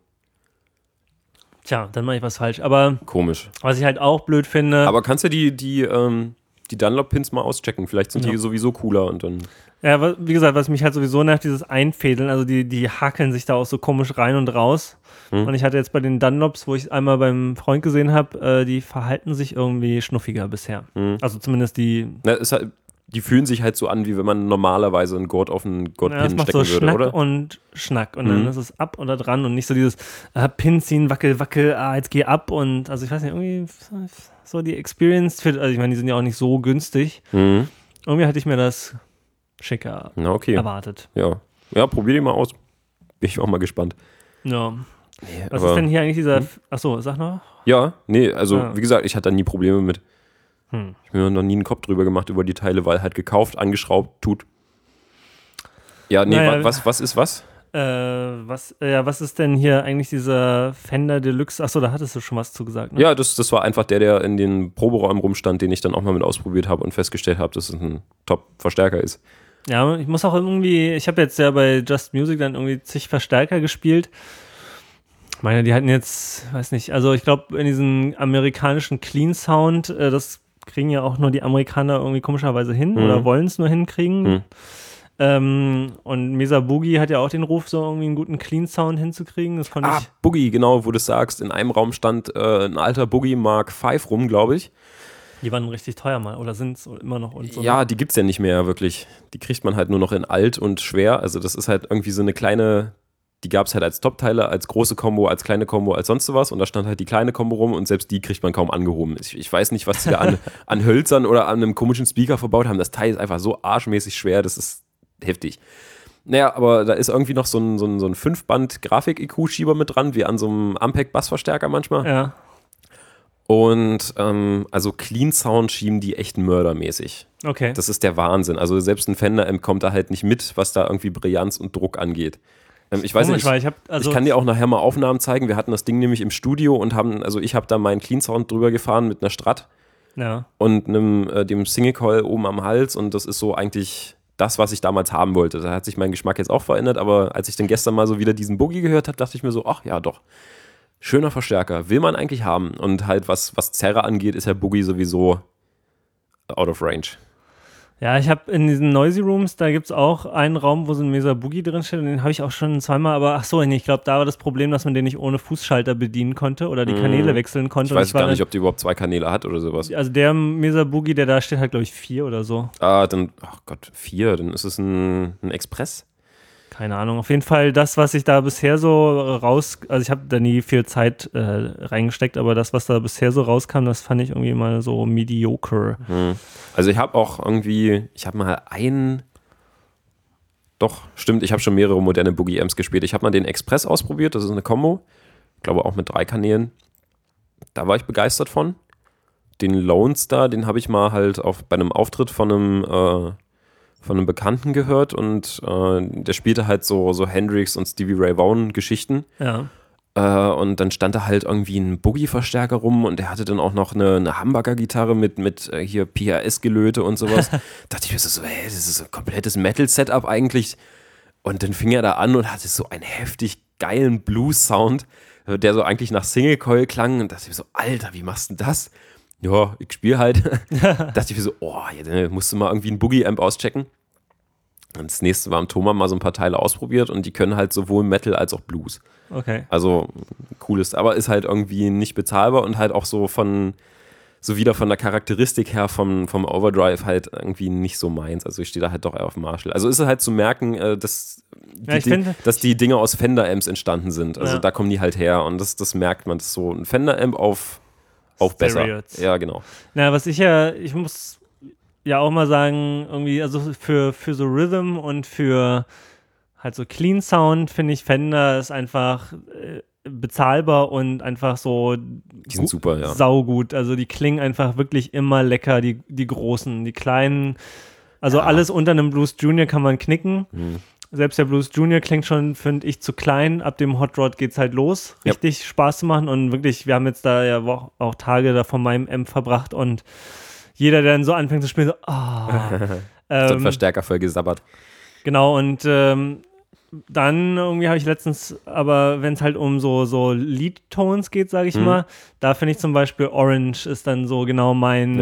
Tja, dann mache ich was falsch. Aber komisch. Was ich halt auch blöd finde. Aber kannst du die Dunlop-Pins mal auschecken? Vielleicht sind die sowieso cooler und dann. Ja, wie gesagt, was mich halt sowieso nervt, dieses Einfädeln, also die hakeln sich da auch so komisch rein und raus. Und ich hatte jetzt bei den Dunlops, wo ich einmal beim Freund gesehen habe, die verhalten sich irgendwie schnuffiger bisher. Also zumindest die. Na, die fühlen sich halt so an, wie wenn man normalerweise einen Gurt auf einen Gurtpin stecken so würde, Schnack oder? Und Schnack und dann ist es ab oder dran und nicht so dieses Pin ziehen, wackel, wackel, jetzt geh ab und also ich weiß nicht, irgendwie so die Experience, also ich meine, die sind ja auch nicht so günstig. Irgendwie hatte ich mir das schicker erwartet. Ja, probier die mal aus. Bin ich auch mal gespannt. Ja. Nee, was ist denn hier eigentlich dieser... Achso, sag noch. Ja, nee, also wie gesagt, ich hatte da nie Probleme mit. Ich habe mir noch nie einen Kopf drüber gemacht über die Teile, weil halt gekauft, angeschraubt, tut. Ja, nee, was ist was? Was ist denn hier eigentlich dieser Fender Deluxe? Achso, da hattest du schon was zu gesagt, ne? Ja, das war einfach der in den Proberäumen rumstand, den ich dann auch mal mit ausprobiert habe und festgestellt habe, dass es ein Top-Verstärker ist. Ja, ich muss auch irgendwie, ich habe jetzt ja bei Just Music dann irgendwie zig Verstärker gespielt. Ich meine, die hatten jetzt, weiß nicht, also ich glaube, in diesem amerikanischen Clean Sound, das kriegen ja auch nur die Amerikaner irgendwie komischerweise hin oder wollen es nur hinkriegen. Und Mesa Boogie hat ja auch den Ruf, so irgendwie einen guten Clean Sound hinzukriegen. Das konnte ich. Boogie, genau, wo du sagst, in einem Raum stand ein alter Boogie Mark V rum, glaube ich. Die waren richtig teuer mal oder sind es immer noch und so. Ja, die gibt's ja nicht mehr wirklich. Die kriegt man halt nur noch in alt und schwer. Also das ist halt irgendwie so eine kleine, die gab es halt als Top-Teile, als große Kombo, als kleine Kombo, als sonst was. Und da stand halt die kleine Kombo rum und selbst die kriegt man kaum angehoben. Ich weiß nicht, was die da an Hölzern oder an einem komischen Speaker verbaut haben. Das Teil ist einfach so arschmäßig schwer, das ist heftig. Naja, aber da ist irgendwie noch so ein 5-Band-Grafik-EQ-Schieber mit dran, wie an so einem Ampeg-Bassverstärker manchmal. Ja. Und also Clean Sound schieben die echt mördermäßig. Okay. Das ist der Wahnsinn. Also selbst ein Fender kommt da halt nicht mit, was da irgendwie Brillanz und Druck angeht. Ich weiß nicht, ich kann dir auch nachher mal Aufnahmen zeigen. Wir hatten das Ding nämlich im Studio und ich habe da meinen Clean Sound drüber gefahren mit einer Strat und dem Single Coil oben am Hals und das ist so eigentlich das, was ich damals haben wollte. Da hat sich mein Geschmack jetzt auch verändert, aber als ich dann gestern mal so wieder diesen Boogie gehört habe, dachte ich mir so, ach ja doch, schöner Verstärker, will man eigentlich haben. Und halt was Zerre angeht, ist der Boogie sowieso out of range. Ja, ich habe in diesen Noisy Rooms, da gibt es auch einen Raum, wo so ein Mesa Boogie drin steht und den habe ich auch schon zweimal, aber ach so, nee, ich glaube, da war das Problem, dass man den nicht ohne Fußschalter bedienen konnte oder die Kanäle wechseln konnte. Ich weiß gar nicht, ob die überhaupt 2 Kanäle hat oder sowas. Also der Mesa Boogie, der da steht, hat glaube ich 4 oder so. Dann, ach Gott, 4, dann ist es ein Express. Keine Ahnung, auf jeden Fall das, was ich da bisher so also ich habe da nie viel Zeit reingesteckt, aber das, was da bisher so rauskam, das fand ich irgendwie mal so mediocre. Also ich habe auch irgendwie, ich habe mal ich habe schon mehrere moderne Boogie-Amps gespielt. Ich habe mal den Express ausprobiert, das ist eine Combo, ich glaube auch mit 3 Kanälen. Da war ich begeistert von. Den Lone Star, den habe ich mal halt bei einem Auftritt von einem Bekannten gehört und der spielte halt so Hendrix und Stevie Ray Vaughan Geschichten. Ja. Und dann stand da halt irgendwie ein Boogie-Verstärker rum und der hatte dann auch noch eine Hamburger-Gitarre mit hier PRS-Gelöte und sowas. Dachte ich mir so, hey, das ist ein komplettes Metal-Setup eigentlich. Und dann fing er da an und hatte so einen heftig geilen Blues-Sound, der so eigentlich nach Single-Coil klang. Und dachte ich mir so, Alter, wie machst du denn das? Ja, ich spiele halt. Dachte ich mir so, oh, jetzt musst du mal irgendwie einen Boogie-Amp auschecken. Und das nächste war am Thomas mal so ein paar Teile ausprobiert und die können halt sowohl Metal als auch Blues. Okay. Also cooles, aber ist halt irgendwie nicht bezahlbar und halt auch so wieder von der Charakteristik her vom Overdrive halt irgendwie nicht so meins. Also ich stehe da halt doch eher auf Marshall. Also ist es halt zu merken, dass die Dinge aus Fender-Amps entstanden sind. Also da kommen die halt her und das merkt man. Das ist so ein Fender-Amp auf besser. Ja, genau. Na, ich muss ja auch mal sagen, irgendwie, also für so Rhythm und für halt so Clean Sound finde ich Fender ist einfach bezahlbar und einfach so die sind super, ja. Saugut. Also die klingen einfach wirklich immer lecker, die großen, die kleinen. Also alles unter einem Blues Junior kann man knicken. Selbst der Blues Junior klingt schon, finde ich, zu klein. Ab dem Hot Rod geht's halt los, richtig Spaß zu machen. Und wirklich, wir haben jetzt da ja auch Tage da von meinem Amp verbracht und jeder, der dann so anfängt zu spielen, so, so ein Verstärker voll gesabbert. Genau, und dann irgendwie habe ich letztens, aber wenn es halt um so Lead-Tones geht, sage ich mal, da finde ich zum Beispiel Orange ist dann so genau mein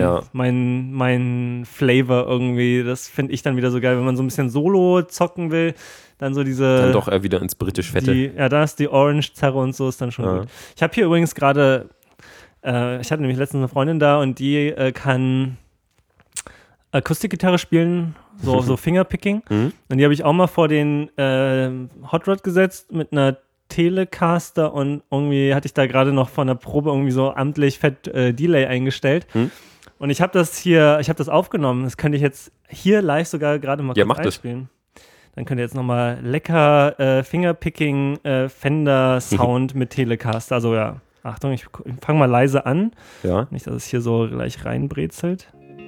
Flavor irgendwie. Das finde ich dann wieder so geil, wenn man so ein bisschen Solo zocken will, dann so diese... Dann doch eher wieder ins britisch-fette. Da ist die Orange-Zerre und so, ist dann schon gut. Ich habe hier übrigens gerade, ich hatte nämlich letztens eine Freundin da und die kann Akustikgitarre spielen, so Fingerpicking. Und die habe ich auch mal vor den Hot Rod gesetzt mit einer Telecaster und irgendwie hatte ich da gerade noch von der Probe irgendwie so amtlich fett Delay eingestellt. Und ich habe das aufgenommen. Das könnte ich jetzt hier live sogar gerade mal kurz einspielen. Dann könnt ihr jetzt nochmal lecker Fingerpicking Fender Sound mit Telecaster. Also ja, Achtung, ich fange mal leise an. Ja. Nicht, dass es hier so gleich reinbrezelt.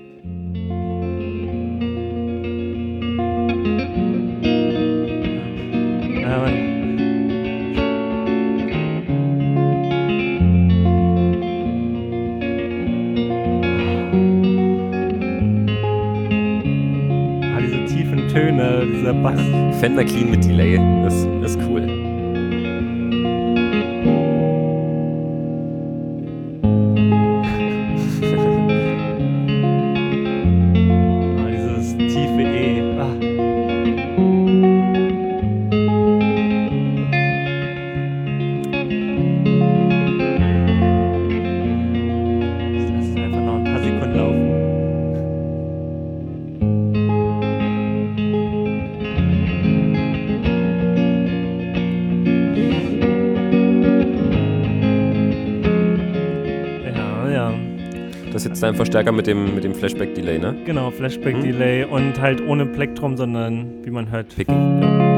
Diese tiefen Töne, dieser Bass. Fender Clean mit Delay, das ist cool. Dieses tiefe E. Das ist jetzt dein Verstärker mit dem Flashback-Delay, ne? Genau, Flashback-Delay und halt ohne Plektrum, sondern wie man hört. Picking.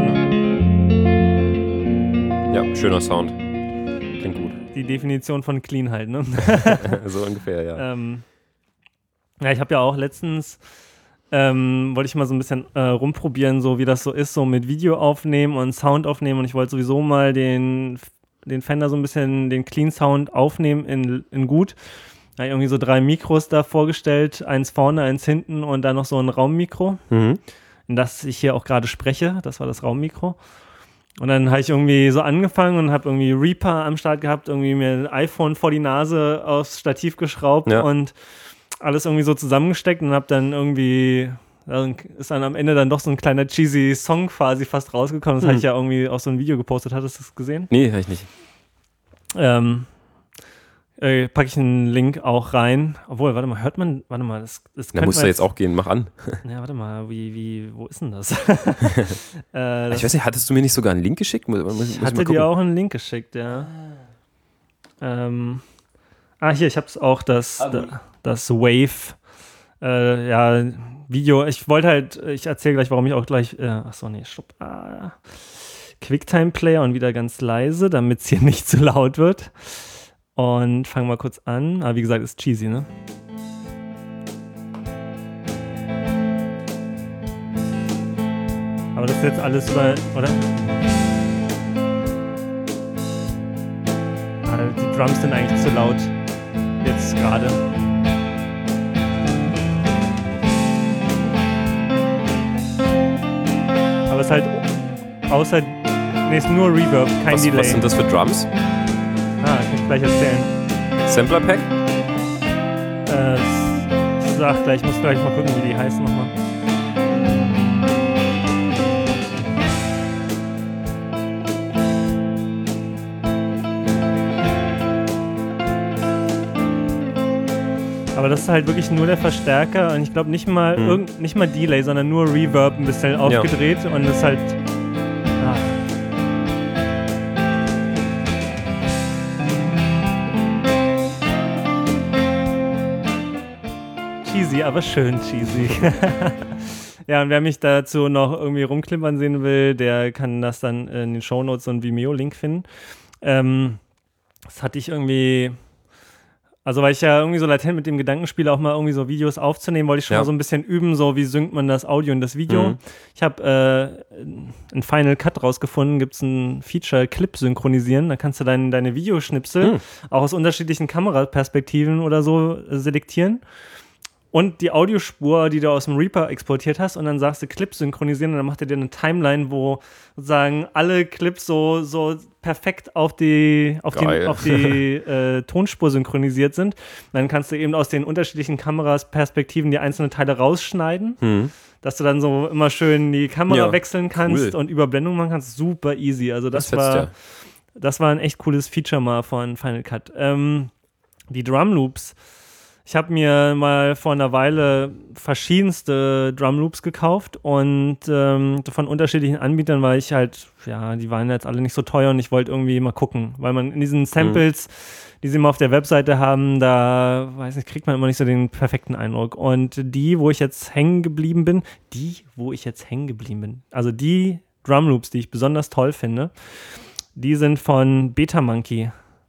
Genau. Ja, schöner Sound. Klingt gut. Die Definition von clean halt, ne? So ungefähr, ja. Ja, ich habe ja auch letztens, wollte ich mal so ein bisschen rumprobieren, so wie das so ist, so mit Video aufnehmen und Sound aufnehmen und ich wollte sowieso mal den Fender so ein bisschen, den Clean Sound aufnehmen in gut. Da habe ich irgendwie so 3 Mikros da vorgestellt, eins vorne, eins hinten und dann noch so ein Raummikro. in das ich hier auch gerade spreche. Das war das Raummikro. Und dann habe ich irgendwie so angefangen und habe irgendwie Reaper am Start gehabt, irgendwie mir ein iPhone vor die Nase aufs Stativ geschraubt und alles irgendwie so zusammengesteckt und habe dann irgendwie, ist dann am Ende dann doch so ein kleiner cheesy Song quasi fast rausgekommen. Das habe ich ja irgendwie auf so ein Video gepostet. Hattest du das gesehen? Nee, habe ich nicht. Packe ich einen Link auch rein. Obwohl, warte mal, das Da muss da jetzt auch gehen, mach an. Ja, warte mal, wo ist denn das? Ich weiß nicht, hattest du mir nicht sogar einen Link geschickt? Ich hatte dir auch einen Link geschickt, ja. Hier, ich habe es auch, das Wave Video. Ich erzähle gleich, warum ich auch gleich, stopp. QuickTime-Player und wieder ganz leise, damit es hier nicht zu laut wird. Und fangen wir kurz an. Wie gesagt, ist cheesy, ne? Aber das ist jetzt alles oder? Die Drums sind eigentlich zu laut. Jetzt gerade. Aber es ist halt ist nur Reverb, kein Delay. Was sind das für Drums? Kann ich gleich erzählen. Sampler Pack? Ich muss gleich mal gucken, wie die heißen nochmal. Aber das ist halt wirklich nur der Verstärker und ich glaube nicht mal Delay, sondern nur Reverb ein bisschen aufgedreht und das ist halt. Cheesy, aber schön cheesy. Ja, und wer mich dazu noch irgendwie rumklimpern sehen will, der kann das dann in den Shownotes so einen Vimeo-Link finden. Das hatte ich irgendwie, also weil ich ja irgendwie so latent mit dem Gedanken spiele, auch mal irgendwie so Videos aufzunehmen, wollte ich schon mal so ein bisschen üben, so wie synkt man das Audio in das Video. Ich habe in Final Cut rausgefunden, gibt es ein Feature, Clip synchronisieren, da kannst du deine Videoschnipsel auch aus unterschiedlichen Kameraperspektiven oder so selektieren. Und die Audiospur, die du aus dem Reaper exportiert hast, und dann sagst du Clips synchronisieren und dann macht er dir eine Timeline, wo sozusagen alle Clips so perfekt auf die Tonspur synchronisiert sind. Und dann kannst du eben aus den unterschiedlichen Kamerasperspektiven die einzelnen Teile rausschneiden, dass du dann so immer schön die Kamera wechseln kannst und Überblendung machen kannst. Super easy. Also das war ein echt cooles Feature mal von Final Cut. Die Drum Loops. Ich habe mir mal vor einer Weile verschiedenste Drum Loops gekauft und von unterschiedlichen Anbietern, weil ich halt, die waren jetzt alle nicht so teuer und ich wollte irgendwie mal gucken, weil man in diesen Samples, die sie immer auf der Webseite haben, da, kriegt man immer nicht so den perfekten Eindruck. Und die, wo ich jetzt hängen geblieben bin, also die Drum Loops, die ich besonders toll finde, die sind von Betamonkey.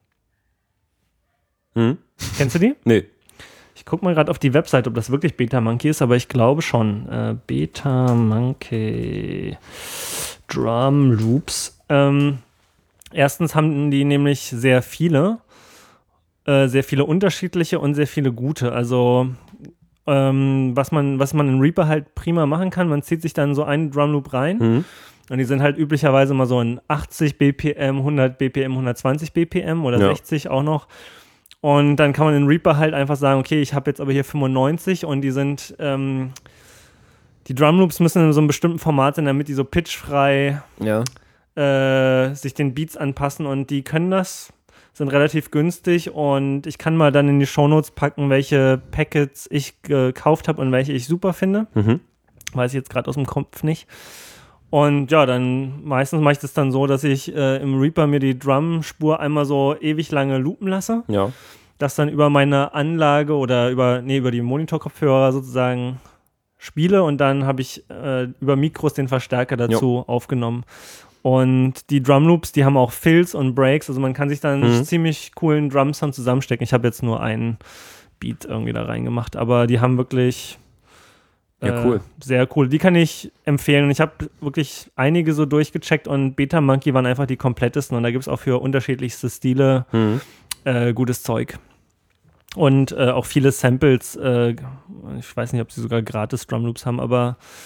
Kennst du die? Nee. Ich gucke mal gerade auf die Website, ob das wirklich Betamonkey ist, aber ich glaube schon. Betamonkey Drum Loops. Erstens haben die nämlich sehr viele unterschiedliche und sehr viele gute. Also was man in Reaper halt prima machen kann, man zieht sich dann so einen Drum Loop rein und die sind halt üblicherweise mal so in 80 BPM, 100 BPM, 120 BPM oder 60 auch noch. Und dann kann man in Reaper halt einfach sagen, okay, ich habe jetzt aber hier 95 und die sind, die Drumloops müssen in so einem bestimmten Format sein, damit die so pitchfrei sich den Beats anpassen und die können das, sind relativ günstig und ich kann mal dann in die Shownotes packen, welche Packets ich gekauft habe und welche ich super finde. Weiß ich jetzt gerade aus dem Kopf nicht. Und dann meistens mache ich das dann so, dass ich im Reaper mir die Drum-Spur einmal so ewig lange loopen lasse. Ja. Das dann über meine Anlage oder über die Monitorkopfhörer sozusagen spiele und dann habe ich über Mikros den Verstärker dazu aufgenommen. Und die Drumloops, die haben auch Fills und Breaks, also man kann sich dann einen ziemlich coolen Drum-Sound zusammenstecken. Ich habe jetzt nur einen Beat irgendwie da reingemacht, aber die haben wirklich cool. Sehr cool. Die kann ich empfehlen. Und ich habe wirklich einige so durchgecheckt und Betamonkey waren einfach die komplettesten. Und da gibt es auch für unterschiedlichste Stile gutes Zeug. Und auch viele Samples. Ich weiß nicht, ob sie sogar gratis Drumloops haben, aber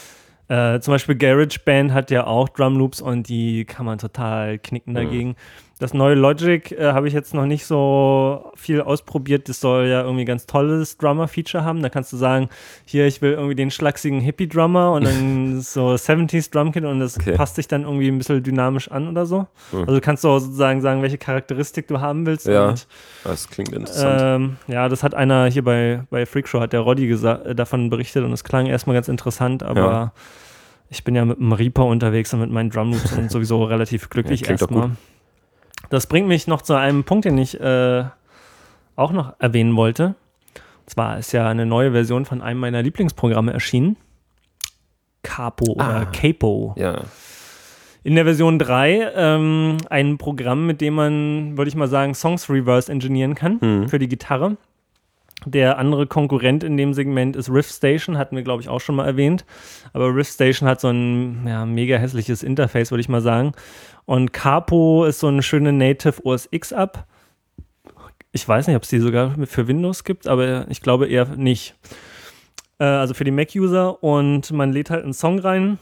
Zum Beispiel GarageBand hat ja auch Drumloops und die kann man total knicken dagegen. Das neue Logic habe ich jetzt noch nicht so viel ausprobiert. Das soll ja irgendwie ganz tolles Drummer-Feature haben. Da kannst du sagen, hier, ich will irgendwie den schlachsigen Hippie-Drummer und dann so 70s Drumkit und das passt sich dann irgendwie ein bisschen dynamisch an oder so. Also du kannst auch sozusagen sagen, welche Charakteristik du haben willst. Ja, und, das klingt interessant. Ja, das hat einer hier bei Freakshow, hat der Roddy davon berichtet und es klang erstmal ganz interessant, aber ich bin ja mit dem Reaper unterwegs und mit meinen Drumloops und sowieso relativ glücklich erstmal. Das bringt mich noch zu einem Punkt, den ich auch noch erwähnen wollte. Und zwar ist ja eine neue Version von einem meiner Lieblingsprogramme erschienen. Capo oder Capo. Ja. In der Version 3 ein Programm, mit dem man, würde ich mal sagen, Songs reverse engineeren kann für die Gitarre. Der andere Konkurrent in dem Segment ist Riff Station, hatten wir, glaube ich, auch schon mal erwähnt. Aber Riff Station hat so ein mega hässliches Interface, würde ich mal sagen. Und Capo ist so eine schöne Native OS X-App. Ich weiß nicht, ob es die sogar für Windows gibt, aber ich glaube eher nicht. Also für die Mac-User. Und man lädt halt einen Song rein.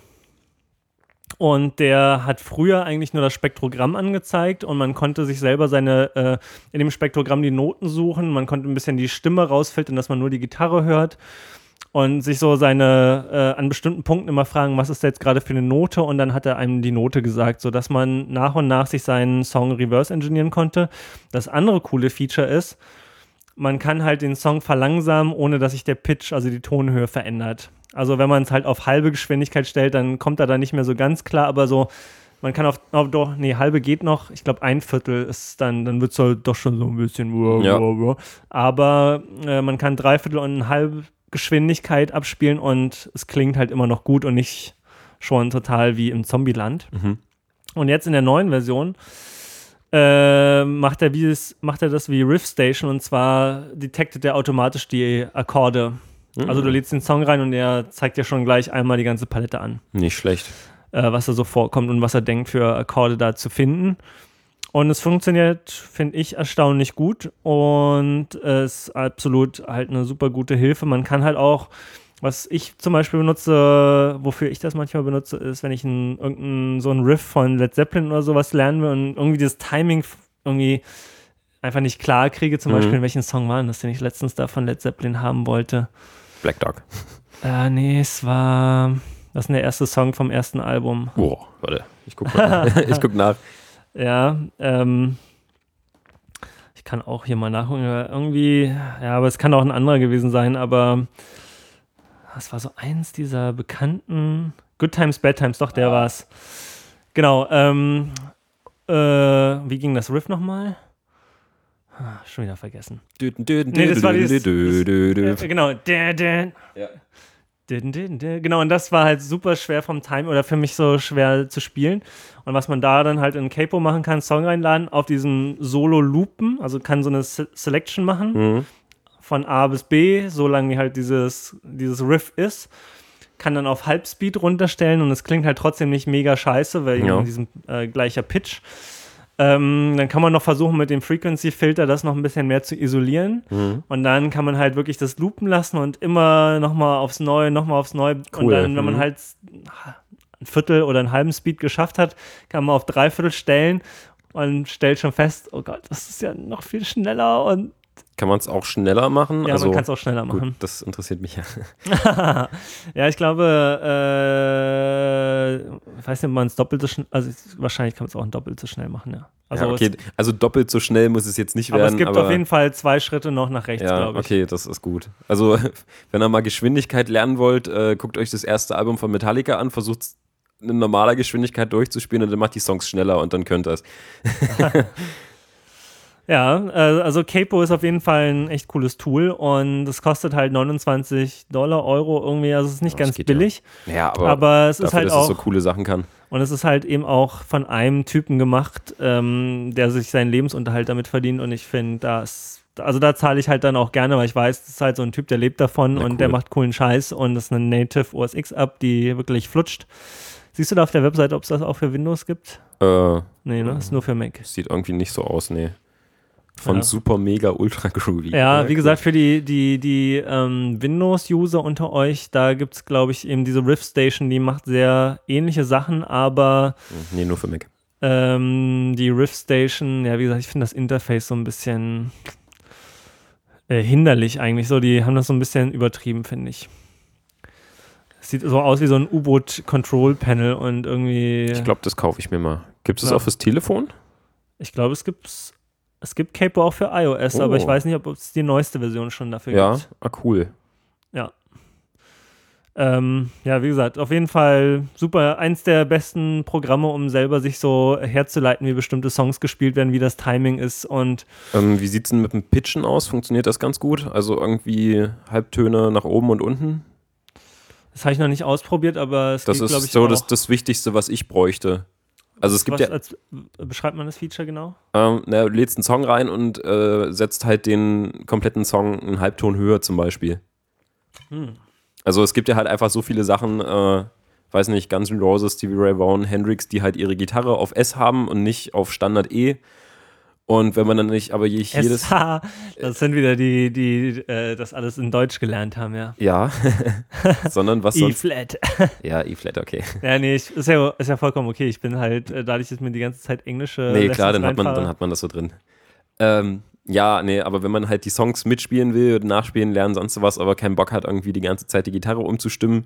Und der hat früher eigentlich nur das Spektrogramm angezeigt und man konnte sich selber in dem Spektrogramm die Noten suchen. Man konnte ein bisschen die Stimme rausfiltern, dass man nur die Gitarre hört und sich so an bestimmten Punkten immer fragen, was ist da jetzt gerade für eine Note, und dann hat er einem die Note gesagt, sodass man nach und nach sich seinen Song reverse engineeren konnte. Das andere coole Feature ist, man kann halt den Song verlangsamen, ohne dass sich der Pitch, also die Tonhöhe, verändert. Also wenn man es halt auf halbe Geschwindigkeit stellt, dann kommt er da nicht mehr so ganz klar, aber so, man kann halbe geht noch, ich glaube 1/4 ist dann wird es halt doch schon so ein bisschen aber man kann 3/4 und eine halbe Geschwindigkeit abspielen und es klingt halt immer noch gut und nicht schon total wie im Zombieland. Und jetzt in der neuen Version macht er das wie Riff Station, und zwar detektet er automatisch die Akkorde. Also du lädst den Song rein und er zeigt dir schon gleich einmal die ganze Palette an. Nicht schlecht. Was da so vorkommt und was er denkt für Akkorde da zu finden. Und es funktioniert, finde ich, erstaunlich gut und es ist absolut halt eine super gute Hilfe. Man kann halt auch, was ich zum Beispiel benutze, wofür ich das manchmal benutze, ist, wenn ich so einen Riff von Led Zeppelin oder sowas lernen will und irgendwie das Timing irgendwie einfach nicht klar kriege, zum Beispiel, in welchen Song war das, den ich letztens da von Led Zeppelin haben wollte. Black Dog. Nee, das ist der erste Song vom ersten Album. Boah, warte, ich guck nach. Ja, ich kann auch hier mal nachgucken, irgendwie, ja, aber es kann auch ein anderer gewesen sein, aber das war so eins dieser bekannten Good Times, Bad Times, doch, der war's. Genau, wie ging das Riff nochmal? Schon wieder vergessen. Nee, das war genau. Genau, und das war halt super schwer vom Time oder für mich so schwer zu spielen. Und was man da dann halt in Capo machen kann, Song reinladen, auf diesen Solo loopen, also kann so eine Selection machen von A bis B, solange wie halt dieses Riff ist. Kann dann auf Halbspeed runterstellen und es klingt halt trotzdem nicht mega scheiße, weil in diesem gleicher Pitch. Dann kann man noch versuchen, mit dem Frequency-Filter das noch ein bisschen mehr zu isolieren. Und dann kann man halt wirklich das loopen lassen und immer nochmal aufs Neue. Cool. Und dann, wenn man halt ein Viertel oder einen halben Speed geschafft hat, kann man auf 3/4 stellen und stellt schon fest, oh Gott, das ist ja noch viel schneller. Und kann man es auch schneller machen? Ja, man kann es auch schneller machen. Gut, das interessiert mich ja. Ja, ich glaube, ich weiß nicht, ob man es doppelt so schnell, also wahrscheinlich kann man es auch doppelt so schnell machen, ja. Also, ja, okay. Also doppelt so schnell muss es jetzt nicht werden. Aber es gibt auf jeden Fall 2 Schritte noch nach rechts, glaube ich. Okay, das ist gut. Also, wenn ihr mal Geschwindigkeit lernen wollt, guckt euch das erste Album von Metallica an, versucht es in normaler Geschwindigkeit durchzuspielen und dann macht die Songs schneller und dann könnt ihr es. Ja, also Capo ist auf jeden Fall ein echt cooles Tool und es kostet halt $29 irgendwie, also es ist nicht ganz billig. Ja, aber es dafür, ist halt dass auch, es so coole Sachen kann. Und es ist halt eben auch von einem Typen gemacht, der sich seinen Lebensunterhalt damit verdient, und ich finde, da zahle ich halt dann auch gerne, weil ich weiß, das ist halt so ein Typ, der lebt davon und der macht coolen Scheiß und das ist eine Native OS X-App, die wirklich flutscht. Siehst du da auf der Webseite, ob es das auch für Windows gibt? Nee, ne? Ist nur für Mac. Sieht irgendwie nicht so aus, nee. von super, mega, ultra groovy. Ja, wie gesagt, für die Windows-User unter euch, da gibt es, glaube ich, eben diese Riff Station, die macht sehr ähnliche Sachen, aber Nee, nur für Mac. die Riff Station, ja, wie gesagt, ich finde das Interface so ein bisschen hinderlich eigentlich. So, die haben das so ein bisschen übertrieben, finde ich. Es sieht so aus wie so ein U-Boot-Control-Panel und irgendwie. Ich glaube, das kaufe ich mir mal. Gibt es auch fürs Telefon? Ich glaube, es gibt Capo auch für iOS, aber ich weiß nicht, ob es die neueste Version schon dafür gibt. Ja, cool. Ja. Ja, wie gesagt, auf jeden Fall super. Eins der besten Programme, um selber sich so herzuleiten, wie bestimmte Songs gespielt werden, wie das Timing ist und. Wie sieht es denn mit dem Pitchen aus? Funktioniert das ganz gut? Also irgendwie Halbtöne nach oben und unten? Das habe ich noch nicht ausprobiert, aber es das geht, ist so das Wichtigste, was ich bräuchte. Also es gibt beschreibt man das Feature genau? Du lädst einen Song rein und setzt halt den kompletten Song einen Halbton höher zum Beispiel. Also es gibt ja halt einfach so viele Sachen, weiß nicht, Guns N' Roses, Stevie Ray Vaughan, Hendrix, die halt ihre Gitarre auf S haben und nicht auf Standard E. Und wenn man dann nicht, aber jedes... Das sind wieder die das alles in Deutsch gelernt haben, ja. Ja, sondern was sonst... E-Flat. Ja, E-Flat, okay. Ja, nee, ist ja vollkommen okay. Ich bin halt, dadurch, dass mir die ganze Zeit englische Nee, klar, dann hat man das so drin. Ja, nee, aber wenn man halt die Songs mitspielen will, nachspielen, lernen, sonst was, aber keinen Bock hat, irgendwie die ganze Zeit die Gitarre umzustimmen,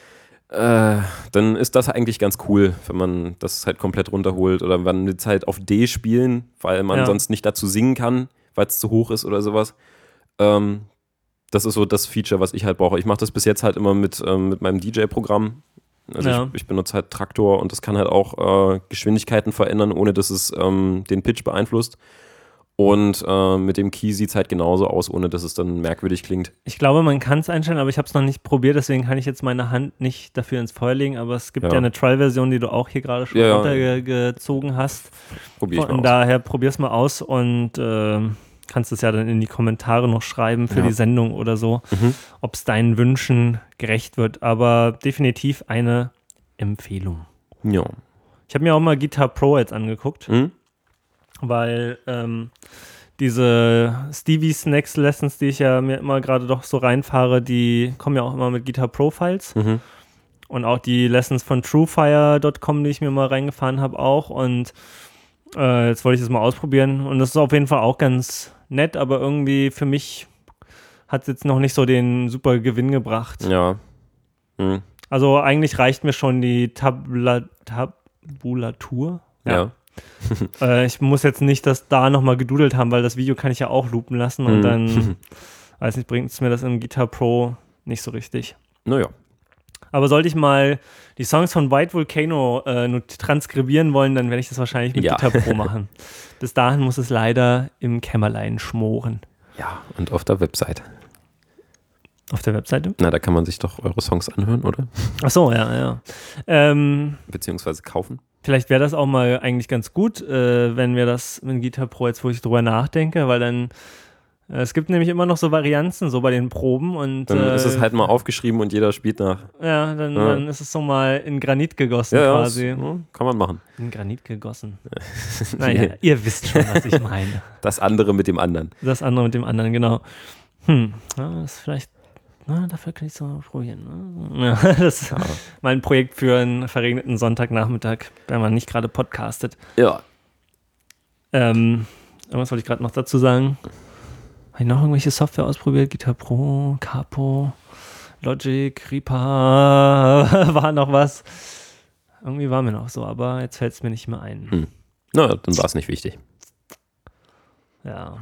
dann ist das eigentlich ganz cool, wenn man das halt komplett runterholt oder man will halt auf D spielen, weil man sonst nicht dazu singen kann, weil es zu hoch ist oder sowas. Das ist so das Feature, was ich halt brauche. Ich mache das bis jetzt halt immer mit meinem DJ-Programm. Also ich benutze halt Traktor und das kann halt auch Geschwindigkeiten verändern, ohne dass es den Pitch beeinflusst. Und mit dem Key sieht es halt genauso aus, ohne dass es dann merkwürdig klingt. Ich glaube, man kann es einstellen, aber ich habe es noch nicht probiert, deswegen kann ich jetzt meine Hand nicht dafür ins Feuer legen, aber es gibt ja eine Trial-Version, die du auch hier gerade schon runtergezogen hast. Probier ich mal aus. Daher probier's mal aus und kannst es ja dann in die Kommentare noch schreiben für die Sendung oder so, ob es deinen Wünschen gerecht wird, aber definitiv eine Empfehlung. Ja. Ich habe mir auch mal Guitar Pro jetzt angeguckt. Weil diese Stevie Snacks Lessons, die ich ja mir immer gerade doch so reinfahre, die kommen ja auch immer mit Guitar Pro Files. Und auch die Lessons von truefire.com, die ich mir mal reingefahren habe, auch. Und jetzt wollte ich das mal ausprobieren. Und das ist auf jeden Fall auch ganz nett, aber irgendwie für mich hat es jetzt noch nicht so den super Gewinn gebracht. Ja. Also eigentlich reicht mir schon die Tabulatur. Ja. Ich muss jetzt nicht das da nochmal gedudelt haben, weil das Video kann ich ja auch loopen lassen und dann, weiß nicht, bringt es mir das in Guitar Pro nicht so richtig. Naja. Aber sollte ich mal die Songs von White Volcano transkribieren wollen, dann werde ich das wahrscheinlich mit Guitar Pro machen. Bis dahin muss es leider im Kämmerlein schmoren. Ja, und auf der Website. Auf der Webseite? Na, da kann man sich doch eure Songs anhören, oder? Ach so, ja. Beziehungsweise kaufen. Vielleicht wäre das auch mal eigentlich ganz gut, wenn wir das mit Guitar Pro jetzt, wo ich drüber nachdenke, weil dann, es gibt nämlich immer noch so Varianzen, so bei den Proben und dann ist es halt mal aufgeschrieben und jeder spielt nach. Ja, dann ist es so mal in Granit gegossen quasi. Kann man machen. In Granit gegossen. Naja, ihr wisst schon, was ich meine. Das andere mit dem anderen. Das andere mit dem anderen, genau. Ja, das ist vielleicht. Dafür kann ich es mal probieren. Ne? Ja, das ist mein Projekt für einen verregneten Sonntagnachmittag, wenn man nicht gerade podcastet. Ja. Was wollte ich gerade noch dazu sagen? Habe ich noch irgendwelche Software ausprobiert? Guitar Pro, Capo, Logic, Reaper, war noch was. Irgendwie war mir noch so, aber jetzt fällt es mir nicht mehr ein. Na, dann war es nicht wichtig. Ja.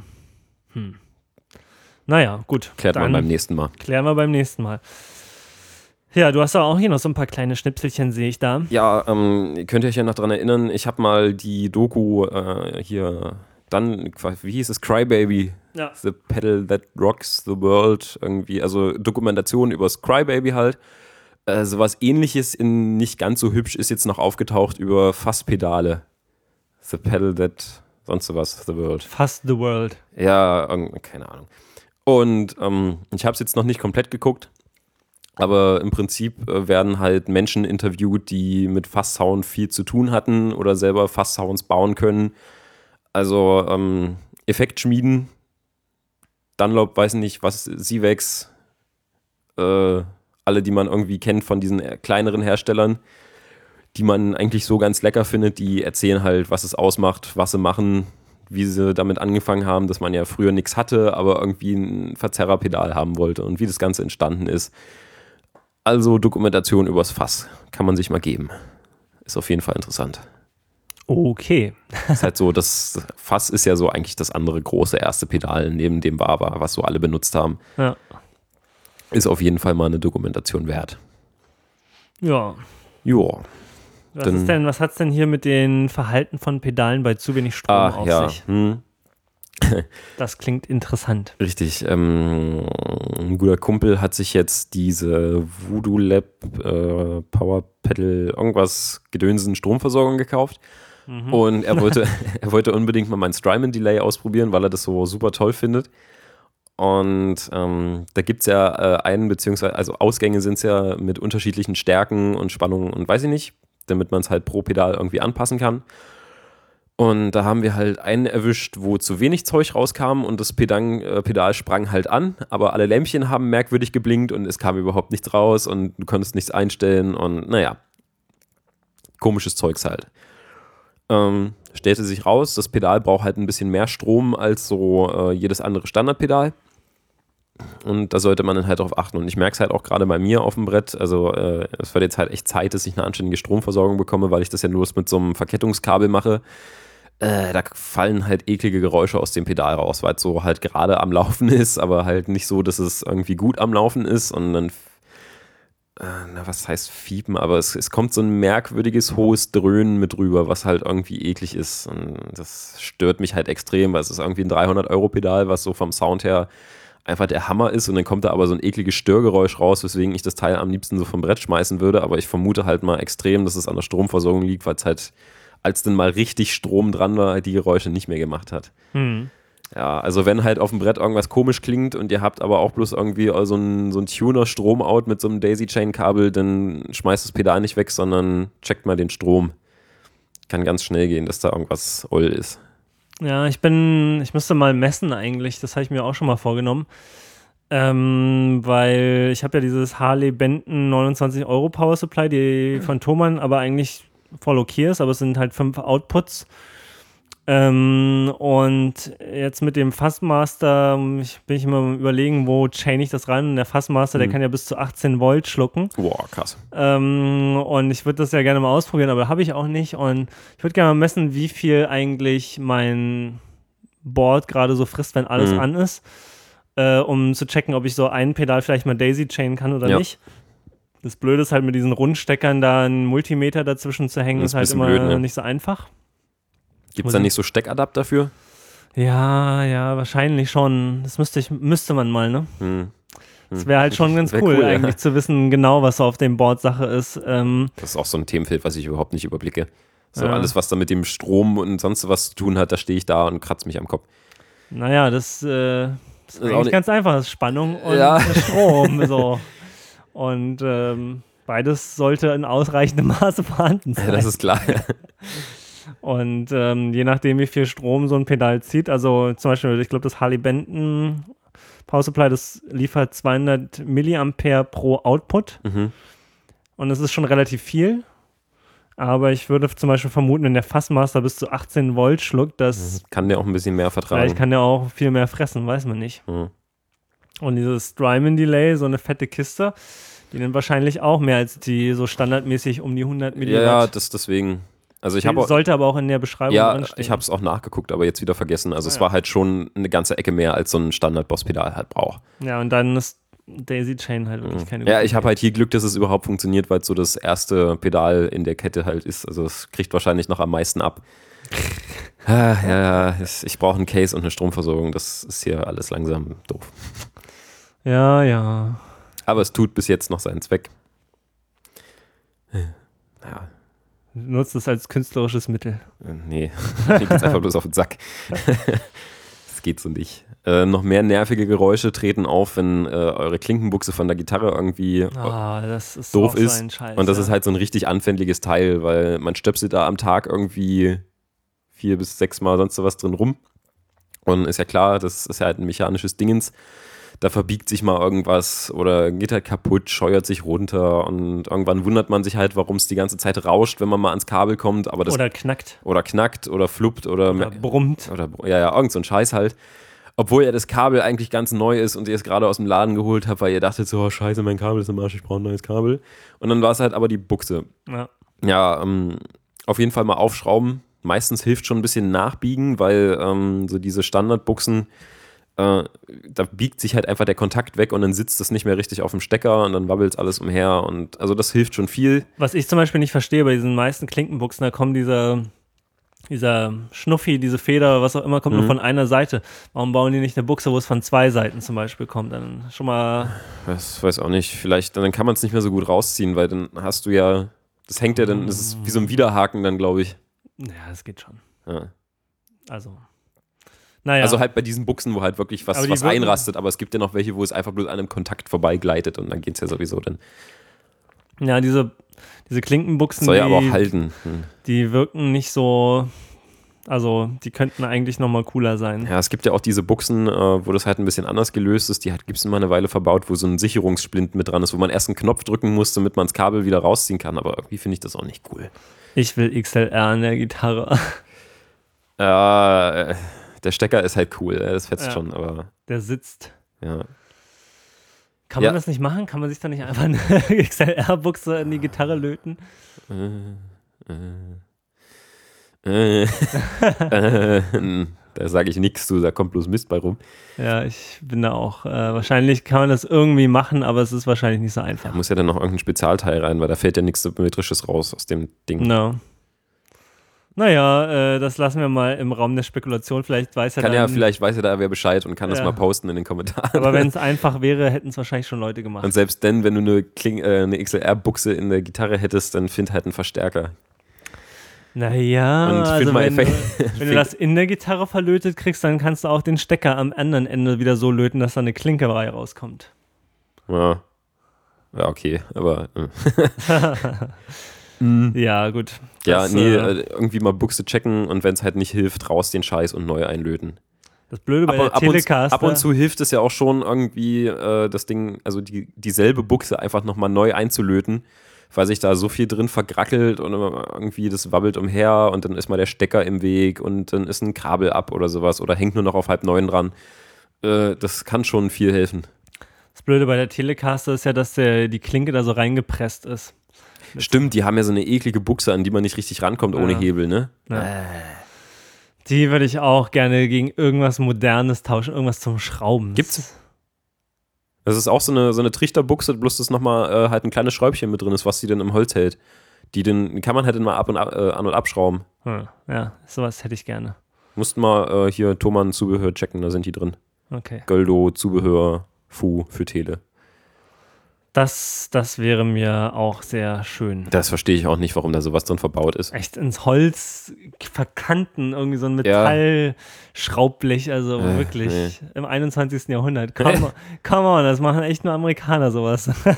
Naja, gut. Klären wir beim nächsten Mal. Klären wir beim nächsten Mal. Ja, du hast auch hier noch so ein paar kleine Schnipselchen, sehe ich da. Ja, könnt ihr euch ja noch dran erinnern, ich habe mal die Doku hier, dann, wie hieß es, Crybaby, The Pedal That Rocks the World, irgendwie, also Dokumentation übers Crybaby halt. Sowas ähnliches in nicht ganz so hübsch ist jetzt noch aufgetaucht über Fasspedale. The Pedal That, sonst sowas, The World. Fast the World. Ja, keine Ahnung. Und ich habe es jetzt noch nicht komplett geguckt, aber im Prinzip werden halt Menschen interviewt, die mit Fasssound viel zu tun hatten oder selber Fasssounds bauen können. Also Effektschmieden, Dunlop, weiß nicht was, Sivex, alle, die man irgendwie kennt von diesen kleineren Herstellern, die man eigentlich so ganz lecker findet, die erzählen halt, was es ausmacht, was sie machen, wie sie damit angefangen haben, dass man ja früher nichts hatte, aber irgendwie ein Verzerrerpedal haben wollte und wie das Ganze entstanden ist. Also Dokumentation übers Fass kann man sich mal geben. Ist auf jeden Fall interessant. Okay. Ist halt so, das Fass ist ja so eigentlich das andere große erste Pedal neben dem Wawa, was so alle benutzt haben. Ja. Ist auf jeden Fall mal eine Dokumentation wert. Ja. Joa. Was hat es denn hier mit den Verhalten von Pedalen bei zu wenig Strom auf sich? Das klingt interessant. Richtig. Ein guter Kumpel hat sich jetzt diese Voodoo Lab Power Pedal irgendwas Gedönsen Stromversorgung gekauft. Und er wollte unbedingt mal mein Strymon Delay ausprobieren, weil er das so super toll findet. Und da gibt es ja also Ausgänge sind es ja mit unterschiedlichen Stärken und Spannungen und weiß ich nicht, damit man es halt pro Pedal irgendwie anpassen kann. Und da haben wir halt einen erwischt, wo zu wenig Zeug rauskam und das Pedal sprang halt an, aber alle Lämpchen haben merkwürdig geblinkt und es kam überhaupt nichts raus und du konntest nichts einstellen und naja, komisches Zeugs halt. Stellte sich raus, das Pedal braucht halt ein bisschen mehr Strom als so jedes andere Standardpedal. Und da sollte man dann halt drauf achten. Und ich merke es halt auch gerade bei mir auf dem Brett. Also es wird jetzt halt echt Zeit, dass ich eine anständige Stromversorgung bekomme, weil ich das ja nur mit so einem Verkettungskabel mache. Da fallen halt eklige Geräusche aus dem Pedal raus, weil es so halt gerade am Laufen ist, aber halt nicht so, dass es irgendwie gut am Laufen ist. Und dann, was heißt fiepen? Aber es kommt so ein merkwürdiges, hohes Dröhnen mit rüber, was halt irgendwie eklig ist. Und das stört mich halt extrem, weil es ist irgendwie ein 300-Euro-Pedal, was so vom Sound her einfach der Hammer ist und dann kommt da aber so ein ekliges Störgeräusch raus, weswegen ich das Teil am liebsten so vom Brett schmeißen würde, aber ich vermute halt mal extrem, dass es an der Stromversorgung liegt, weil es halt, als dann mal richtig Strom dran war, die Geräusche nicht mehr gemacht hat. Ja, also wenn halt auf dem Brett irgendwas komisch klingt und ihr habt aber auch bloß irgendwie so ein Tuner-Strom-Out mit so einem Daisy-Chain-Kabel, dann schmeißt das Pedal nicht weg, sondern checkt mal den Strom. Kann ganz schnell gehen, dass da irgendwas oll ist. Ja, ich müsste mal messen eigentlich, das habe ich mir auch schon mal vorgenommen, weil ich habe ja dieses Harley Benton 29 Euro Power Supply, die von Thomann aber eigentlich voll okay ist, aber es sind halt 5 Outputs. Und jetzt mit dem Fassmaster bin ich immer am Überlegen, wo chain ich das rein. Und der Fassmaster, der kann ja bis zu 18 Volt schlucken. Boah, krass. Und ich würde das ja gerne mal ausprobieren, aber habe ich auch nicht. Und ich würde gerne mal messen, wie viel eigentlich mein Board gerade so frisst, wenn alles an ist, um zu checken, ob ich so ein Pedal vielleicht mal Daisy chainen kann oder nicht. Das Blöde ist halt mit diesen Rundsteckern da einen Multimeter dazwischen zu hängen, ist halt immer blöd, ne? Nicht so einfach. Gibt es da nicht so Steckadapter für? Ja, wahrscheinlich schon. Das müsste man mal, ne? Das wäre halt schon ganz cool, eigentlich zu wissen, genau, was so auf dem Board Sache ist. Das ist auch so ein Themenfeld, was ich überhaupt nicht überblicke. So alles, was da mit dem Strom und sonst was zu tun hat, da stehe ich da und kratze mich am Kopf. Naja, das ist eigentlich ganz einfach. Das ist Spannung und Strom. So. Und beides sollte in ausreichendem Maße vorhanden sein. Ja, das ist klar. Und je nachdem, wie viel Strom so ein Pedal zieht, also zum Beispiel, ich glaube, das Harley Benton Power Supply, das liefert 200 Milliampere pro Output. Und das ist schon relativ viel. Aber ich würde zum Beispiel vermuten, wenn der Fassmaster bis zu 18 Volt schluckt, das kann der auch ein bisschen mehr vertragen. Vielleicht kann der auch viel mehr fressen, weiß man nicht. Und dieses Strymon Delay, so eine fette Kiste, die nimmt wahrscheinlich auch mehr als die so standardmäßig um die 100 Milliwatt. Ja, deswegen. Also ich sollte aber auch in der Beschreibung drinstehen. Ja, ich habe es auch nachgeguckt, aber jetzt wieder vergessen. Also es war halt schon eine ganze Ecke mehr, als so ein Standard-Boss-Pedal halt braucht. Ja, und dann ist Daisy Chain halt wirklich keine Ja, ich habe halt hier Glück, dass es überhaupt funktioniert, weil es so das erste Pedal in der Kette halt ist. Also es kriegt wahrscheinlich noch am meisten ab. Ich brauche einen Case und eine Stromversorgung. Das ist hier alles langsam doof. Ja. Aber es tut bis jetzt noch seinen Zweck. Ja. Nutzt es als künstlerisches Mittel. Nee, mir geht's einfach bloß auf den Sack. Das geht so nicht. Noch mehr nervige Geräusche treten auf, wenn eure Klinkenbuchse von der Gitarre irgendwie das ist doof ist. So ein Scheiß, und das ist halt so ein richtig anfälliges Teil, weil man stöpselt da am Tag irgendwie 4 bis 6 Mal sonst was drin rum. Und ist ja klar, das ist ja halt ein mechanisches Dingens. Da verbiegt sich mal irgendwas oder geht halt kaputt, scheuert sich runter und irgendwann wundert man sich halt, warum es die ganze Zeit rauscht, wenn man mal ans Kabel kommt. Aber das oder knackt. Oder knackt oder fluppt oder brummt. Oder, ja, irgend so ein Scheiß halt. Obwohl ja das Kabel eigentlich ganz neu ist und ihr es gerade aus dem Laden geholt habt, weil ihr dachtet so, oh, scheiße, mein Kabel ist im Arsch, ich brauche ein neues Kabel. Und dann war es halt aber die Buchse. Ja, auf jeden Fall mal aufschrauben. Meistens hilft schon ein bisschen nachbiegen, weil so diese Standardbuchsen, da biegt sich halt einfach der Kontakt weg und dann sitzt es nicht mehr richtig auf dem Stecker und dann wabbelt alles umher und also das hilft schon viel. Was ich zum Beispiel nicht verstehe, bei diesen meisten Klinkenbuchsen, da kommt dieser Schnuffi, diese Feder, was auch immer, kommt nur von einer Seite. Warum bauen die nicht eine Buchse, wo es von 2 Seiten zum Beispiel kommt? Dann schon mal... Das weiß auch nicht, vielleicht, dann kann man es nicht mehr so gut rausziehen, weil dann hast du ja, das hängt ja dann, das ist wie so ein Widerhaken dann, glaube ich. Ja, das geht schon. Ja. Also... Naja. Also halt bei diesen Buchsen, wo halt wirklich was einrastet, aber es gibt ja noch welche, wo es einfach bloß an einem Kontakt vorbeigleitet und dann geht es ja sowieso dann. Ja, diese Klinkenbuchsen, soll ja aber auch halten. Die wirken nicht so, also die könnten eigentlich nochmal cooler sein. Ja, es gibt ja auch diese Buchsen, wo das halt ein bisschen anders gelöst ist, die gibt es immer eine Weile verbaut, wo so ein Sicherungssplint mit dran ist, wo man erst einen Knopf drücken muss, damit man das Kabel wieder rausziehen kann, aber irgendwie finde ich das auch nicht cool. Ich will XLR in der Gitarre. Der Stecker ist halt cool, das fetzt schon, aber... Der sitzt. Ja. Kann man das nicht machen? Kann man sich da nicht einfach eine XLR-Buchse in die Gitarre löten? Da sage ich nichts zu, da kommt bloß Mist bei rum. Ja, ich bin da auch. Wahrscheinlich kann man das irgendwie machen, aber es ist wahrscheinlich nicht so einfach. Da muss ja dann noch irgendein Spezialteil rein, weil da fällt ja nichts Symmetrisches raus aus dem Ding. No. Naja, das lassen wir mal im Raum der Spekulation. Vielleicht weiß vielleicht weiß ja da wer Bescheid und kann das mal posten in den Kommentaren. Aber wenn es einfach wäre, hätten es wahrscheinlich schon Leute gemacht. Und selbst dann, wenn du eine XLR-Buchse in der Gitarre hättest, dann find halt einen Verstärker. Naja, also wenn du das in der Gitarre verlötet kriegst, dann kannst du auch den Stecker am anderen Ende wieder so löten, dass da eine Klinkerei rauskommt. Ja, okay, aber... Ja, gut. Irgendwie mal Buchse checken und wenn es halt nicht hilft, raus den Scheiß und neu einlöten. Das Blöde bei der Telecaster. Ab und zu hilft es ja auch schon irgendwie das Ding, also dieselbe Buchse einfach nochmal neu einzulöten, weil sich da so viel drin vergrackelt und irgendwie das wabbelt umher und dann ist mal der Stecker im Weg und dann ist ein Kabel ab oder sowas oder hängt nur noch auf 8:30 dran. Das kann schon viel helfen. Das Blöde bei der Telecaster ist ja, dass die Klinke da so reingepresst ist. Stimmt, die haben ja so eine eklige Buchse, an die man nicht richtig rankommt ohne Hebel, ne? Ja. Die würde ich auch gerne gegen irgendwas Modernes tauschen, irgendwas zum Schrauben. Gibt's? Das ist auch so eine Trichterbuchse, bloß dass nochmal halt ein kleines Schräubchen mit drin ist, was die dann im Holz hält. Die kann man halt immer an und abschrauben. Ja, sowas hätte ich gerne. Mussten mal hier Thomann Zubehör checken, da sind die drin. Okay. Göldo Zubehör Fu für Tele. Das wäre mir auch sehr schön. Das verstehe ich auch nicht, warum da sowas drin verbaut ist. Echt ins Holz verkanten, irgendwie so ein Metallschraubblech, also wirklich im 21. Jahrhundert. Come on, das machen echt nur Amerikaner sowas. Ja.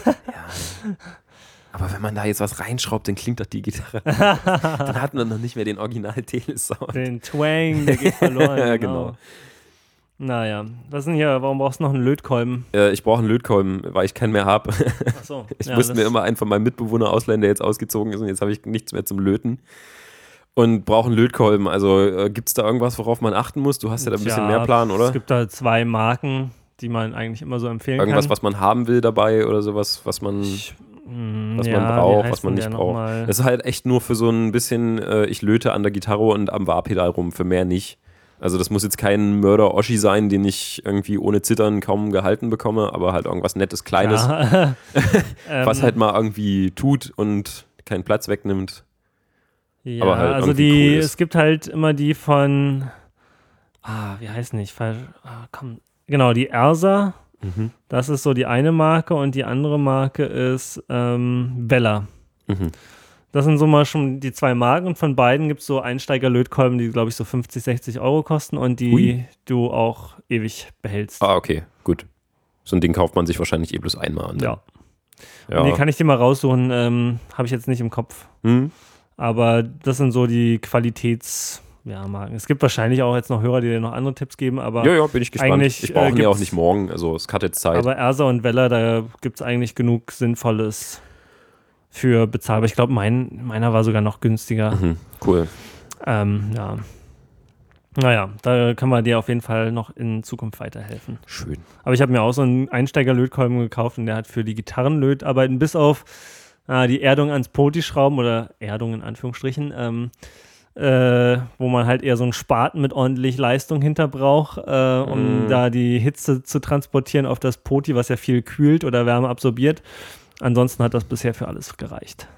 Aber wenn man da jetzt was reinschraubt, dann klingt doch die Gitarre. Dann hat man noch nicht mehr den Original-Tele-Sound. Den Twang, der geht verloren. Ja, genau. Naja, was ist denn hier? Warum brauchst du noch einen Lötkolben? Ich brauche einen Lötkolben, weil ich keinen mehr habe. Ach so. Ich musste mir immer einen von meinem Mitbewohner ausleihen, der jetzt ausgezogen ist und jetzt habe ich nichts mehr zum Löten. Und brauche einen Lötkolben. Also gibt es da irgendwas, worauf man achten muss? Du hast ja da ein bisschen mehr Plan, oder? Es gibt da 2 Marken, die man eigentlich immer so empfehlen kann. Irgendwas, was man haben will dabei oder sowas, was man braucht, was man nicht braucht. Das ist halt echt nur für so ein bisschen, ich löte an der Gitarre und am Wahrpedal rum, für mehr nicht. Also das muss jetzt kein Mörder-Oschi sein, den ich irgendwie ohne Zittern kaum gehalten bekomme, aber halt irgendwas Nettes, Kleines, was halt mal irgendwie tut und keinen Platz wegnimmt. Ja, aber halt also cool ist. Es gibt halt immer die von, wie heißt nicht, genau, die Ersa, das ist so die eine Marke und die andere Marke ist Bella. Das sind so mal schon die 2 Marken und von beiden gibt es so Einsteiger-Lötkolben, die glaube ich so 50, 60 Euro kosten und die du auch ewig behältst. Okay, gut. So ein Ding kauft man sich wahrscheinlich bloß einmal an. Ja. Und die kann ich dir mal raussuchen, habe ich jetzt nicht im Kopf. Aber das sind so die Qualitätsmarken mag. Es gibt wahrscheinlich auch jetzt noch Hörer, die dir noch andere Tipps geben, aber Ja, bin ich gespannt. Ich brauche ihn ja auch gibt's- nicht morgen, also es hat jetzt Zeit. Aber Ersa und Weller, da gibt es eigentlich genug Sinnvolles für bezahlbar. Ich glaube, meiner war sogar noch günstiger. Cool. Ja. Naja, da kann man dir auf jeden Fall noch in Zukunft weiterhelfen. Schön. Aber ich habe mir auch so einen Einsteiger-Lötkolben gekauft und der hat für die Gitarrenlötarbeiten bis auf die Erdung ans Poti-Schrauben oder Erdung in Anführungsstrichen, wo man halt eher so einen Spaten mit ordentlich Leistung hinter braucht, um da die Hitze zu transportieren auf das Poti, was ja viel kühlt oder Wärme absorbiert. Ansonsten hat das bisher für alles gereicht.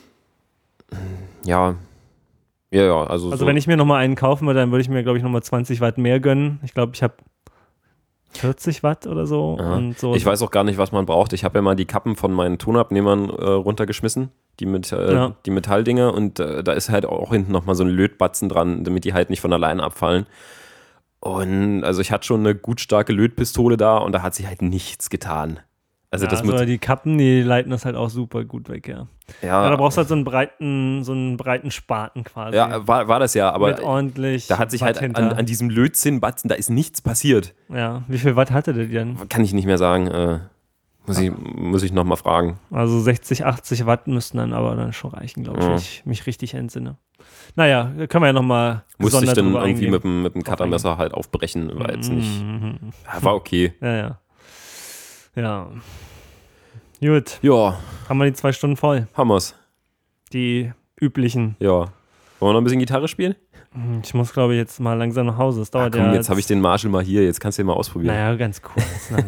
Ja, also Also wenn ich mir nochmal einen kaufen würde, dann würde ich mir, glaube ich, nochmal 20 Watt mehr gönnen. Ich glaube, ich habe 40 Watt oder so. Ja. Und so. Ich weiß auch gar nicht, was man braucht. Ich habe ja mal die Kappen von meinen Tonabnehmern runtergeschmissen, die Metalldinger, und da ist halt auch hinten nochmal so ein Lötbatzen dran, damit die halt nicht von alleine abfallen. Und also ich hatte schon eine gut starke Lötpistole da und da hat sich halt nichts getan. Also die Kappen, die leiten das halt auch super gut weg, ja. Ja, da brauchst du halt so einen breiten Spaten quasi. Ja, war das ja, aber mit ordentlich da hat sich Watt halt an diesem Lötzinnbatzen, da ist nichts passiert. Ja, wie viel Watt hatte der denn? Kann ich nicht mehr sagen. Muss ich nochmal fragen. Also 60, 80 Watt müssten dann aber dann schon reichen, glaube ich, wenn ich mich richtig entsinne. Naja, können wir ja nochmal musste ich dann drüber irgendwie eingehen. mit dem Cuttermesser halt aufbrechen, war jetzt nicht. War okay. Ja. Gut. Ja. Haben wir die 2 Stunden voll? Haben wir's. Die üblichen. Ja. Wollen wir noch ein bisschen Gitarre spielen? Ich muss, glaube ich, jetzt mal langsam nach Hause. Es dauert jetzt habe ich den Marshall mal hier. Jetzt kannst du den mal ausprobieren. Naja, ganz kurz.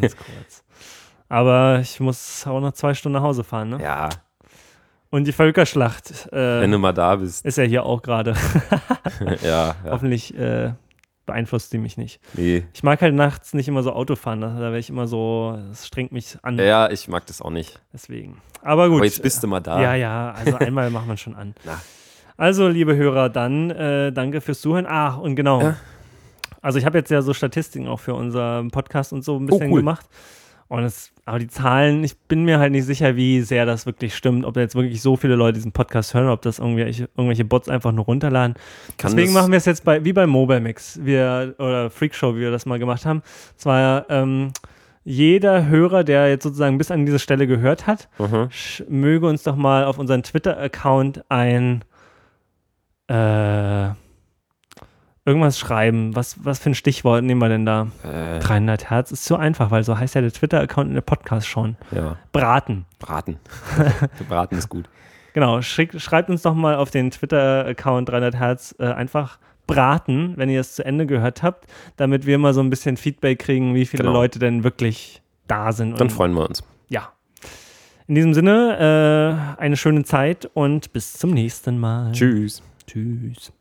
Aber ich muss auch noch 2 Stunden nach Hause fahren, ne? Ja. Und die Völkerschlacht. Wenn du mal da bist. Ist ja hier auch gerade. Ja. Hoffentlich beeinflusst die mich nicht. Nee. Ich mag halt nachts nicht immer so Auto fahren. Da wäre ich immer so, das strengt mich an. Ja, ich mag das auch nicht. Deswegen. Aber gut. Aber jetzt bist du mal da. Ja, also einmal macht man schon an. Na. Also, liebe Hörer, dann danke fürs Zuhören. Und genau. Ja. Also ich habe jetzt ja so Statistiken auch für unseren Podcast und so ein bisschen gemacht. Aber die Zahlen, ich bin mir halt nicht sicher, wie sehr das wirklich stimmt, ob jetzt wirklich so viele Leute diesen Podcast hören, ob das irgendwelche Bots einfach nur runterladen. Deswegen machen wir es jetzt wie bei Mobile Mix oder Freakshow, wie wir das mal gemacht haben. Zwar jeder Hörer, der jetzt sozusagen bis an diese Stelle gehört hat, möge uns doch mal auf unseren Twitter-Account irgendwas schreiben. Was für ein Stichwort nehmen wir denn da? 300 Hertz ist zu einfach, weil so heißt ja der Twitter-Account in der Podcast schon. Ja. Braten. Braten ist gut. Genau, schreibt uns doch mal auf den Twitter-Account 300 Hertz einfach Braten, wenn ihr es zu Ende gehört habt, damit wir mal so ein bisschen Feedback kriegen, wie viele Leute denn wirklich da sind. Dann freuen wir uns. Ja. In diesem Sinne, eine schöne Zeit und bis zum nächsten Mal. Tschüss. Tschüss.